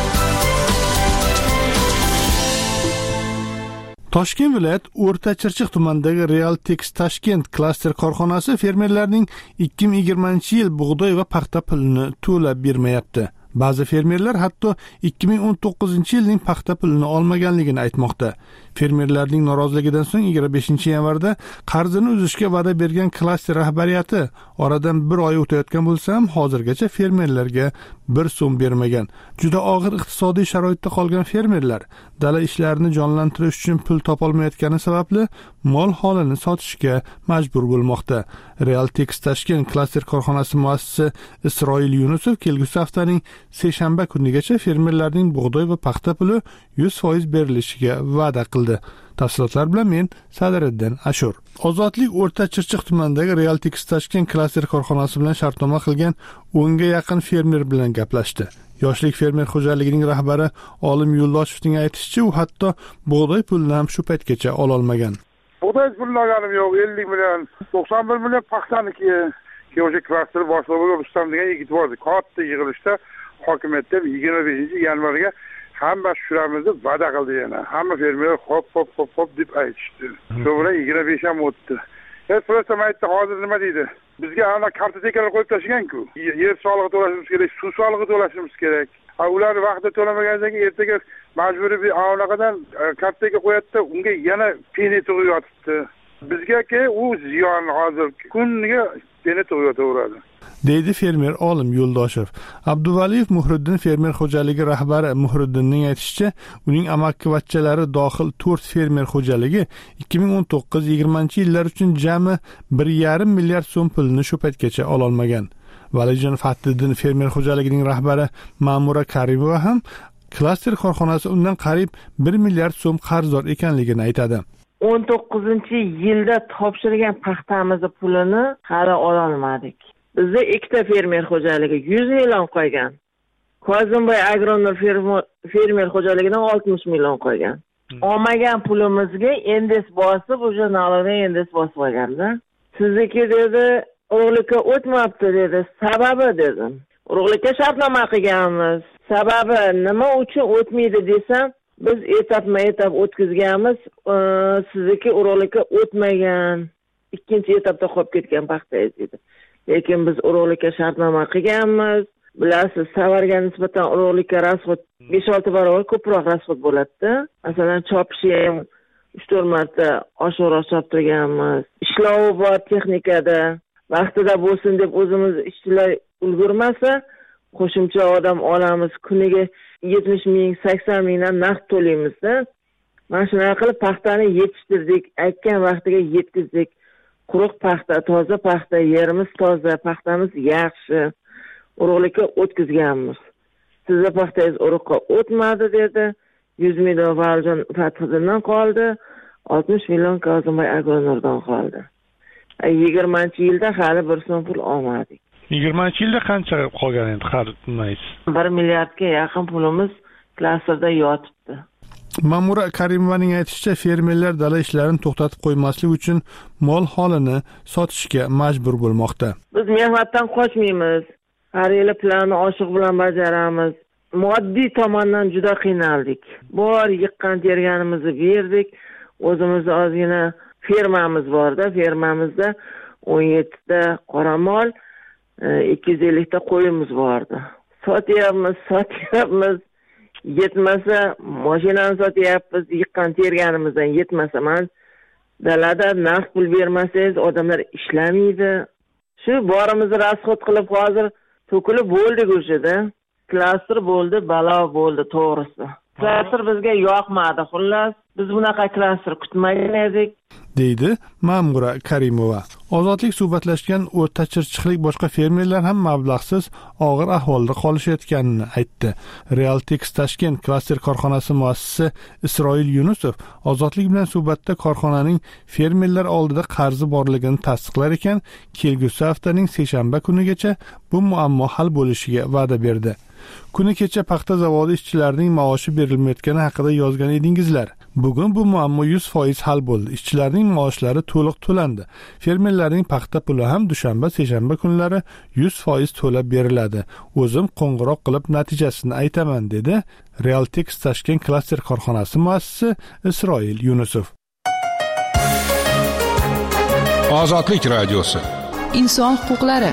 Toshkent viloyat O'rta Chirchiq tumanidagi Realtex Tashkent klaster korxonasi fermerlarning ikki ming yigirmanchi yil bug'doy va paxta pulini to'lab bermayapti. Ba'zi fermerlar hatto ikki ming o'n to'qqizinchi yilning paxta pulini olmaganligini aytmoqda. Fermerlarning noroziligidan so'ng yigirma beshinchi yanvarda qarzini uzishga va'da bergan klaster rahbariyati oradan bir oy o'tayotgan bo'lsa ham hozirgacha fermerlarga bir so'm bermagan. Juda og'ir iqtisodiy sharoitda qolgan fermerlar dala ishlarini jonlantirish uchun pul topolmayotgani sababli mol holini sotishga majbur bo'lmoqda. Realtex Tashkent klaster korxonasi muassisi Isroil Yunusov kelgusi haftaning seshanba kunigacha fermerlarning bug'doy va paxta puli yuz foiz berilishiga va'da qildi. Tafsilotlar bilan men Sadiriddin Ashur. Ozodlik O'rta Chirchiq tumanidagi Realtex Tashkent klaster korxonasi bilan shartnoma qilgan o'nga yaqin fermer bilan gaplashdi. Yoshlik fermer xo'jaligining rahbari Olim Yo'ldoshevning aytishicha, u hatto bug'doy pulni ham shu paytgacha ola olmagan. Bug'doy pulini olganim yo'q, ellik million, to'qson bir million paxtaniki. O'sha klaster boshlig'i Rustam degan yigit bordi. Katta yig'ilishda hokimiyatda yigirma beshinchi yanvarga hamma tushiramiz deb va'da qildi yana. Hamma fermerlar hop hop hop hop deb aytishdi. Shu bilan yigirma besh ham o'tdi. Hech so'rasam aytdi, hozir nima deydi? Bizga ana kartotekalar qo'yib tashlagan-ku. Yer solig'i to'lashimiz kerak, suv solig'i to'lashimiz kerak. Ular vaqtida to'lamagandan keyin ertaga majburiy bir anaqadan kartoteka qo'yadi, unga yana peni tug'ib yotibdi. Bizga-ki u ziyon hozir kuniga peni tug'ib yotaveradi. deydi fermer Olim Yo'ldoshev. Abduvaliyev Muhriddin fermer xo'jaligi rahbari Muhriddinning aytishicha, uning amakkivachchalari dohil to'rt fermer xo'jaligi ikki ming o'n to'qqiz yigirmanchi yillar uchun jami bir yarim milliard so'm pulni shu paytgacha ola olmagan. Valijon Fattiddin fermer xo'jaligining rahbari Ma'mura Karimova ham klaster korxonasi undan qariyb bir milliard so'm qarzdor ekanligini aytadi. o'n to'qqizinchi yilda topshirgan paxtamizni pulini hali ola olmadik. Bizda ikkita fermer xo'jaligi yuz million qo'ygan. Kozimboy Agronor fermer xo'jaligidan oltmish million qo'ygan. Olmagan pulimizga endes bosib, o'sha naloqdan endes bosib olganda, sizniki dedi, urug'likka o'tmabdi dedi. Sababi dedim. Urug'likka shartnoma qilganmiz. Sababi nima uchun o'tmaydi desam, biz etapma-etap o'tkazganmiz, sizniki urug'likka o'tmagan. Ikkinchi etapda qolib ketgan paxta edi. Lekin biz urug'likka shartnoma qilganmiz. Bilasiz, savarga nisbatan urug'likka rasxod besh olti barobar ko'proq rasxod bo'ladi. Masalan, chopishi ham uch to'rt marta oshiqroq choptirganmiz. Ishlovi bor texnikada. Vaqtida bo'lsin deb o'zimiz ishchilar ulgurmasa, qo'shimcha odam olamiz. Kuniga yetmish ming, sakson mingdan naqd to'laymiz-da. Mana shunaqa qilib paxtani yetishtirdik, aytgan vaqtiga yetkazdik. Quruq paxta, toza paxta, yerimiz toza, paxtamiz yaxshi. Urug'likka o'tkazganmiz. Sizga paxtangiz urug'ga o'tmadi dedi. yuz million Valijon Fathiddindan qoldi, oltmish million Kozimboy Agronordan qoldi. yigirmanchi yilda hali bir so'm pul olmadik. yigirmanchi yilda qancha qolgan endi qarinmaysiz? bir milliardga yaqin pulimiz klasterda yotibdi. Ma'mura Karimovaning aytishicha, fermerlar dala ishlarini to'xtatib qo'ymaslik uchun mol holini sotishga majbur bo'lmoqda. Biz mehnatdan qochmaymiz. Har yili planni oshiq bilan bajaramiz. moddiy tomondan juda qiynaldik. Bor yiqqan terganimizni berdik. O'zimizda ozgina fermamiz bor-da, fermamizda o'n yettita qoramol, ikki yuz ellik ta qo'yimiz bordi. Sotyapmiz, sotyapmiz. Yetmasa, mashinani sotyapmiz, yiqqan terganimizdan yetmasa, men dalada naqd pul bermasangiz odamlar ishlamaydi. Shu borimizni rasxod qilib hozir to'kilib bo'ldik o'shada. Klaster bo'ldi, balo bo'ldi to'g'risi. Klaster bizga yoqmadi, xullas. Biz bunaqa klaster kutmagan edik, deydi Ma'mura Karimova. Ozodlik suhbatlashgan o'rta chirchiqlik boshqa fermerlar ham mablag'siz og'ir ahvolda qolishayotganini aytdi. Realtex Tashkent klaster korxonasi muassisi Isroil Yunusov Ozodlik bilan suhbatda korxonaning fermerlar oldida qarzi borligini tasdiqlar ekan, kelgusi haftaning seshanba kunigacha bu muammo hal bo'lishiga va'da berdi. Kuni kecha paxta zavodi ishchilarining maoshi berilmayotgani haqida yozgan edingizlar. Bugun bu muammo yuz foiz hal bo'ldi. Ishchilarning maoshlari to'liq to'landi. Fermerlarning paxta puli ham dushanba, seshanba kunlari yuz foiz to'lab beriladi. O'zim qo'ng'iroq qilib natijasini aytaman, dedi Realtex Tashkent klaster korxonasi muassisi Isroil Yunusov. Ozodlik radiosi. Inson huquqlari.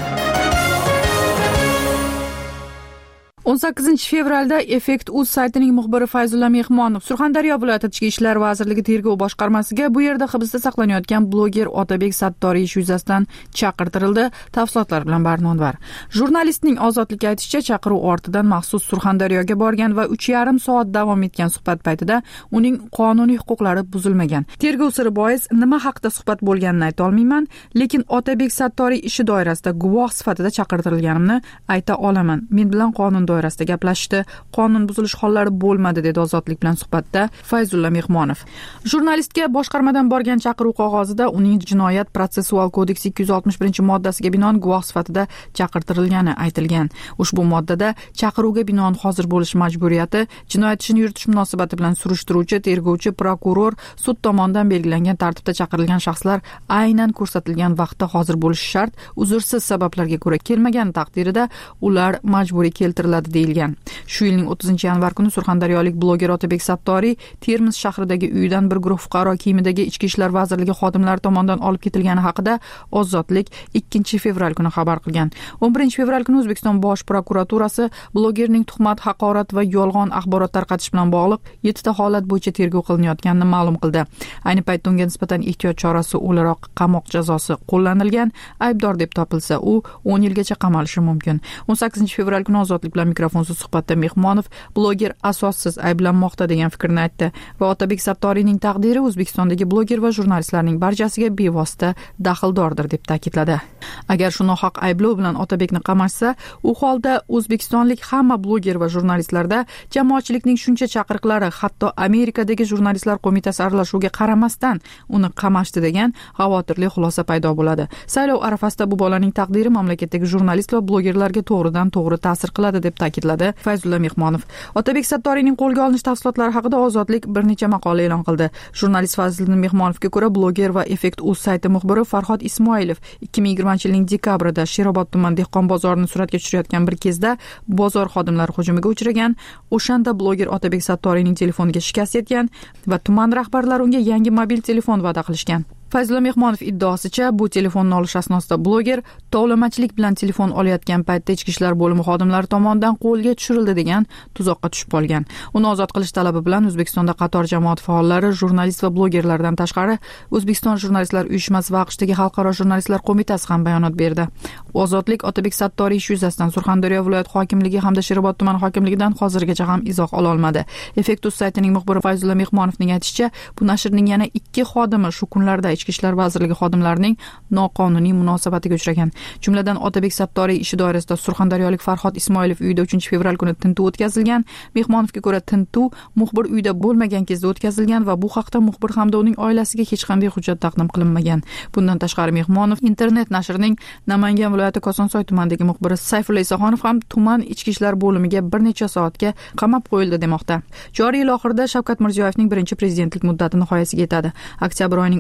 o'n sakkizinchi fevralda Effekt uz saytining muxbiri Fayzulla Mehmonov Surxondaryo viloyati Ichki ishlar vazirligi tergov boshqarmasiga bu yerda hibsda saqlanayotgan bloger Otabek Sattoriy ish yuzasidan chaqirtirildi. Tafsilotlar bilan Barnonvar. Jurnalistning Ozodlikka aytishicha, chaqiruv ortidan maxsus Surxondaryoga borgan va uch yarim soat davom etgan suhbat paytida uning qonuniy huquqlari buzilmagan. Tergov siri bois nima haqida suhbat bo'lganini ayta olmayman, lekin Otabek Sattoriy ishi doirasida guvoh sifatida chaqirtirilganimni ayta olaman. Men bilan qonun doirasida gaplashdi, qonun buzilish hollari bo'lmadi, dedi Ozodlik bilan suhbatda Fayzulla Mehmonov. Jurnalistga boshqarmadan borgan chaqiruv qog'ozida uning jinoyat protsessual kodeksi ikki yuz oltmish birinchi moddasiga binoan guvoh sifatida chaqirtirilgani aytilgan. Ushbu moddada chaqiruvga binoan hozir bo'lish majburiyati, jinoyat ishini yuritish munosabati bilan surishtiruvchi, tergovchi, prokuror, sud tomonidan belgilangan tartibda chaqirilgan shaxslar aynan ko'rsatilgan vaqtda hozir bo'lishi shart. Uzrsiz sabablarga ko'ra kelmagan taqdirida ular majburiy keltiriladi deyilgan. Shu yilning o'ttizinchi yanvar kuni surxondaryolik bloger Otabek Sattoriy Termiz shahridagi uyidan bir guruh fuqaro kiyimidagi Ichki ishlar vazirligi xodimlari tomonidan olib ketilgani haqida Ozodlik ikkinchi fevral kuni xabar qilgan. o'n birinchi fevral kuni O'zbekiston Bosh prokuraturasi blogerning tuhmat, haqorat va yolg'on axborot tarqatish bilan bog'liq yettita holat bo'yicha tergov qilinayotganini ma'lum qildi. Ayni paytda unga nisbatan ehtiyot chorasi o'laroq qamoq jazosi qo'llanilgan. Aybdor deb topilsa, u o'n yilgacha qamalishi mumkin. o'n sakkizinchi fevral kuni Ozodlik bilan mikrofonsiz suhbatda Mehmonov bloger asossiz ayblanmoqda degan fikrni aytdi va Otabek Sattoriyning taqdiri O'zbekistondagi bloger va jurnalistlarning barchasiga bevosita daxldordir deb ta'kidladi. Agar shu nohaq ayblov bilan Otabekni qamashsa, u holda O'zbekistonlik hamma bloger va jurnalistlarda jamoatchilikning shuncha chaqiriqlari, hatto Amerikadagi jurnalistlar qo'mitasi aralashuviga qaramasdan uni qamashdi degan xavotirli xulosa paydo bo'ladi. Saylov arafasida bu bolaning taqdiri mamlakatdagi jurnalist va blogerlarga to'g'ridan to'g'ri ta'sir qiladi deb ta'kidladi Fayzulla Mehmonov. Otabek Sattoriyning qo'lga olinish tafsilotlari haqida Ozodlik bir necha maqola e'lon qildi. Jurnalist Fayzulla Mehmonovga ko'ra, bloger va Effekt uz sayti muxbiri Farhod Ismoilov ikki ming yigirmanchi yilning dekabrida Sherobod tuman dehqon bozorini suratga tushirayotgan bir kezda bozor xodimlari hujumiga uchragan. O'shanda bloger Otabek Sattoriyning telefoniga shikast yetgan va tuman rahbarlari unga yangi mobil telefon va'da qilishgan. Fayzulla Mehmonov iddaosicha, bu telefonni olish asnosida bloger tovlamachilik bilan telefon olayotgan paytda Ichki ishlar bo'limi xodimlari tomonidan qo'lga tushirildi degan tuzoqqa tushib qolgan. Uni ozod qilish talabi bilan O'zbekistonda qator jamoat faollari, jurnalist va blogerlardan tashqari O'zbekiston jurnalistlar uyushmasi va AQShdagi Xalqaro jurnalistlar qo'mitasi ham bayonot berdi. Ozodlik Otabek Sattoriy ish yuzasidan Surxondaryo viloyat hokimligi hamda Sherobod tuman hokimligidan hozirgacha ham izoh ola olmadi. Effekt uz saytining muxbiri Fayzulla Mehmonovning aytishicha, bu nashrning yana ikki xodimi shu kunlarda Ichki ishlar vazirligi xodimlarining noqonuniy munosabatiga uchragan. Jumladan Otabek Sattoriy ishi doirasida surxondaryolik Farhod Ismoilov uyida uchinchi fevral kuni tintuv o'tkazilgan. Mehmonovga ko'ra, tintuv muxbir uyda bo'lmagan kezda o'tkazilgan va bu haqda muxbir hamda uning oilasiga hech qanday hujjat taqdim qilinmagan. Bundan tashqari Mehmonov internet nashrining Namangan viloyati Kosonsoy tumanidagi muxbiri Sayfulla Isaxonov ham tuman ichki ishlar bo'limiga bir necha soatga qamab qo'yildi demoqda. Joriy yil oxirida Shavkat Mirziyoyevning birinchi prezidentlik muddati nihoyasiga yetadi. Oktyabr oyining uchinchi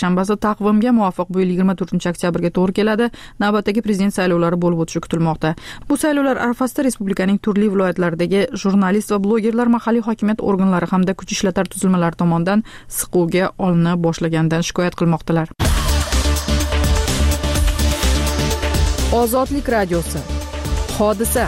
yakshanbasi taqvimga muvofiq bu yil yigirma to'rtinchi oktyabrga to'g'ri keladi. Navbatdagi prezident saylovlari bo'lib o'tishi kutilmoqda. Bu saylovlar arafasida respublikaning turli viloyatlaridagi jurnalist va blogerlar mahalliy hokimiyat organlari hamda kuch ishlatar tuzilmalari tomonidan siquvga olina boshlaganidan shikoyat qilmoqdalar. Ozodlik radiosi. Hodisa.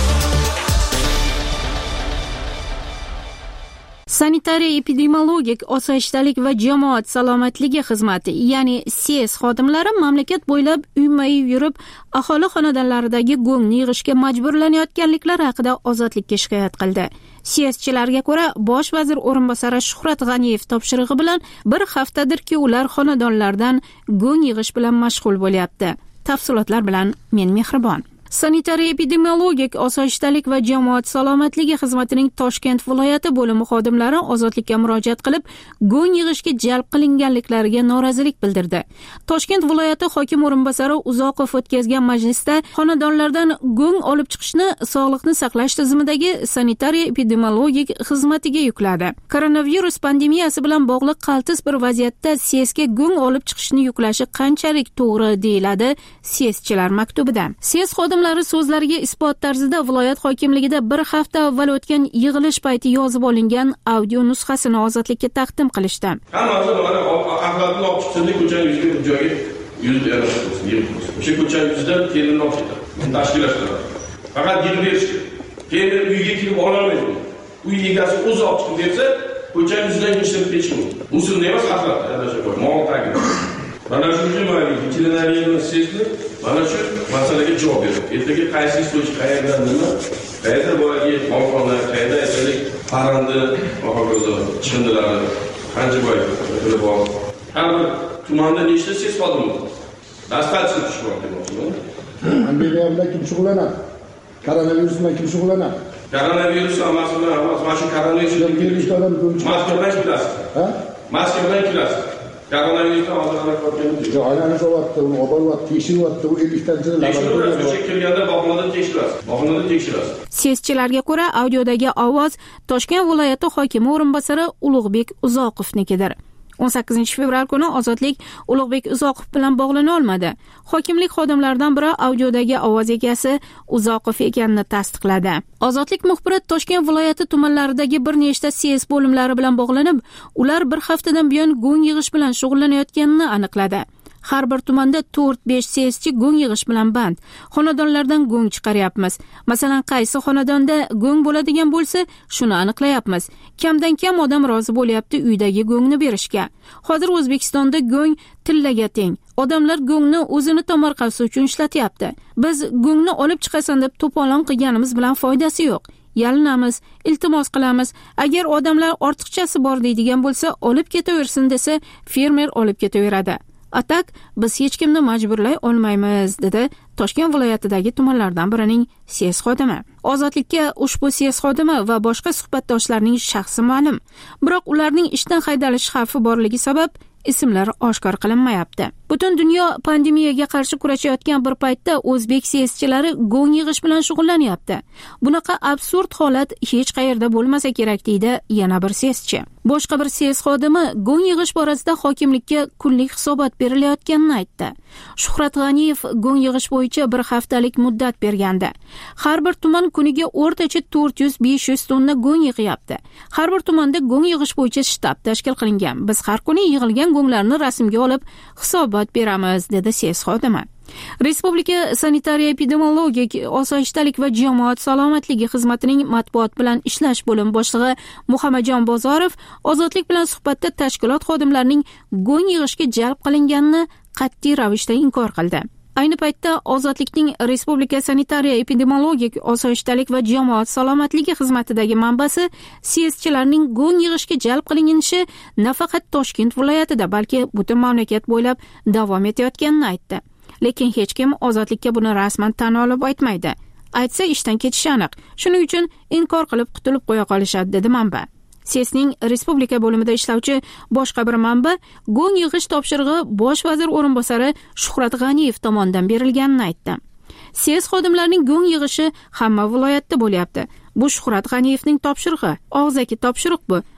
Sanitariya epidemiologik osoyishtalik va jamoat salomatligi xizmati, ya'ni S E S xodimlari mamlakat bo'ylab uyma-uy yurib, aholi xonadonlaridagi go'ngni yig'ishga majburlanayotganliklari haqida Ozodlikka shikoyat qildi. S E S'chilarga ko'ra, bosh vazir o'rinbosari Shuhrat G'aniyev topshirig'i bilan bir haftadirki ular xonadonlardan go'ng yig'ish bilan mashg'ul bo'lyapti. Tafsilotlar bilan men Mehribon. Sanitariya epidemiologik osoyishtalik va jamoat salomatligi xizmatining Toshkent viloyati bo'limi xodimlari Ozodlikka murojaat qilib, go'ng yig'ishga jalb qilinganliklariga norozilik bildirdi. Toshkent viloyati hokim o'rinbosari Uzoqov o'tkazgan majlisda xonadonlardan go'ng olib chiqishni sog'liqni saqlash tizimidagi sanitariya epidemiologik xizmatiga yukladi. Koronavirus pandemiyasi bilan bog'liq qaltis bir vaziyatda S E S'ga go'ng olib chiqishni yuklashi qanchalik to'g'ri deyiladi S E S'chilar maktubida. S E S xodimlari so'zlariga isbot tarzida viloyat hokimligida bir hafta avval o'tgan yig'ilish payti yozib olingan audio nusxasini Ozodlikka taqdim qilishdi. Hammasi mana axlatni olib chiqsin, ko'chaning yuziga bir joyga yuz yarashtirsin, yig'ib qo'ysin. O'sha ko'chaning yuzidan terini olib chiqadi. Tashkillashtiradi. Faqat yig'ib berish kerak. Terini uyga kirib ololmaydi. Uy egasi o'zi olib chiqib bersa, ko'chaning yuzidan yashirib ketish mumkin. Usulni emas, axlat, adashib qo'y. Mol tagida. Mana shu uchun mana veterinariyani sezdi, mana shu masalaga javob berdi. Ertaga qaysi istoch qayerdan nima, qayerda bo'ladi, molxona, qayerda aytaylik, parranda, hokazo, chindilar, qancha bo'ladi, puli bor. Har bir tumanda nechta S E S xodimi bor? Dastlabki tush bor demoqchiman. Pandemiya bilan kim shug'ullanadi? Koronavirus bilan kim shug'ullanadi? Koronavirus emas, mana shu koronavirus bilan kelishdan maska bilan kirasiz. Ha? Maska bilan kirasiz. Koronavirusdan oziqlanib qolganmiz. Yo'q, aylanib qo'yapti, uni oborib, tekshiryapti, u elliktanchi yil laboratoriyaga o'sha kirganda bog'xonada tekshirasiz. Bog'xonada tekshirasiz. S E S'chilarga ko'ra, audiodagi ovoz Toshkent viloyati hokimi o'rinbosari Ulug'bek Uzoqovnikidir. o'n sakkizinchi fevral kuni Ozodlik Ulug'bek Uzoqov bilan bog'lana olmadi. Hokimlik xodimlaridan biri audiodagi ovoz egasi Uzoqov ekanini tasdiqladi. Ozodlik muxbiri Toshkent viloyati tumanlaridagi bir nechta S E S bo'limlari bilan bog'lanib, ular bir haftadan buyon go'ng yig'ish bilan shug'ullanayotganini aniqladi. Har bir tumanda to'rt besh S E S'chi go'ng yig'ish bilan band. Xonadonlardan go'ng chiqaryapmiz. Masalan, qaysi xonadonda go'ng bo'ladigan bo'lsa, shuni aniqlayapmiz. Kamdan kam odam rozi bo'lyapti uydagi go'ngni berishga. Hozir O'zbekistonda go'ng tillaga teng. Odamlar go'ngni o'zini tomorqasi uchun ishlatyapti. Biz go'ngni olib chiqasan deb to'polon qilganimiz bilan foydasi yo'q. Yalinamiz, iltimos qilamiz. Agar odamlar ortiqchasi bor deydigan bo'lsa, olib ketaversin desa, fermer olib ketaveradi. Atak biz hech kimni majburlay olmaymiz, dedi Toshkent viloyatidagi tumanlardan birining S E S xodimi. Ozodlikka ushbu S E S xodimi va boshqa suhbatdoshlarning shaxsi ma'lum, biroq ularning ishdan haydalish xavfi borligi sabab ismlari oshkor qilinmayapti. Butun dunyo pandemiyaga qarshi kurashayotgan bir paytda o'zbek S E S'chilari go'ng yig'ish bilan shug'ullanyapti. Bunaqa absurd holat hech qayerda bo'lmasa kerak, deydi yana bir S E S'chi. Boshqa bir S E S xodimi go'ng yig'ish borasida hokimlikka kunlik hisobot berilayotganini aytdi. Shuhrat G'aniyev go'ng yig'ish bo'yicha bir haftalik muddat bergandi. Har bir tuman kuniga o'rtacha to'rt yuz besh yuz tonna go'ng yig'yapti. Har bir tumanda go'ng yig'ish bo'yicha shtab tashkil qilingan. Biz har kuni yig'ilgan go'nglarni rasmga olib hisobot beramiz, dedi S E S xodimi. Respublika sanitariya epidemiologik osoyishtalik va jamoat salomatligi xizmatining matbuot bilan ishlash bo'limi boshlig'i Muhammadjon Bozorov Ozodlik bilan suhbatda tashkilot xodimlarining go'ng yig'ishga jalb qilinganini qat'iy ravishda inkor qildi. Ayni paytda Ozodlikning Respublika sanitariya epidemiologik osoyishtalik va jamoat salomatligi xizmatidagi manbasi S E S'chilarning go'ng yig'ishga jalb qilinishi nafaqat Toshkent viloyatida, balki butun mamlakat bo'ylab davom etayotganini aytdi. Lekin hech kim Ozodlikka buni rasman tan olib aytmaydi. Aytsa ishdan ketishi aniq. Shuning uchun inkor qilib qutulib qo'ya qolishadi, dedi manba. S E S'ning respublika bo'limida ishlovchi boshqa bir manba go'ng yig'ish topshirig'i bosh vazir o'rinbosari Shuhrat G'aniyev tomonidan berilganini aytdi. S E S xodimlarining go'ng yig'ishi hamma viloyatda bo'lyapti. Bu Shuhrat G'aniyevning topshirig'i, og'zaki topshiriq bu.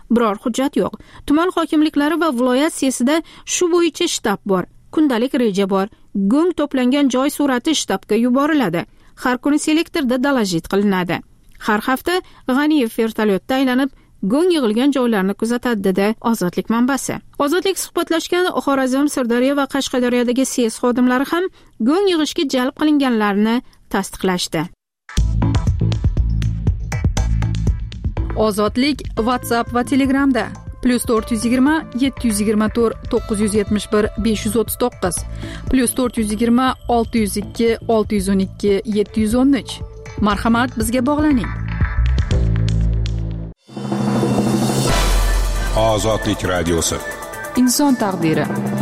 biror hujjat yo'q. Tuman hokimliklari va viloyat siyasida shu bo'yicha shtab bor. Kundalik reja bor. Go'ng to'plangan joy surati shtabga yuboriladi. Har kuni selektorda dalajit qilinadi. Har hafta G'aniyev vertolyotda aylanib go'ng yig'ilgan joylarni kuzatadi, dedi Ozodlik manbasi. Ozodlik suhbatlashgan Xorazm, Sirdaryo va Qashqadaryodagi S E S xodimlari ham go'ng yig'ishga jalb qilinganlarini tasdiqlashdi. Ozodlik WhatsApp va Telegramda plus to'rt yuz yigirma yetti yuz yigirma to'rt to'qqiz yuz yetmish bir besh yuz o'ttiz to'qqiz plus to'rt yuz yigirma olti yuz ikki olti yuz o'n ikki yetti yuz o'n uch. Marhamat, bizga bog'laning. Ozodlik radiosi. Inson taqdiri.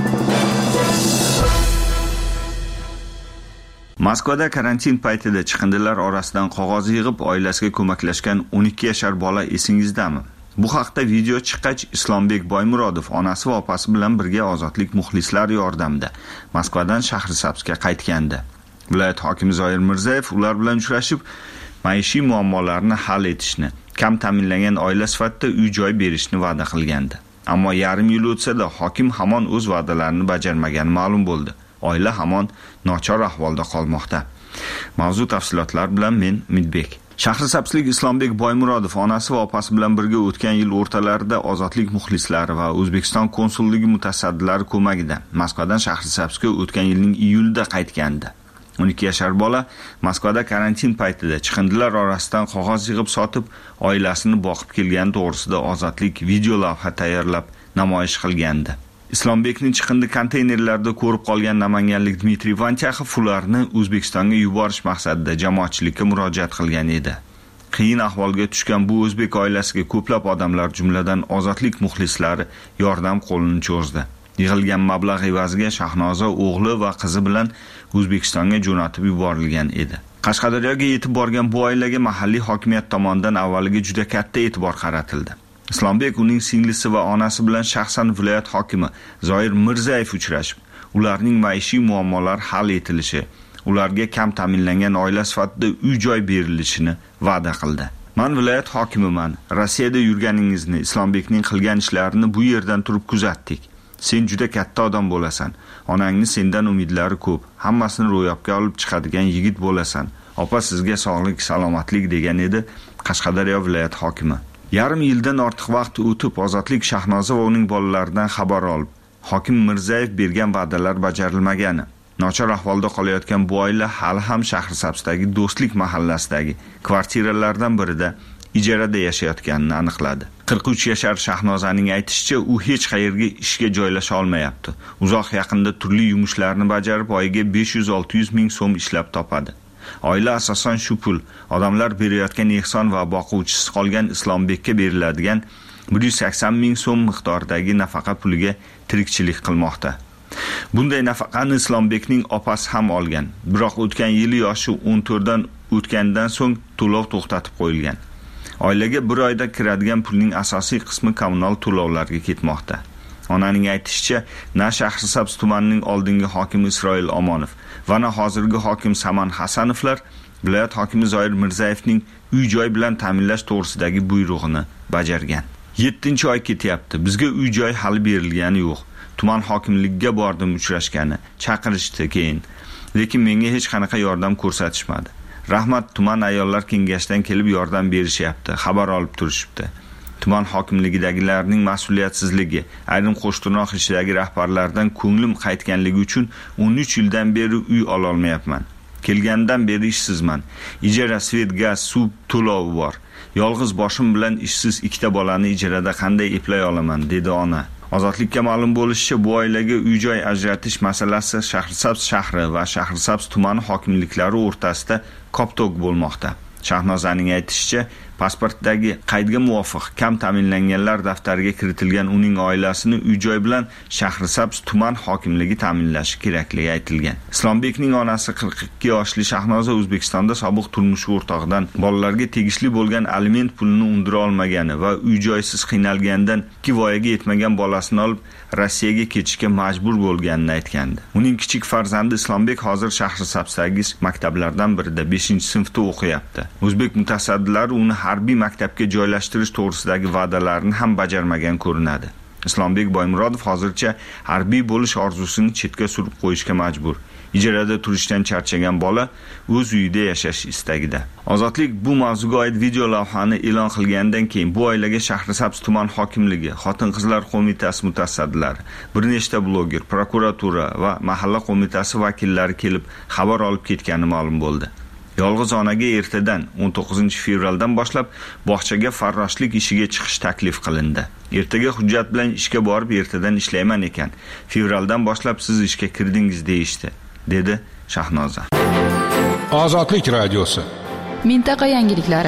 Moskvada karantin paytida chiqindilar orasidan qog'oz yig'ib oilasiga ko'maklashgan o'n ikki yashar bola esingizdami? Bu haqda video chiqqach, Islombek Boymurodov onasi va opasi bilan birga Ozodlik muxlislari yordamida Moskvadan Shahrisabzga qaytgandi. Viloyat hokimi Zoir Mirzayev ular bilan uchrashib, maishiy muammolarni hal etishni, kam ta'minlangan oila sifatida uy-joy berishni va'da qilgandi. Ammo yarim yil o'tsa-da hokim hamon o'z va'dalarini bajarmagani ma'lum bo'ldi. Oila hamon nochor ahvolda qolmoqda. Mavzu tafsilotlar bilan men Umidbek. Shahrisabzlik Islombek Boymurodov onasi va opasi bilan birga o'tgan yil o'rtalarida Ozodlik muxlislari va O'zbekiston konsulligi mutasaddilari ko'magida Moskvadan Shahrisabzga o'tgan yilning iyulida qaytgandi. o'n ikki yashar bola Moskvada karantin paytida chiqindilar orasidan qog'oz yig'ib sotib, oilasini boqib kelgani to'g'risida Ozodlik video lavha tayyorlab namoyish qilgandi. Islombekning chiqindi konteynerlarida ko'rib qolgan namanganlik Dmitriy Vanchaxov ularni O'zbekistonga yuborish maqsadida jamoatchilikka murojaat qilgan edi. Qiyin ahvolga tushgan bu o'zbek oilasiga ko'plab odamlar, jumladan Ozodlik muxlislari yordam qo'lini cho'zdi. Yig'ilgan mablag' evaziga Shahnoza o'g'li va qizi bilan O'zbekistonga jo'natib yuborilgan edi. Qashqadaryoga yetib borgan bu oilaga mahalliy hokimiyat tomonidan avvaliga juda katta e'tibor qaratildi. Islombek uning singlisi va onasi bilan shaxsan viloyat hokimi Zoir Mirzayev uchrashib, ularning maishiy muammolari hal etilishi, ularga kam ta'minlangan oila sifatida uy-joy berilishini va'da qildi. Men viloyat hokimiman. Rossiyada yurganingizni, Islombekning qilgan ishlarini bu yerdan turib kuzatdik. Sen juda katta odam bo'lasan. Onangni sendan umidlari ko'p. Hammasini ro'yobga olib chiqadigan yigit bo'lasan. Opa sizga sog'lik, salomatlik degan edi Qashqadaryo viloyat hokimi. Yarim yildan ortiq vaqt o'tib Ozodlik Shahnoza va uning bolalaridan xabar olib, hokim Mirzayev bergan va'dalar bajarilmagani, nochor ahvolda qolayotgan bu oila hali ham Shahrisabzdagi Do'stlik mahallasidagi kvartiralardan birida ijarada yashayotganini aniqladi. qirq uch yashar Shahnozaning aytishicha, u hech qayerga ishga joylasha olmayapti. Uzoq yaqinda turli yumushlarni bajarib, oyiga besh yuz olti yuz ming so'm ishlab topadi. Oila asosan shu pul odamlar berayotgan ehson va boquvchisiz qolgan Islombekka beriladigan bir yuz sakson ming so'm miqdoridagi nafaqa puliga tirikchilik qilmoqda. Bunday nafaqani Islombekning opasi ham olgan. Biroq o'tgan yili yoshi o'n to'rtdan o'tgandan so'ng to'lov to'xtatib qo'yilgan. Oilaga bir oyda kiradigan pulning asosiy qismi kommunal to'lovlarga ketmoqda. Onaning aytishicha, na Shahrisabz tumanining oldingi hokimi Isroil Omonov va na hozirgi hokim Saman Hasanovlar viloyat hokimi Zoir Mirzayevning uy-joy bilan ta'minlash to'g'risidagi buyrug'ini bajargan. yettinchi oy ketyapti. Bizga uy-joy hali berilgani yo'q. Tuman hokimligiga bordim, uchrashgani, chaqirishdi keyin. Lekin menga hech qanaqa yordam ko'rsatishmadi. Rahmat, tuman ayollar kengashidan kelib yordam berishyapti, xabar olib turishibdi. Tuman hokimligidagilarning mas'uliyatsizligi, ayrim qo'shtirnoq ishidagi rahbarlardan ko'nglim qaytganligi uchun o'n uch yildan beri uy ola olmayapman. Kelgandan beri ishsizman. Ijara, svet, gaz, suv to'lovi bor. Yolg'iz boshim bilan ishsiz ikkita bolani ijarada qanday eplay olaman, dedi ona. Ozodlikka ma'lum bo'lishicha, bu oilaga uy-joy ajratish masalasi Shahrisabz shahri va Shahrisabz tumani hokimliklari o'rtasida koptok bo'lmoqda. Shahnozaning aytishicha, pasportdagi qaydga muvofiq kam ta'minlanganlar daftariga kiritilgan uning oilasini uy-joy bilan Shahrisabz tuman hokimligi ta'minlashi kerakligi aytilgan. Islombekning onasi qirq ikki yoshli Shahnoza O'zbekistonda sobiq turmush o'rtog'idan bolalarga tegishli bo'lgan aliment pulini undira olmagani va uy-joysiz qiynalgandan ikki voyaga yetmagan bolasini olib Rossiyaga ketishga majbur bo'lganini aytgandi. Uning kichik farzandi Islombek hozir Shahrisabzdagi maktablardan birida beshinchi sinfda o'qiyapti. O'zbek mutasaddilari uni harbiy maktabga joylashtirish to'g'risidagi va'dalarini ham bajarmagan ko'rinadi. Islombek Boymurodov hozircha harbiy bo'lish orzusini chetga surib qo'yishga majbur. Ijarada turishdan charchagan bola o'z uyida yashash istagida. Ozodlik bu mavzuga oid video lavhani e'lon qilgandan keyin bu oilaga Shahrisabz tuman hokimligi, Xotin-qizlar qo'mitasi mutasaddilari, bir nechta bloger, prokuratura va mahalla qo'mitasi vakillari kelib xabar olib ketgani ma'lum bo'ldi. Yolg'iz onaga ertadan o'n to'qqizinchi fevraldan boshlab bog'chaga farroshlik ishiga chiqish taklif qilindi. Ertaga hujjat bilan ishga borib ertadan ishlayman ekan. Fevraldan boshlab siz ishga kirdingiz deyishdi, dedi Shahnoza. Ozodlik radiosi. Mintaqa yangiliklari.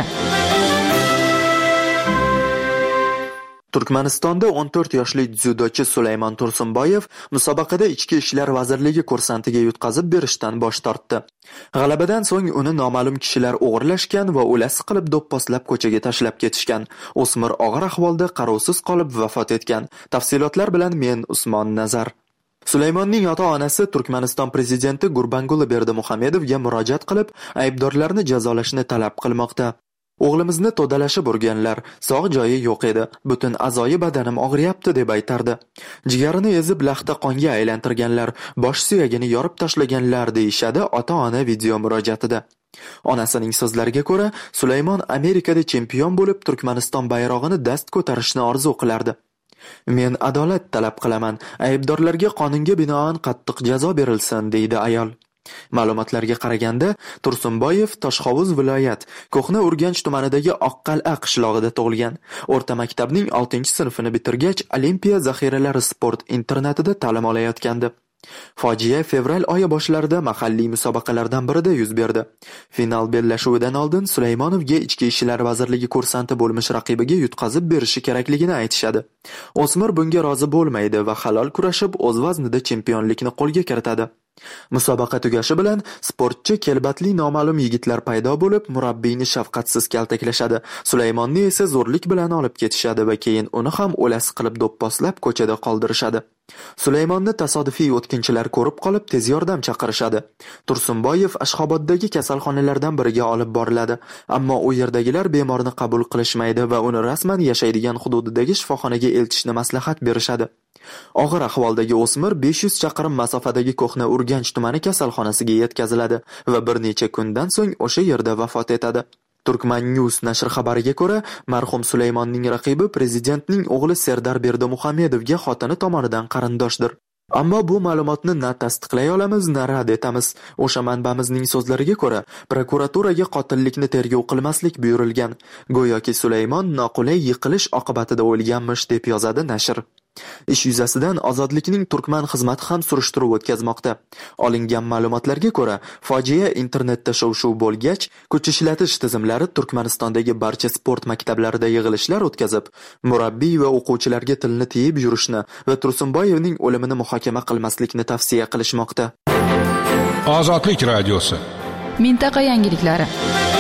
Turkmanistonda o'n to'rt yoshli dzyudochi Sulaymon Tursunboyev musobaqada Ichki ishlar vazirligi kursantiga yutqazib berishdan bosh tortdi. G'alabadan so'ng uni noma'lum kishilar o'g'irlashgan va o'lasi qilib do'pposlab ko'chaga tashlab ketishgan. O'smir og'ir ahvolda qarovsiz qolib vafot etgan. Tafsilotlar bilan men Usmon Nazar. Sulaymonning ota-onasi Turkmaniston prezidenti Gurbanguli Berdimuhamedovga murojaat qilib, aybdorlarni jazolashni talab qilmoqda. O'g'limizni to'dalashib urganlar, sog' joyi yo'q edi. Butun a'zoyi badanim og'riyapti deb aytardi. Jigarini ezib laxta qonga aylantirganlar, bosh suyagini yorib tashlaganlar deyishadi ota-ona video murojaatida. Onasining so'zlariga ko'ra, Sulaymon Amerikada chempion bo'lib Turkmaniston bayrog'ini dast ko'tarishni orzu qilardi. Men adolat talab qilaman. Aybdorlarga qonunga binoan qattiq jazo berilsin, deydi ayol. Ma'lumotlarga qaraganda, Tursunboyev Toshhovuz viloyat Ko'hna Urganch tumanidagi Oqqal'a qishlog'ida tug'ilgan. O'rta maktabning oltinchi sinfini bitirgach, Olimpiya zaxiralari sport internatida ta'lim olayotgandi. Fojia fevral oyi boshlarida mahalliy musobaqalardan birida yuz berdi. Final bellashuvidan oldin Sulaymonovga Ichki ishlar vazirligi kursanti bo'lmish raqibiga yutqazib berishi kerakligini aytishadi. O'smir bunga rozi bo'lmaydi va halol kurashib o'z vaznida chempionlikni qo'lga kiritadi. Musobaqa tugashi bilan sportchi kelbatli noma'lum yigitlar paydo bo'lib, murabbiyni shafqatsiz kaltaklashadi. Sulaymonni esa zo'rlik bilan olib ketishadi va keyin uni ham o'lasi qilib do'pposlab ko'chada qoldirishadi. Sulaymonni tasodifiy o'tkinchilar ko'rib qolib tez yordam chaqirishadi. Tursunboyev Ashxoboddagi kasalxonalardan biriga olib boriladi, ammo u yerdagilar bemorni qabul qilishmaydi va uni rasman yashaydigan hududidagi shifoxonaga eltishni maslahat berishadi. Og'ir ahvoldagi o'smir besh yuz chaqirim masofadagi Ko'hna Urganch tumani kasalxonasiga yetkaziladi va bir necha kundan so'ng o'sha yerda vafot etadi. Turkman News nashr xabariga ko'ra, marhum Sulaymonning raqibi prezidentning o'g'li Serdar Berdimuhamedovga xotini tomonidan qarindoshdir. Ammo bu ma'lumotni na tasdiqlay olamiz, na rad etamiz. O'sha manbamizning so'zlariga ko'ra, prokuraturaga qotillikni tergov qilmaslik buyurilgan. Go'yoki Sulaymon noqulay yiqilish oqibatida o'lganmish, deb yozadi nashr. Ish yuzasidan Ozodlikning Turkman xizmati ham surishtiruv o'tkazmoqda. Olingan ma'lumotlarga ko'ra, fojia internetda shov-shuv bo'lgach, kuch ishlatish tizimlari Turkmanistondagi barcha sport maktablarida yig'ilishlar o'tkazib, murabbiy va o'quvchilarga tilni tiyib yurishni va Tursunboyevning o'limini muhokama qilmaslikni tavsiya qilishmoqda. Ozodlik radiosi. Mintaqa yangiliklari.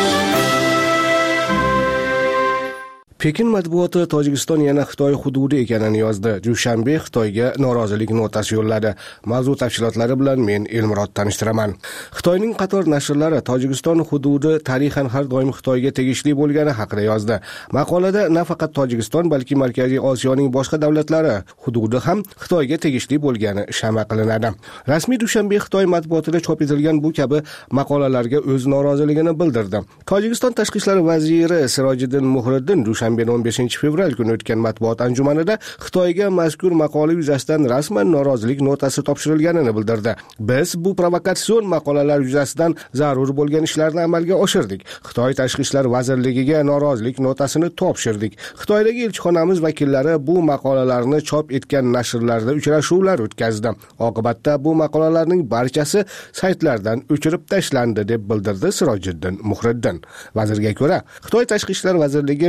Pekin matbuoti Tojikiston yana Xitoy hududi ekanini yozdi. Dushanbe Xitoyga norozilik notasi yo'lladi. Mavzu tafsilotlari bilan men Elmurod tanishtiraman. Xitoyning qator nashrlari Tojikiston hududi tarixan har doim Xitoyga tegishli bo'lgani haqida yozdi. Maqolada nafaqat Tojikiston, balki Markaziy Osiyoning boshqa davlatlari hududi ham Xitoyga tegishli bo'lgani shama qilinadi. Rasmiy Dushanbe Xitoy matbuotida chop etilgan bu kabi maqolalarga o'z noroziligini bildirdi. Tojikiston tashqi ishlar vaziri Sirojiddin Muhriddin o'n beshinchi fevral kuni o'tgan matbuot anjumanida Xitoyga mazkur maqola yuzasidan rasman norozilik notasi topshirilganini bildirdi. Biz bu provokatsion maqolalar yuzasidan zarur bo'lgan ishlarni amalga oshirdik. Xitoy tashqi ishlar vazirligiga norozilik notasini topshirdik. Xitoydagi elchixonamiz vakillari bu maqolalarni chop etgan nashrlarda uchrashuvlar o'tkazdi. Oqibatda bu maqolalarning barchasi saytlardan o'chirib tashlandi, deb bildirdi Sirojiddin Muhriddin. Vazirga ko'ra, Xitoy tashqi ishlar vazirligi notaga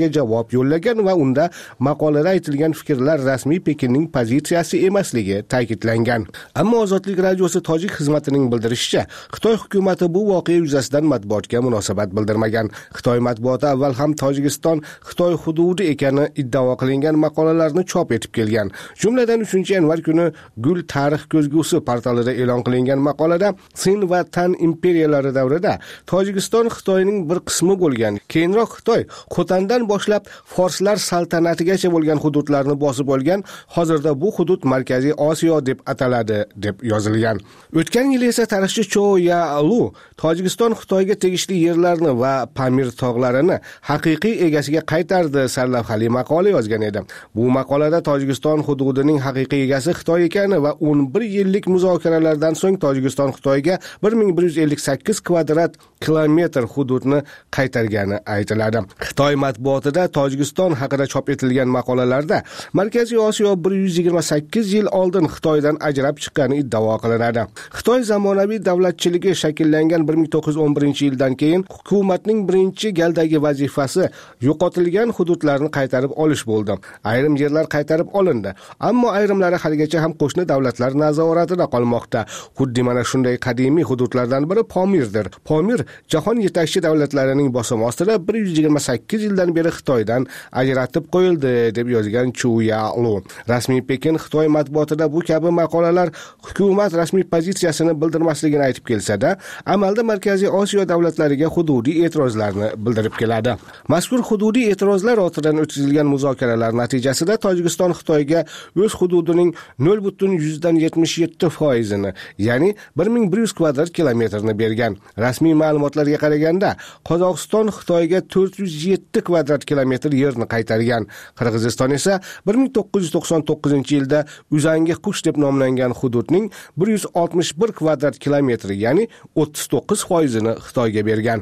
javob yo'llagan va unda maqolada aytilgan fikrlar rasmiy Pekinning pozitsiyasi emasligi ta'kidlangan. Ammo Ozodlik radiosi tojik xizmatining bildirishicha, Xitoy hukumati bu voqea yuzasidan matbuotga munosabat bildirmagan. Xitoy matbuoti avval ham Tojikiston Xitoy hududi ekani iddao qilingan maqolalarni chop etib kelgan. Jumladan uchinchi yanvar kuni Gul tarix ko'zgusi portalida e'lon qilingan maqolada Sin va Tan imperiyalari davrida Tojikiston Xitoyning bir qismi bo'lgan. Keyinroq Xitoy Qo'tandan boshlab forslar saltanatigacha bo'lgan hududlarni bosib olgan. Hozirda bu hudud Markaziy Osiyo deb ataladi deb yozilgan. O'tgan yil esa tarixchi Cho Ya-lu Tojikiston Xitoyga tegishli yerlarni va Pamir tog'larini haqiqiy egasiga qaytardi sarlavhali maqola yozgan edi. Bu maqolada Tojikiston hududining haqiqiy egasi Xitoy ekani va o'n bir yillik muzokaralardan so'ng Tojikiston Xitoyga bir ming bir yuz ellik sakkiz kvadrat kilometr hududni qaytargani aytiladi. Xitoy matbuotida Tojikiston haqida chop etilgan maqolalarda Markaziy Osiyo bir yuz yigirma sakkiz yil oldin Xitoydan ajrab chiqqani iddao qilinadi. Xitoy zamonaviy davlatchiligi shakllangan bir ming to'qqiz yuz o'n birinchi yildan keyin hukumatning birinchi galdagi vazifasi yo'qotilgan hududlarni qaytarib olish bo'ldi. Ayrim yerlar qaytarib olindi, ammo ayrimlari haligacha ham qo'shni davlatlar nazoratida qolmoqda. Xuddi mana shunday qadimiy hududlardan biri Pomirdir. Pomir jahon yetakchi davlatlarining bosimi ostida bir yuz yigirma sakkiz yildan beri Xitoydan ajratib qo'yildi deb yozgan Chu Ya-lu. Rasmiy Pekin Xitoy matbuotida bu kabi maqolalar hukumat rasmiy pozitsiyasini bildirmasligini aytib kelsa-da, amalda Markaziy Osiyo davlatlariga hududiy e'tirozlarni bildirib keladi. Mazkur hududiy e'tirozlar ortidan o'tkazilgan muzokaralar natijasida Tojikiston Xitoyga o'z hududining nol butun yuzdan yetmish yetti foizini, ya'ni bir ming bir yuz kvadrat kilometrni bergan. Rasmiy ma'lumotlarga qaraganda, Qozog'iston Xitoyga to'rt yuz yetti kvadrat kilometr yerni qaytargan. Qirg'iziston esa bir ming to'qqiz yuz to'qson to'qqizinchi yilda Uzangi Qush deb nomlangan hududning bir yuz oltmish bir kvadrat kilometri, ya'ni o'ttiz to'qqiz foizini Xitoyga bergan.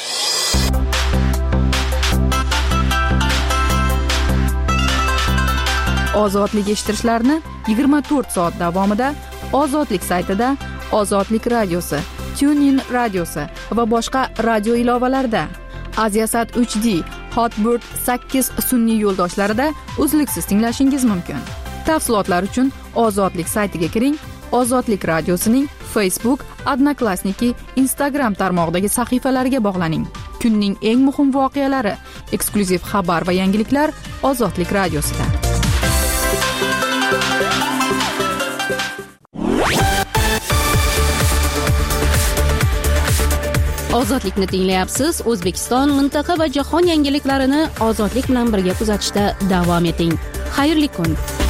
Ozodlik eshittirishlarni yigirma to'rt soat davomida Ozodlik saytida, Ozodlik radiosi, TuneIn radiosi va boshqa radio ilovalarida, Aziasat uch D, Hotbird sakkiz sun'iy yo'ldoshlarida uzluksiz tinglashingiz mumkin. Tafsilotlar uchun Ozodlik saytiga kiring. Ozodlik radiosining Facebook, Odnoklassniki, Instagram tarmog'idagi sahifalariga bog'laning. Kunning eng muhim voqealari, eksklyuziv xabar va yangiliklar Ozodlik radiosida. Ozodlikni tinglayapsiz. O'zbekiston, mintaqa va jahon yangiliklarini Ozodlik bilan birga kuzatishda davom eting. Xayrli kun.